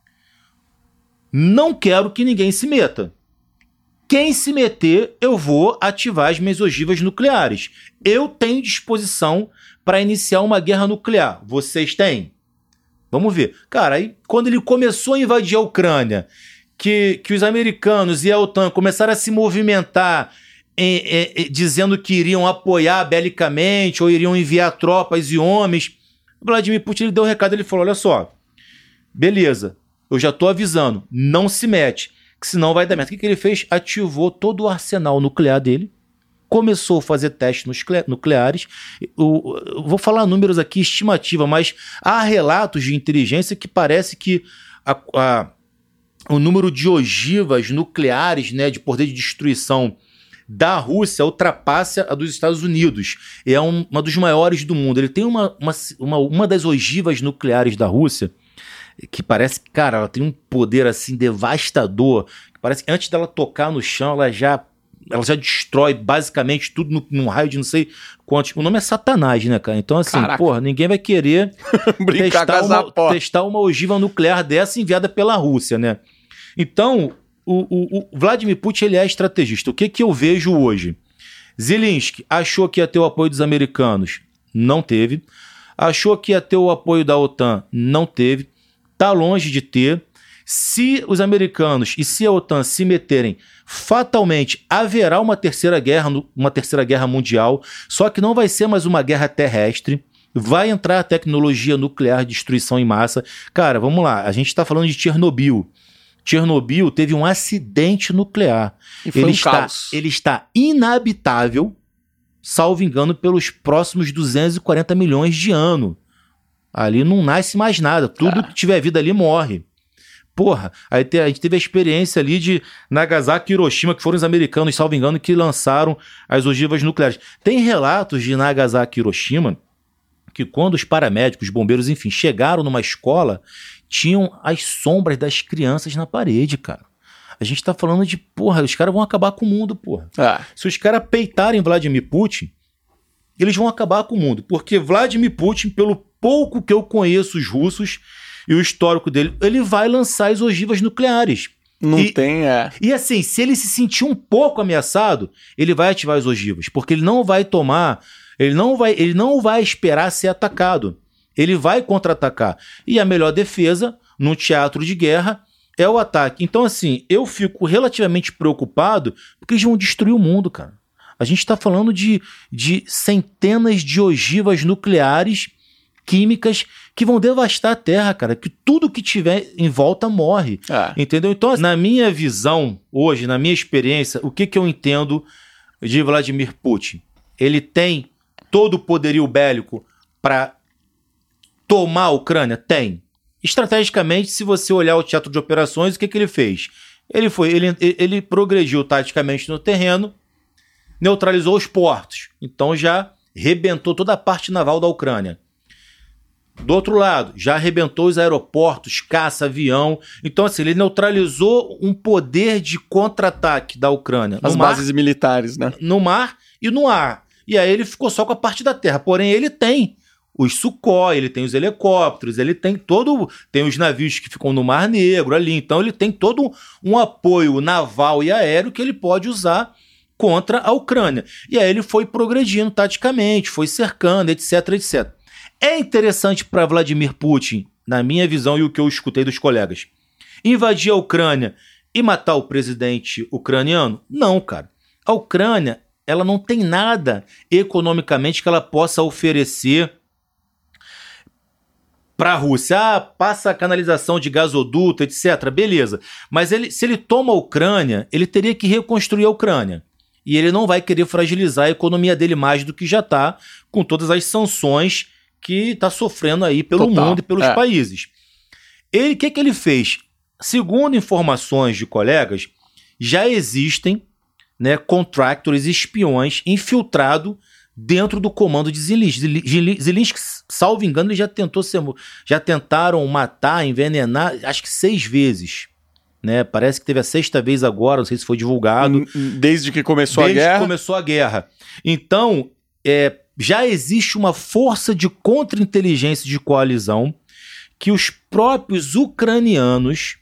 não quero que ninguém se meta. Quem se meter, eu vou ativar as minhas ogivas nucleares. Eu tenho disposição para iniciar uma guerra nuclear. Vocês têm? Vamos ver. Cara, aí quando ele começou a invadir a Ucrânia, que, que os americanos e a OTAN começaram a se movimentar em, em, em, dizendo que iriam apoiar belicamente ou iriam enviar tropas e homens, Vladimir Putin ele deu um recado, ele falou, olha só, beleza, eu já estou avisando, não se mete, que senão vai dar merda. O que, que ele fez? Ativou todo o arsenal nuclear dele, começou a fazer testes nucleares. Eu, eu vou falar números aqui, estimativa, mas há relatos de inteligência que parece que a, a, o número de ogivas nucleares, né, de poder de destruição da Rússia ultrapassa a dos Estados Unidos. É um, uma dos maiores do mundo. Ele tem uma, uma, uma, uma das ogivas nucleares da Rússia que parece que, cara, ela tem um poder assim devastador, que parece que antes dela tocar no chão, ela já ela já destrói basicamente tudo no, num raio de não sei quantos. O nome é Satanás, né, cara? Então, assim, Caraca. porra, ninguém vai querer Brincar testar, com essa uma, porra. testar uma ogiva nuclear dessa enviada pela Rússia, né? Então, o, o, o Vladimir Putin, ele é estrategista. O que, que eu vejo hoje? Zelensky achou que ia ter o apoio dos americanos, não teve. Achou que ia ter o apoio da OTAN, não teve. Tá longe de ter. Se os americanos e se a OTAN se meterem, fatalmente haverá uma terceira guerra, uma terceira guerra mundial, só que não vai ser mais uma guerra terrestre, vai entrar a tecnologia nuclear de destruição em massa. Cara, vamos lá, a gente está falando de Chernobyl. Chernobyl teve um acidente nuclear. E foi ele, um está, caos. ele está inabitável, salvo engano, pelos próximos duzentos e quarenta milhões de anos. Ali não nasce mais nada, tudo ah. que tiver vida ali morre. Porra, aí te, a gente teve a experiência ali de Nagasaki e Hiroshima, que foram os americanos, salvo engano, que lançaram as ogivas nucleares. Tem relatos de Nagasaki e Hiroshima que quando os paramédicos, os bombeiros, enfim, chegaram numa escola, tinham as sombras das crianças na parede, cara. A gente tá falando de, porra, os caras vão acabar com o mundo, porra. Ah. Se os caras peitarem Vladimir Putin, eles vão acabar com o mundo, porque Vladimir Putin, pelo pouco que eu conheço os russos e o histórico dele, ele vai lançar as ogivas nucleares. Não e, tem, é. E assim, se ele se sentir um pouco ameaçado, ele vai ativar as ogivas, porque ele não vai tomar, ele não vai, ele não vai esperar ser atacado. Ele vai contra-atacar. E a melhor defesa, num teatro de guerra, é o ataque. Então, assim, eu fico relativamente preocupado, porque eles vão destruir o mundo, cara. A gente está falando de, de centenas de ogivas nucleares químicas que vão devastar a Terra, cara, que tudo que tiver em volta morre, é. entendeu? Então, na minha visão, hoje, na minha experiência, o que, que eu entendo de Vladimir Putin? Ele tem todo o poderio bélico para tomar a Ucrânia? Tem. Estrategicamente, se você olhar o teatro de operações, o que, que ele fez? Ele, foi, ele, ele progrediu taticamente no terreno, neutralizou os portos, então já rebentou toda a parte naval da Ucrânia. Do outro lado, já arrebentou os aeroportos, caça, avião. Então, assim, ele neutralizou um poder de contra-ataque da Ucrânia. As mar, bases militares, né? No mar e no ar. E aí ele ficou só com a parte da terra. Porém, ele tem os Sukhoi, ele tem os helicópteros, ele tem todo... Tem os navios que ficam no Mar Negro ali. Então, ele tem todo um apoio naval e aéreo que ele pode usar contra a Ucrânia. E aí ele foi progredindo taticamente, foi cercando, etc, etcétera. É interessante para Vladimir Putin, na minha visão e o que eu escutei dos colegas, invadir a Ucrânia e matar o presidente ucraniano? Não, cara. A Ucrânia, ela não tem nada economicamente que ela possa oferecer para a Rússia. Ah, passa a canalização de gasoduto, etcétera. Beleza. Mas ele, se ele toma a Ucrânia, ele teria que reconstruir a Ucrânia. E ele não vai querer fragilizar a economia dele mais do que já está, com todas as sanções que está sofrendo aí pelo Total. mundo e pelos é. países. Ele, o que, que ele fez? Segundo informações de colegas, já existem, né, contractors, espiões infiltrados dentro do comando de Zelensky. Zelensky, salvo engano, ele já tentou ser, já tentaram matar, envenenar, acho que seis vezes. Né? Parece que teve a sexta vez agora, não sei se foi divulgado. Desde que começou Desde a guerra? que começou a guerra. Então, é, já existe uma força de contra-inteligência de coalizão que os próprios ucranianos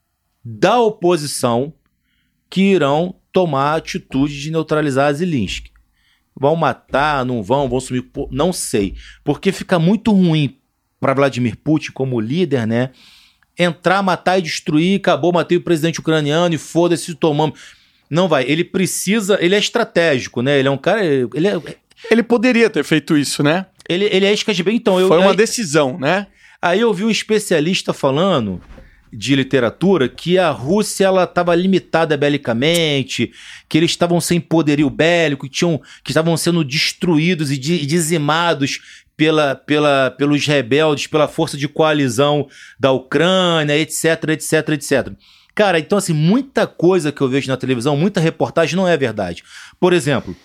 da oposição que irão tomar a atitude de neutralizar Zelensky. Vão matar, não vão, vão sumir, não sei. Porque fica muito ruim para Vladimir Putin como líder, né? Entrar, matar e destruir, acabou, matei o presidente ucraniano e foda-se, tomamos. Não vai, ele precisa, ele é estratégico, né? Ele é um cara, ele é... Ele poderia ter feito isso, né? Ele, ele é isca de bem, então... Eu, Foi uma aí, decisão, né? Aí eu vi um especialista falando de literatura que a Rússia ela estava limitada belicamente, que eles estavam sem poderio bélico, que, tinham, que estavam sendo destruídos e, de, e dizimados pela, pela, pelos rebeldes, pela força de coalizão da Ucrânia, etc, etc, etcétera. Cara, então assim, muita coisa que eu vejo na televisão, muita reportagem não é verdade. Por exemplo...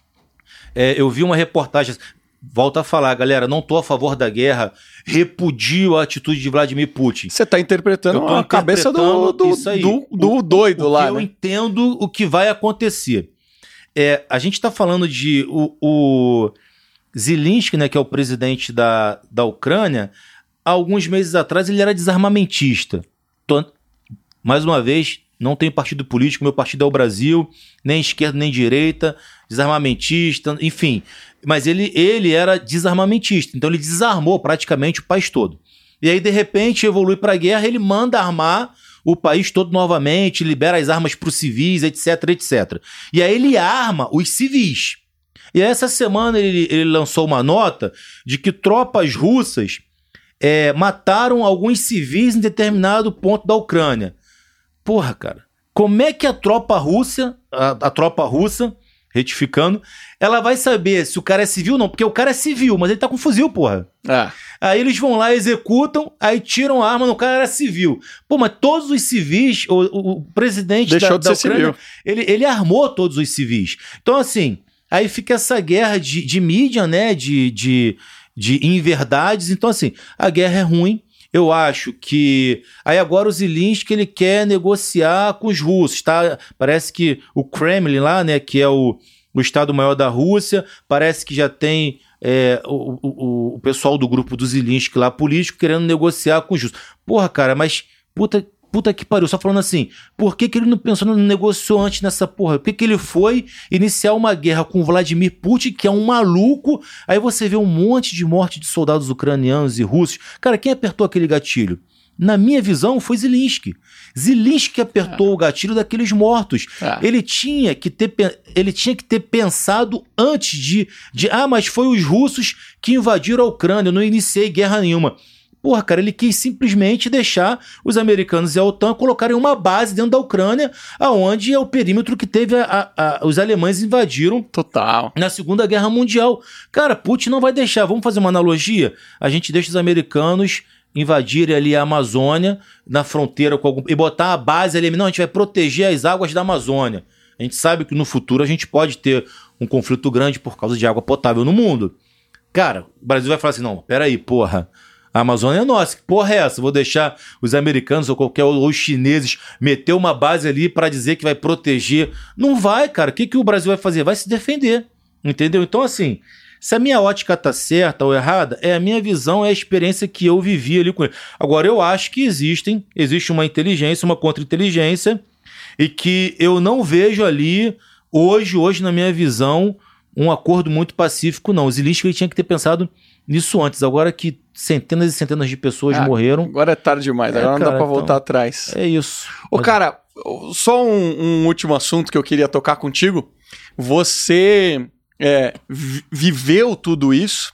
É, eu vi uma reportagem, volto a falar, galera, não estou a favor da guerra, repudio a atitude de Vladimir Putin. Você está interpretando a cabeça do, do, do, do doido o, lá, o que né? Eu entendo o que vai acontecer. É, a gente está falando de o, o Zelensky, né, que é o presidente da, da Ucrânia, há alguns meses atrás ele era desarmamentista. Tô, mais uma vez... Não tenho partido político, meu partido é o Brasil, nem esquerda nem direita, desarmamentista, enfim. Mas ele, ele era desarmamentista, então ele desarmou praticamente o país todo. E aí, de repente, evolui para a guerra, ele manda armar o país todo novamente, libera as armas para os civis, etc, etcétera. E aí ele arma os civis. E essa semana ele, ele lançou uma nota de que tropas russas é, mataram alguns civis em determinado ponto da Ucrânia. Porra, cara, como é que a tropa russa, a, a tropa russa, retificando, ela vai saber se o cara é civil ou não? Porque o cara é civil, mas ele tá com fuzil, porra. É. Aí eles vão lá, executam, aí tiram a arma no cara, era civil. Pô, mas todos os civis, o, o, o presidente Deixou da, de da ser Ucrânia, civil. Ele, ele armou todos os civis. Então, assim, aí fica essa guerra de, de mídia, né, de, de, de inverdades. Então, assim, a guerra é ruim. Eu acho que... Aí agora o Zelensky, ele quer negociar com os russos, tá? Parece que o Kremlin lá, né, que é o, o Estado-Maior da Rússia, parece que já tem é, o, o, o pessoal do grupo do Zelensky lá, político, querendo negociar com os russos. Porra, cara, mas puta, puta que pariu. Só falando assim, por que, que ele não pensou no negócio antes nessa porra? Por que, que ele foi iniciar uma guerra com o Vladimir Putin, que é um maluco? Aí você vê um monte de morte de soldados ucranianos e russos. Cara, quem apertou aquele gatilho? Na minha visão, foi Zelensky. Zelensky apertou é. o gatilho daqueles mortos. É. Ele, tinha que ter, ele tinha que ter pensado antes de, de... Ah, mas foi os russos que invadiram a Ucrânia, eu não iniciei guerra nenhuma. Porra, cara, ele quis simplesmente deixar os americanos e a OTAN colocarem uma base dentro da Ucrânia, aonde é o perímetro que teve a, a, a, os alemães invadiram Total. na Segunda Guerra Mundial. Cara, Putin não vai deixar. Vamos fazer uma analogia? A gente deixa os americanos invadirem ali a Amazônia, na fronteira com algum... e botar a base ali. Não, a gente vai proteger as águas da Amazônia. A gente sabe que no futuro a gente pode ter um conflito grande por causa de água potável no mundo. Cara, o Brasil vai falar assim, não, peraí, porra, A Amazônia é nossa. Que porra é essa? Vou deixar os americanos ou qualquer ou os chineses meter uma base ali para dizer que vai proteger. Não vai, cara. O que, que o Brasil vai fazer? Vai se defender. Entendeu? Então, assim, se a minha ótica tá certa ou errada, é a minha visão, é a experiência que eu vivi ali com ele. Agora, eu acho que existem, existe uma inteligência, uma contra-inteligência, e que eu não vejo ali, hoje, hoje, na minha visão, um acordo muito pacífico, não. O Zelensky tinha que ter pensado nisso antes. Agora que centenas e centenas de pessoas ah, morreram... Agora é tarde demais, é, agora não cara, dá pra voltar então, atrás. É isso. Ô, Mas... cara, só um, um último assunto que eu queria tocar contigo. Você é, viveu tudo isso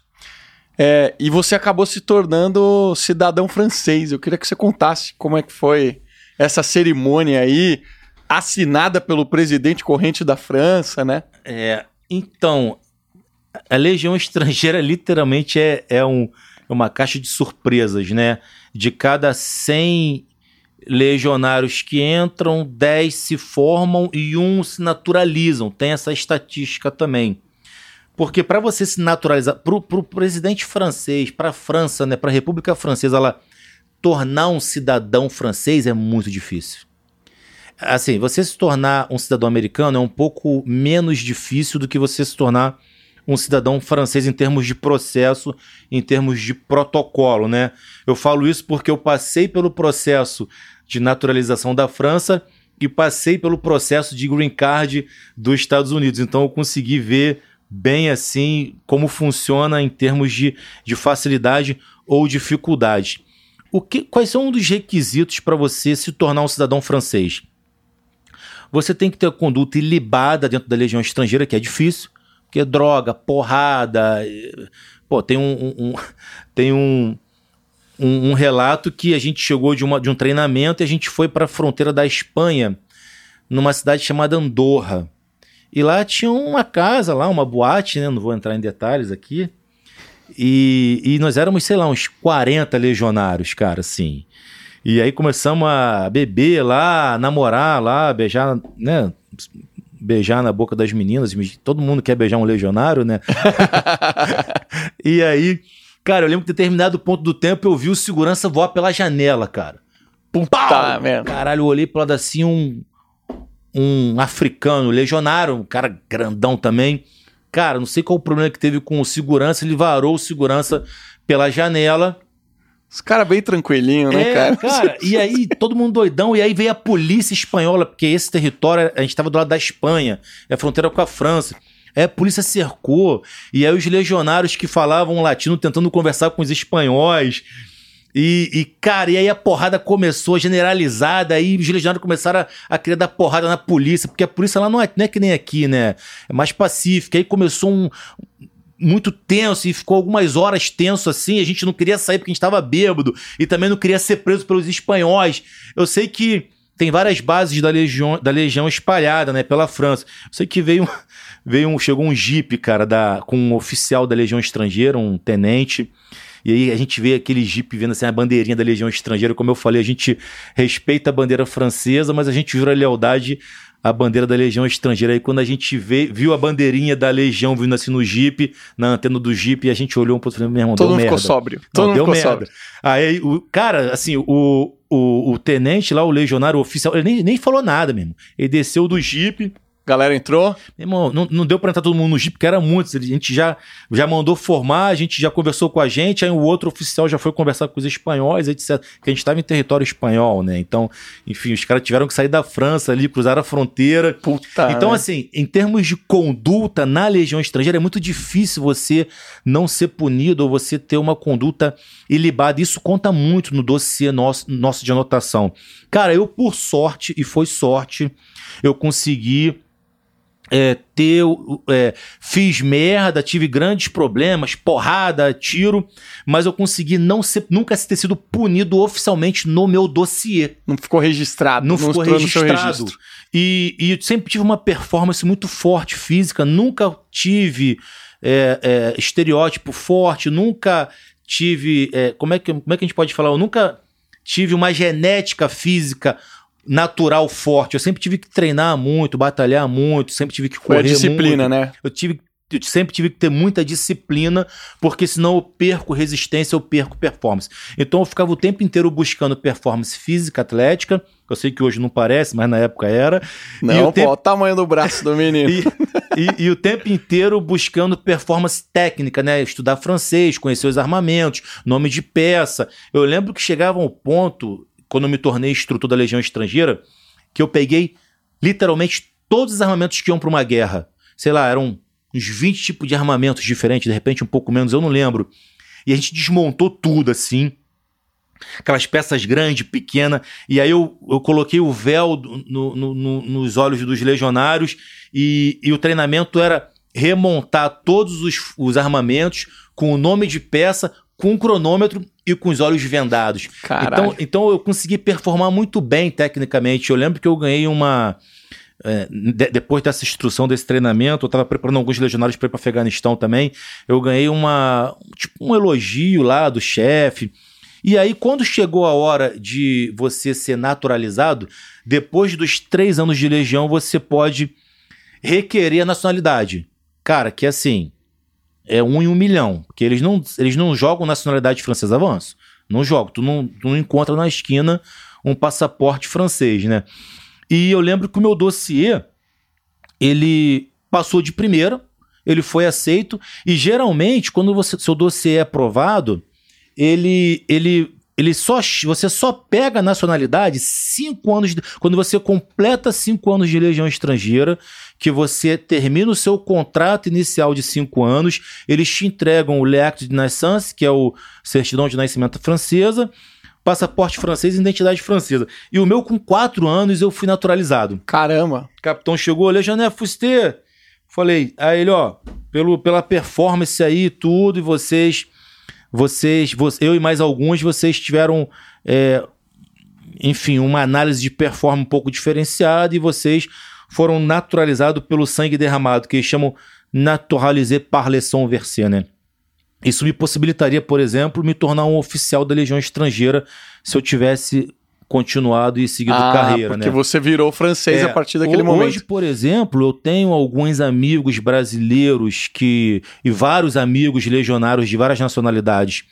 é, e você acabou se tornando cidadão francês. Eu queria que você contasse como é que foi essa cerimônia aí, assinada pelo presidente corrente da França, né? É... Então, a Legião Estrangeira literalmente é, é, um, é uma caixa de surpresas, né? De cada cem legionários que entram, dez se formam e um se naturalizam. Tem essa estatística também. Porque para você se naturalizar, para o presidente francês, para a França, né, para a República Francesa, ela tornar um cidadão francês é muito difícil. Assim, você se tornar um cidadão americano é um pouco menos difícil do que você se tornar um cidadão francês em termos de processo, em termos de protocolo, né? Eu falo isso porque eu passei pelo processo de naturalização da França e passei pelo processo de green card dos Estados Unidos. Então eu consegui ver bem assim como funciona em termos de, de facilidade ou dificuldade. O que, quais são um dos requisitos para você se tornar um cidadão francês? Você tem que ter conduta ilibada dentro da Legião Estrangeira, que é difícil, porque droga, porrada... Pô, tem um, um, tem um, um, um relato que a gente chegou de, uma, de um treinamento e a gente foi para a fronteira da Espanha, numa cidade chamada Andorra. E lá tinha uma casa, lá, uma boate, né? Não vou entrar em detalhes aqui. E, e nós éramos, sei lá, uns quarenta legionários, cara, assim... E aí começamos a beber lá, namorar lá, beijar, né? Beijar na boca das meninas. Todo mundo quer beijar um legionário, né? E aí, cara, eu lembro que em determinado ponto do tempo eu vi o segurança voar pela janela, cara. Pum, pau! Merda. Caralho, eu olhei pro lado assim, um, um africano, legionário, um cara grandão também. Cara, não sei qual o problema que teve com o segurança, ele varou o segurança pela janela. Os caras bem tranquilinhos, né, é, cara? cara? E aí, todo mundo doidão. E aí veio a polícia espanhola, porque esse território, a gente tava do lado da Espanha, é a fronteira com a França. Aí a polícia cercou. E aí os legionários que falavam latino tentando conversar com os espanhóis. E, e cara, e aí a porrada começou generalizada. Aí os legionários começaram a, a querer dar porrada na polícia, porque a polícia lá não é, não é que nem aqui, né? É mais pacífica. Aí começou um... muito tenso e ficou algumas horas tenso assim, a gente não queria sair porque a gente estava bêbado e também não queria ser preso pelos espanhóis. Eu sei que tem várias bases da Legião, da Legião espalhada, né, pela França. Eu sei que veio, veio um, chegou um jipe, cara, da, com um oficial da Legião Estrangeira, um tenente, e aí a gente vê aquele jipe vendo assim a bandeirinha da Legião Estrangeira. Como eu falei, a gente respeita a bandeira francesa, mas a gente jura lealdade a bandeira da Legião Estrangeira. Aí quando a gente vê, viu a bandeirinha da Legião vindo assim no Jeep, na antena do Jeep, e a gente olhou um pouco e falou, meu irmão, todo deu mundo merda. ficou sóbrio. Não, todo mundo deu ficou merda. sóbrio. Aí, o cara, assim, o, o, o tenente lá, o legionário o oficial, ele nem, nem falou nada mesmo. Ele desceu do Jeep. Galera entrou? Meu irmão, não, não deu pra entrar todo mundo no Jeep, porque era muitos. A gente já, já mandou formar, a gente já conversou com a gente, aí o outro oficial já foi conversar com os espanhóis, etcétera. Porque a gente estava em território espanhol, né? Então, enfim, os caras tiveram que sair da França ali, cruzar a fronteira. Puta, então, né? assim, em termos de conduta na Legião Estrangeira, é muito difícil você não ser punido ou você ter uma conduta ilibada. Isso conta muito no dossiê nosso, nosso de anotação. Cara, eu, por sorte, e foi sorte, eu consegui... É, ter, é, fiz merda, tive grandes problemas, porrada, tiro, mas eu consegui não ser, nunca ter sido punido oficialmente no meu dossiê. Não ficou registrado. Não, não ficou registrado. E, e sempre tive uma performance muito forte física, nunca tive é, é, estereótipo forte, nunca tive, é, como, é que, como é que a gente pode falar? Eu nunca tive uma genética física natural forte. Eu sempre tive que treinar muito, batalhar muito, sempre tive que correr muito. Foi a disciplina, muito. né? Eu tive, eu sempre tive que ter muita disciplina, porque senão eu perco resistência, eu perco performance. Então eu ficava o tempo inteiro buscando performance física, atlética. Eu sei que hoje não parece, mas na época era. Não, e o pô, tempo... o tamanho do braço do menino. e, e, e o tempo inteiro buscando performance técnica, né? Estudar francês, conhecer os armamentos, nome de peça. Eu lembro que chegava um ponto, quando eu me tornei instrutor da Legião Estrangeira, que eu peguei literalmente todos os armamentos que iam para uma guerra. Sei lá, eram uns vinte tipos de armamentos diferentes, de repente um pouco menos, eu não lembro. E a gente desmontou tudo, assim. Aquelas peças grandes, pequenas. E aí eu, eu coloquei o véu no, no, no, nos olhos dos legionários e, e o treinamento era remontar todos os, os armamentos com o nome de peça, com o cronômetro e com os olhos vendados. Então, então eu consegui performar muito bem tecnicamente. Eu lembro que eu ganhei uma... É, de, depois dessa instrução, desse treinamento, eu estava preparando alguns legionários para ir para o Afeganistão também. Eu ganhei uma, tipo, um elogio lá do chefe. E aí, quando chegou a hora de você ser naturalizado, depois dos três anos de legião, você pode requerer a nacionalidade. Cara, que assim, é um em um milhão. Porque eles não, eles não jogam nacionalidade francesa avanço. Não jogam. Tu não, tu não encontra na esquina um passaporte francês, né? E eu lembro que o meu dossiê, ele passou de primeira, ele foi aceito. E geralmente, quando você, seu dossiê é aprovado, ele, ele, ele só, você só pega a nacionalidade cinco anos, de, quando você completa cinco anos de legião estrangeira, que você termina o seu contrato inicial de cinco anos, eles te entregam o Acte de Naissance, que é o certidão de nascimento francesa, passaporte francês e identidade francesa. E o meu, com quatro anos, eu fui naturalizado. Caramba! O capitão chegou, Legionnaire Fuster. Falei, a ele, ó, pelo, pela performance aí, tudo, e vocês... Vocês, eu e mais alguns, vocês tiveram, é, enfim, uma análise de performance um pouco diferenciada e vocês foram naturalizados pelo sangue derramado, que eles chamam naturalisé par le sang versé, né? Isso me possibilitaria, por exemplo, me tornar um oficial da Legião Estrangeira se eu tivesse continuado e seguido ah, carreira, porque né? você virou francês é, a partir daquele hoje, momento. Hoje, por exemplo, eu tenho alguns amigos brasileiros que e vários amigos legionários de várias nacionalidades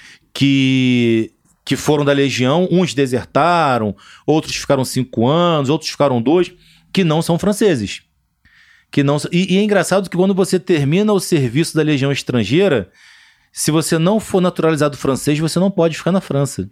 que, que foram da Legião, uns desertaram, outros ficaram cinco anos, outros ficaram dois, que não são franceses. Que não, e, e é engraçado que quando você termina o serviço da Legião Estrangeira, se você não for naturalizado francês, você não pode ficar na França.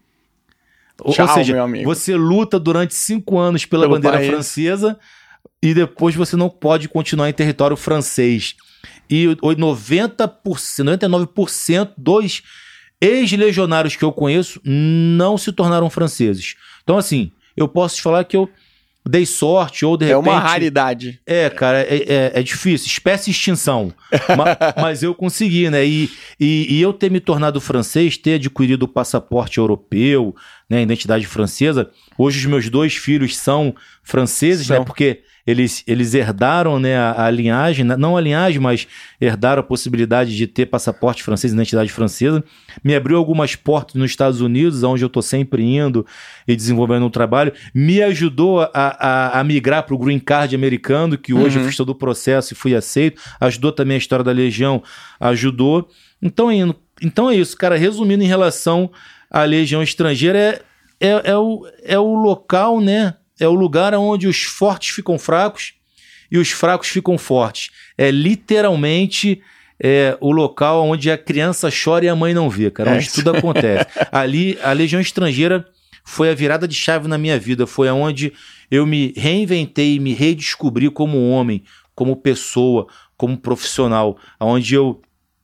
Tchau, ou seja, meu amigo. Você luta durante cinco anos pela Pelo bandeira país. francesa e depois você não pode continuar em território francês. E noventa por cento, noventa e nove por cento dos ex-legionários que eu conheço não se tornaram franceses. Então, assim, eu posso te falar que eu dei sorte ou de repente... É uma raridade. É, cara, é, é, é difícil. Espécie de extinção. mas, mas eu consegui, né? E, e, e eu ter me tornado francês, ter adquirido o passaporte europeu, né, a identidade francesa. Hoje os meus dois filhos são franceses, são. né? Porque eles, eles herdaram, né, a, a linhagem, não a linhagem, mas herdaram a possibilidade de ter passaporte francês e identidade francesa. Me abriu algumas portas nos Estados Unidos, onde eu estou sempre indo e desenvolvendo um trabalho. Me ajudou a, a, a migrar para o Green Card americano, que hoje uhum. eu fiz todo o processo e fui aceito. Ajudou também a história da Legião, ajudou. Então, então é isso, cara. Resumindo em relação à Legião Estrangeira, é, é, é, o, é o local, né? É o lugar onde os fortes ficam fracos e os fracos ficam fortes. É literalmente é, o local onde a criança chora e a mãe não vê, cara. Onde é tudo acontece. Ali, a Legião Estrangeira foi a virada de chave na minha vida. Foi onde eu me reinventei, me redescobri como homem, como pessoa, como profissional. Onde eu,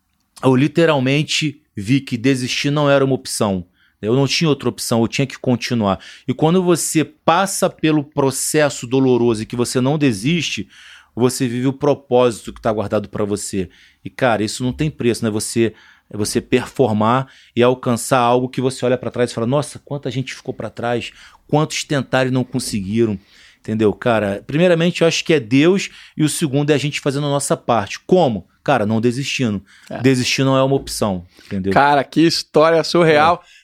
eu literalmente vi que desistir não era uma opção. Eu não tinha outra opção, eu tinha que continuar. E quando você passa pelo processo doloroso e que você não desiste, você vive o propósito que está guardado para você. E, cara, isso não tem preço, né? Você, é você performar e alcançar algo que você olha para trás e fala, nossa, quanta gente ficou para trás, quantos tentaram e não conseguiram. Entendeu, cara? Primeiramente, eu acho que é Deus e o segundo é a gente fazendo a nossa parte. Como? Cara, não desistindo. É. Desistir não é uma opção, entendeu? Cara, que história surreal. É.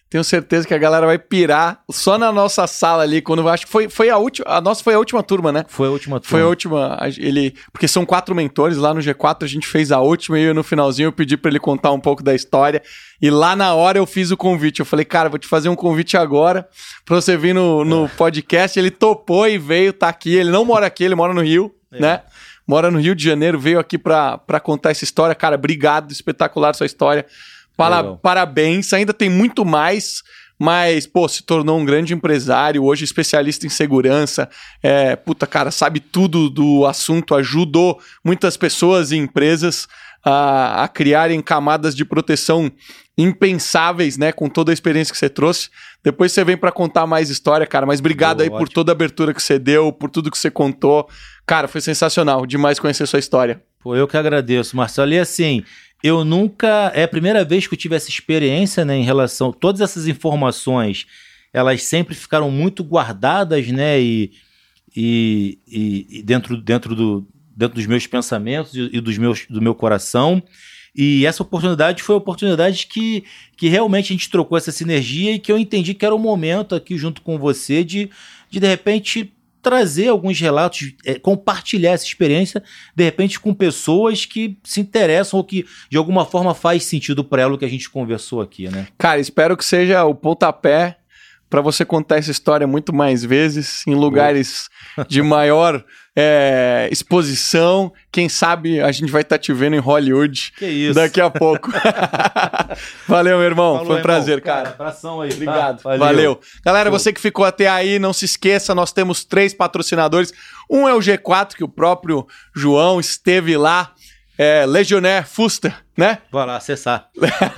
Tenho certeza que a galera vai pirar só na nossa sala ali, quando eu acho que foi, foi a última, a nossa foi a última turma, né? Foi a última turma. Foi a última, ele, porque são quatro mentores lá no G quatro, a gente fez a última e no finalzinho eu pedi pra ele contar um pouco da história e lá na hora eu fiz o convite, eu falei, cara, vou te fazer um convite agora pra você vir no, no podcast, ele topou e veio, tá aqui, ele não mora aqui, ele mora no Rio, é. né? Mora no Rio de Janeiro, veio aqui pra, pra contar essa história, cara, obrigado, espetacular sua história. Para, parabéns, ainda tem muito mais, mas, pô, se tornou um grande empresário, hoje especialista em segurança, é, puta, cara, sabe tudo do assunto, ajudou muitas pessoas e empresas a, a criarem camadas de proteção impensáveis, né, com toda a experiência que você trouxe. Depois você vem para contar mais história, cara, mas obrigado Boa, aí ótimo. por toda a abertura que você deu, por tudo que você contou. Cara, foi sensacional, demais conhecer sua história. Pô, eu que agradeço, Marcelo, e assim... Eu nunca... É a primeira vez que eu tive essa experiência, né, em relação... Todas essas informações, elas sempre ficaram muito guardadas, né, e, e, e dentro, dentro, do, dentro dos meus pensamentos e, e dos meus, do meu coração. E essa oportunidade foi a oportunidade que, que realmente a gente trocou essa sinergia e que eu entendi que era o momento aqui junto com você de, de, de repente... trazer alguns relatos, é, compartilhar essa experiência, de repente, com pessoas que se interessam ou que, de alguma forma, faz sentido para ela o que a gente conversou aqui, né? Cara, espero que seja o pontapé para você contar essa história muito mais vezes, em lugares de maior é, exposição. Quem sabe a gente vai estar tá te vendo em Hollywood que isso? daqui a pouco. Valeu, meu irmão. Falou, Foi um prazer, irmão. cara. Abração aí. Obrigado. Tá? Valeu. Valeu. Galera, você que ficou até aí, não se esqueça, nós temos três patrocinadores. Um é o G quatro, que o próprio João esteve lá. É, Legionnaire Fuster, né? Vai lá acessar.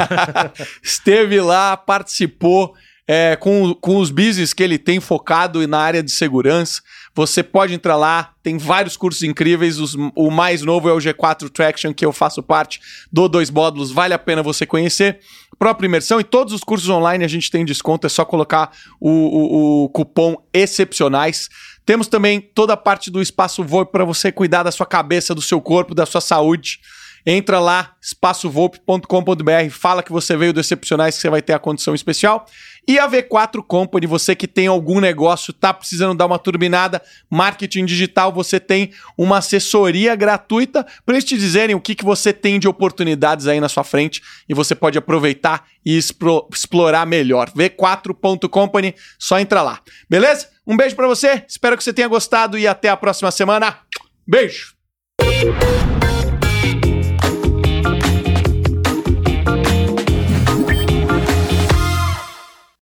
Esteve lá, participou. É, com, com os business que ele tem focado na área de segurança. Você pode entrar lá, tem vários cursos incríveis, os, o mais novo é o G quatro Traction, que eu faço parte do dois módulos, vale a pena você conhecer. Própria imersão e todos os cursos online a gente tem desconto, é só colocar o, o, o cupom Excepcionais. Temos também toda a parte do Espaço V O I P para você cuidar da sua cabeça, do seu corpo, da sua saúde. Entra lá, espaço volpe ponto com ponto b r, fala que você veio do Excepcionais, que você vai ter a condição especial. E a V quatro Company, você que tem algum negócio, tá precisando dar uma turbinada, marketing digital, você tem uma assessoria gratuita para eles te dizerem o que, que você tem de oportunidades aí na sua frente e você pode aproveitar e expro- explorar melhor. V quatro ponto company, só entra lá. Beleza? Um beijo para você, espero que você tenha gostado e até a próxima semana. Beijo!